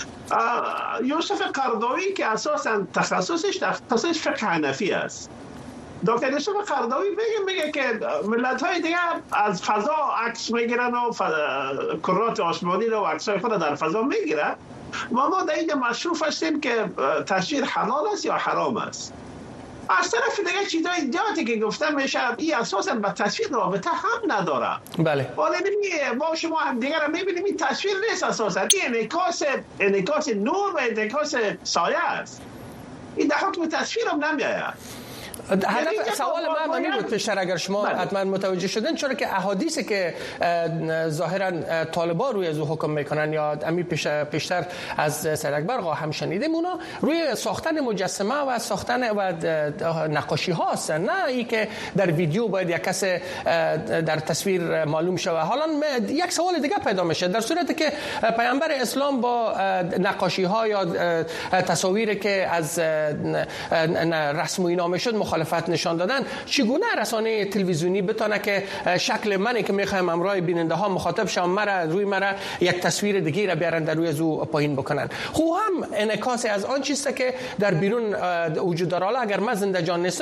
یوسف قرداوی که اساساً تخصصش فقه حنفی است. دکتر یوسف قرداوی میگه که ملت‌های دیگه از فضا عکس میگیرن و کرات آسمانی رو عکسای خود در فضا میگیرن. ما در اینجا مشروف هستیم که تصویر حلال است یا حرام است. از طرف دیگه چیزای دیگه که گفتم میشه این اساساً به تصویر رابطه هم نداره. بله. ولی ما شما هم دیگه رو میبینیم این تصویر نیست اساساً. این انعکاس نور و انعکاس سایه است. این در حکم تصویر هم نمیآید. هدف سوال من همین بود پیشتر اگر شما حتما متوجه شدن، چرا که احادیثی که ظاهرا طالبان روی از حکم میکنن یا امی پیشتر از صدقبر آقا هم شنیدیم، اونا روی ساختن مجسمه و ساختن و نقاشی هاست، نه ای که در ویدیو باید یک کس در تصویر معلوم شود. حالا یک سوال دیگه پیدا میشه، در صورتی که پیامبر اسلام با نقاشی ها یا تصاویری که از رسم و اینا میشد مخالفت نشان دادن، چگونه رسانه تلویزیونی بتونه که شکل منی که میخوایم امرای بیننده ها مخاطب شم روی مرا یک تصویر دیگه را بیارن در روی زو پایین بکنن. خو هم انعکاس از آن چیزی که در بیرون وجود داره. اگر من زنده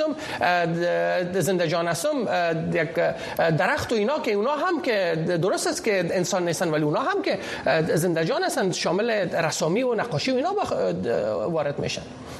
جان هستم یک درخت و اینا که اونا هم که درست است که انسان نیستن ولی اونا هم که زنده جان هستن، شامل رسامی و نقاشی و اینا وارد میشن.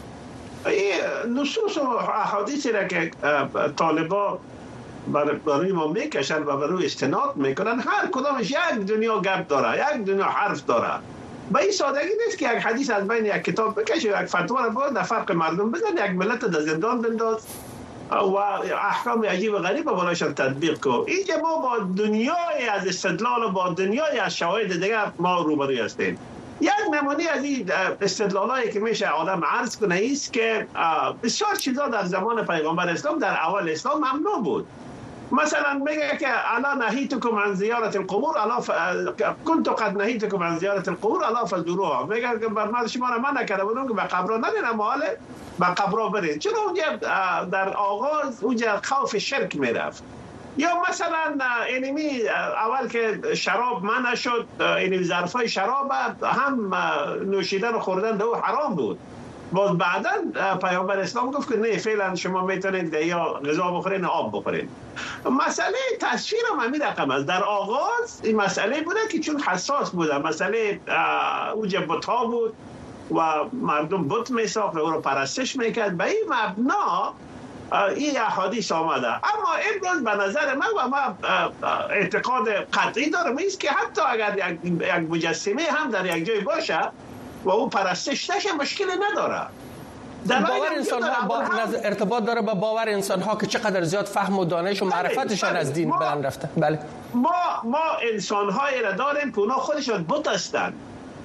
نصوص و احادیثی را که طالبان برای ما میکشن و برای استناد میکنن، هر کدامش یک دنیا گپ داره، یک دنیا حرف داره. به این سادگی نیست که یک حدیث از بین یک کتاب بکشه، یک فتوا را باید در فرق مردم بزن، یک ملت در زندان بنداز و احکام عجیب و غریب بالاشان تطبیق کو. اینجا ما با دنیای از استدلال و با دنیای از شواهد دیگر ما روبروی هستیم. یک نمونه از این استدلالایی که میشه آدم عرض کنه است که بسیار چیزا در زمان پیغمبر اسلام در اول اسلام ممنوع بود. مثلا میگه که الا نهیتکم عن زیارت القبور الا كنت قد نهیتکم عن زیارت القبور الا فزوروها. میگه که من شما را منع کرده بودم که به قبرها نرین، اما حالا به قبرها برین. چون اونجا در آغاز اونجا خوف شرک میرفت. یا مثلا اینمی اول که شراب منع شد، اینمی ظرفای شراب هم نوشیدن و خوردن ده حرام بود. باز بعدا پیامبر اسلام گفت که نه، فعلا شما میتونید یا غذا بخورین آب بخورین. مسئله تصویر هم همین رقم است. در آغاز این مسئله بوده که چون حساس بوده، مسئله اوج بت‌ها بود و مردم بت میساخت و او رو پرستش میکرد. به این مبنا این احادیث آمده. اما امروز به نظر من و من اعتقاد قطعی دارم است که حتی اگر یک مجسمه هم در یک جای باشه و او پرستش نشه مشکلی نداره. باور انسان ها ارتباط داره با باور انسان ها که چقدر زیاد فهم و دانش و معرفتشان از دین بلند رفته. بله، ما انسان هایی را داریم که اونا خودشان بت هستند.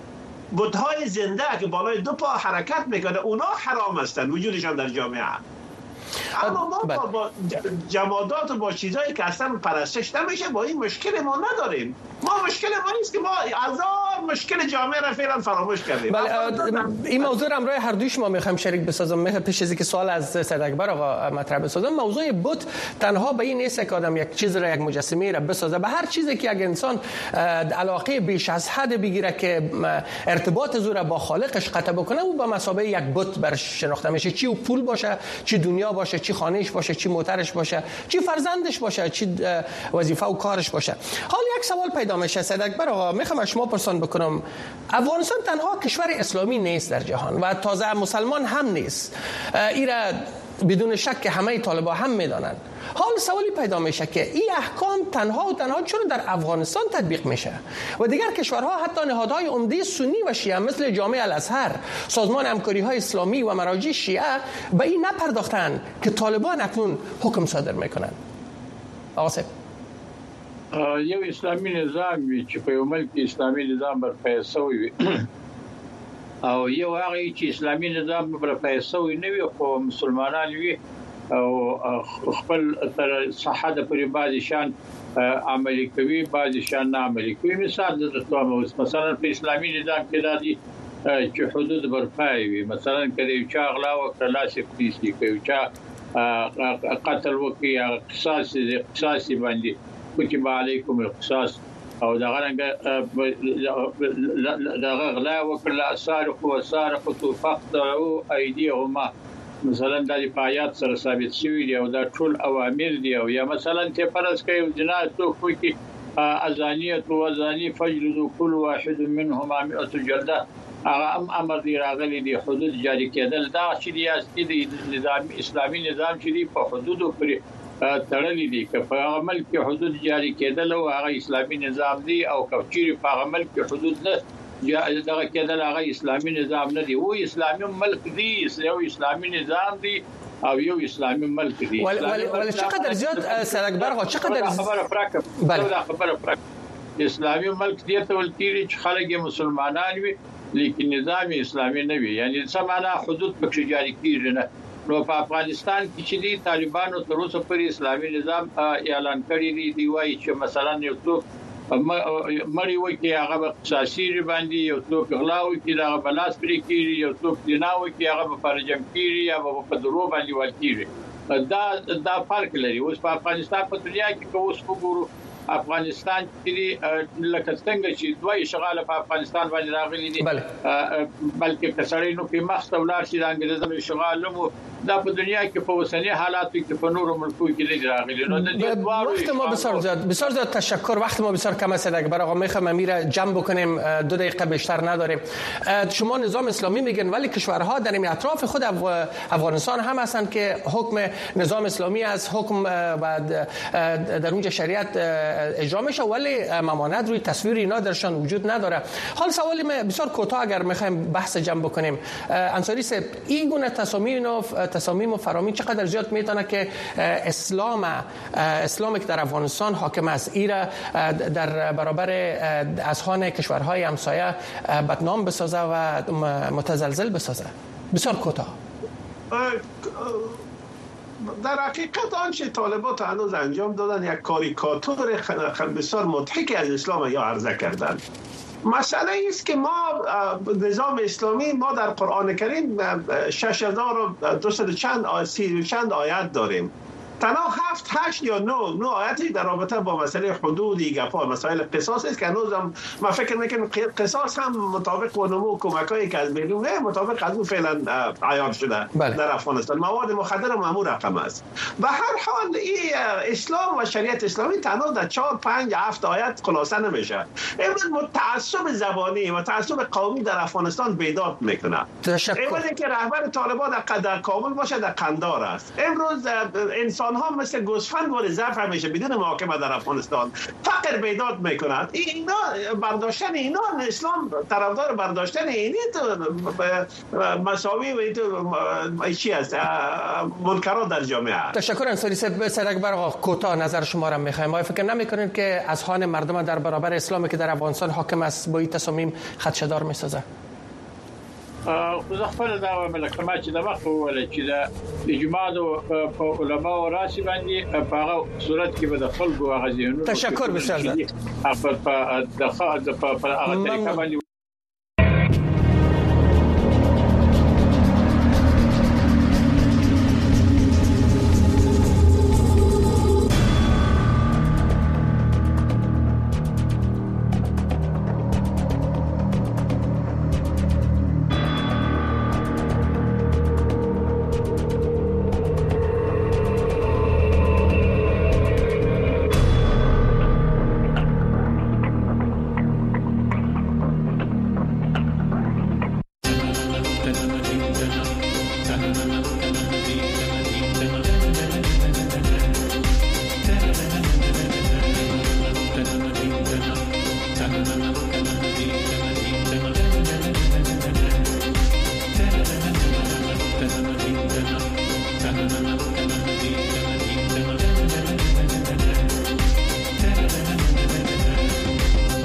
بت های زنده که بالای دو پا حرکت میکنه، اونا حرام هستند وجودشان در جامعه. اما ما با جمادات و با چیزایی که اصلا پرستش نمیشه با این مشکل ما نداریم. ما مشکل ما نیست که ما هزار مشکل جامعه را فعلا فراموش کردیم. بله، این موضوع را همراه هر دوی شما میخوام شریک بسازم. پیش از اینکه سوال از سید اکبر آقا مطرح بسازم، موضوع بت تنها به این نیست که آدم یک چیز را، یک مجسمه را بسازه. به هر چیزی که یک انسان علاقه بیش از حد بگیره که ارتباط زور با خالقش قطع بکنه، او به مثابه یک بت برش شناخته میشه. چی او پول باشه، چی دنیا باشه، چی خانهش باشه، چی موترش باشه، چی فرزندش باشه، چی وظیفه و کارش باشه. حالا یک سوال پیدا میشه سید اکبر آقا، میخوام از شما پرسان بکنم. افغانستان تنها کشور اسلامی نیست در جهان و تازه مسلمان هم نیست. ایرا بدون شک که همه طالبان هم میدانند. حال سوالی پیدا میشه که این احکام تنها چرا در افغانستان تطبیق میشه و دیگر کشورها، حتی نهادهای عمده سنی و شیعه مثل جامعه الازهر، سازمان همکاری های اسلامی و مراجع شیعه به این نپرداختن که طالبان اکنون حکم صادر میکنن؟ آقا صاحب، یو اسلامی نظام وی چې په یو ملک اسلامی نظام برپا شوی او یو هغه چې اسلامی نظام برپا شوی نه وي خو مسلمانان وي او خپل تر صحه د پرې بعض شان عملي کوي، بعض شان نه عملي کوي. مثال د تومه مثلا په اسلامی نظام کې د دې چې حدود برپا وي. مثلا کله یو چا غلا وکړه لاس یې پریږدي، کوي چا قتل وکړي قصاص باندې كتب عليكم القصاص او دا غرنګ دا غلا وکړه سارق و سارقه فقطعوا ايديهما. مثلا د پایات سره ثابت شوی دی او دا ټول اوامر دی. او یا مثلا ته فرض کوي جنایت تو کوي ازانیه و ازانی فجلدوا كل واحد منهما 100 جلده. هغه امر دی راغلی دی حدود جاری کېدل. دا چې دی اساسي نظام اسلامي نظام چې دی په حدودو پرې تړلې دي که په عمل کې حدود جاری کېدل او هغه اسلامي نظام دی، او کچيري په عمل کې حدود نه دغه کېدل هغه اسلامي نظام نه دی. او اسلامي ملک دی، یو اسلامي نظام دی او یو اسلامي ملک دی. ولی چقدر زیاد سید اکبر آقا چقدر خبره پراکه اسلامي ملک دی ته ولکېږي چې خلک مسلمانان وي لیکن نظام اسلامي نه وي. یعنی سمانا حدود پکې جاری کیږي نه. نو په افغانستان کې چې دي طالبانو تر اوسه پر اسلامي نظام اعلان کړی دی وایي چې مثلا یو څوک مړی وي کې هغه قصاصي باندې، یو څوک غلا وي کې هغه بلاس پرې کیږي، یو څوک دنا وي کې هغه په فرجم کیږي یا په درو باندې ول کیږي. دا فرق لري. اوس په افغانستان په دنیا کې که اوس وګورو افغانستان کې لکه څنګه چې دوی شغاله په افغانستان باندې راغلي دي بلکې کسړې نو په مخته ولر شي د انګريزانو شغاله مو دا په دنیا کې په وسنی حالاتو کې په نورو ملکو کې نه راغلي. نو د دې دوارو وقت ما بسیار زیاد تشکر. وقت ما بسیار کم است. اگر برای آقا میخوام امیر جمع بکنیم 2 دقیقه بیشتر نداریم. شما نظام اسلامی میگن ولی کشورها در این اطراف خود افغانستان هم هستند که حکم نظام اسلامی از حکم و در اونجا شریعت اجرا میشه ولی ممانعت روی تصویر اینا درشان وجود نداره. حال سوالی بسیار کوتاه اگر میخوایم بحث جمع بکنیم انصاری صاحب، این گونه تصامیم و فرامین چقدر زیاد میتونه که اسلامی که در افغانستان حاکم است ایرا در برابر اذهان کشورهای همسایه بدنام بسازه و متزلزل بسازه؟ بسیار کوتاه. در حقیقت آنچه طالبات هنوز انجام دادن یک کاریکاتور بسیار مضحکی از اسلام یا عرضه کردن. مسئله است که ما نظام اسلامی ما در قرآن کریم 6200 چند آیت داریم. تنها 7 8 یا 9 آیاتی در رابطه با مسئله حدودی گپا مسائل قصاص است که هنوزم ما فکر میکنم قصاص هم مطابق با نمو کمکایی که از بیرون مطابق از اون فعلا عیار شده در افغانستان. مواد مخدر هم همون رقم است. به هر حال این اسلام و شریعت اسلامی تنها در 4 5 7 آیات خلاصه نمیشه. امروز تعصب زبانی و تعصب قومی در افغانستان بیداد میکنه. امروز که رهبر طالبان در کابل باشه در قندار است. امروز انسان ها مثل گوسفند وارد ظرف همیشه بدون محاکمه در افغانستان فقر بیداد میکنند. اینا برداشتن اینا اسلام طرفدار برداشتن اینی تو مساوی و تو چی است منکرات در جامعه. تشکر انصاری صاحب. سرکبر آقا کوتاه نظر شما را میخوایم. آیا فکر نمیکنید که اذهان مردم در برابر اسلامی که در افغانستان حاکم است با این تصامیم خدشه‌دار میسازه؟ زه خپل دا ملکه ما چې د وخت ولا چې د اجماع په علماء او راسي باندې په هغه صورت کې به د خلکو غزيونو تشکر بسیار زیاد په هغه طریقه باندې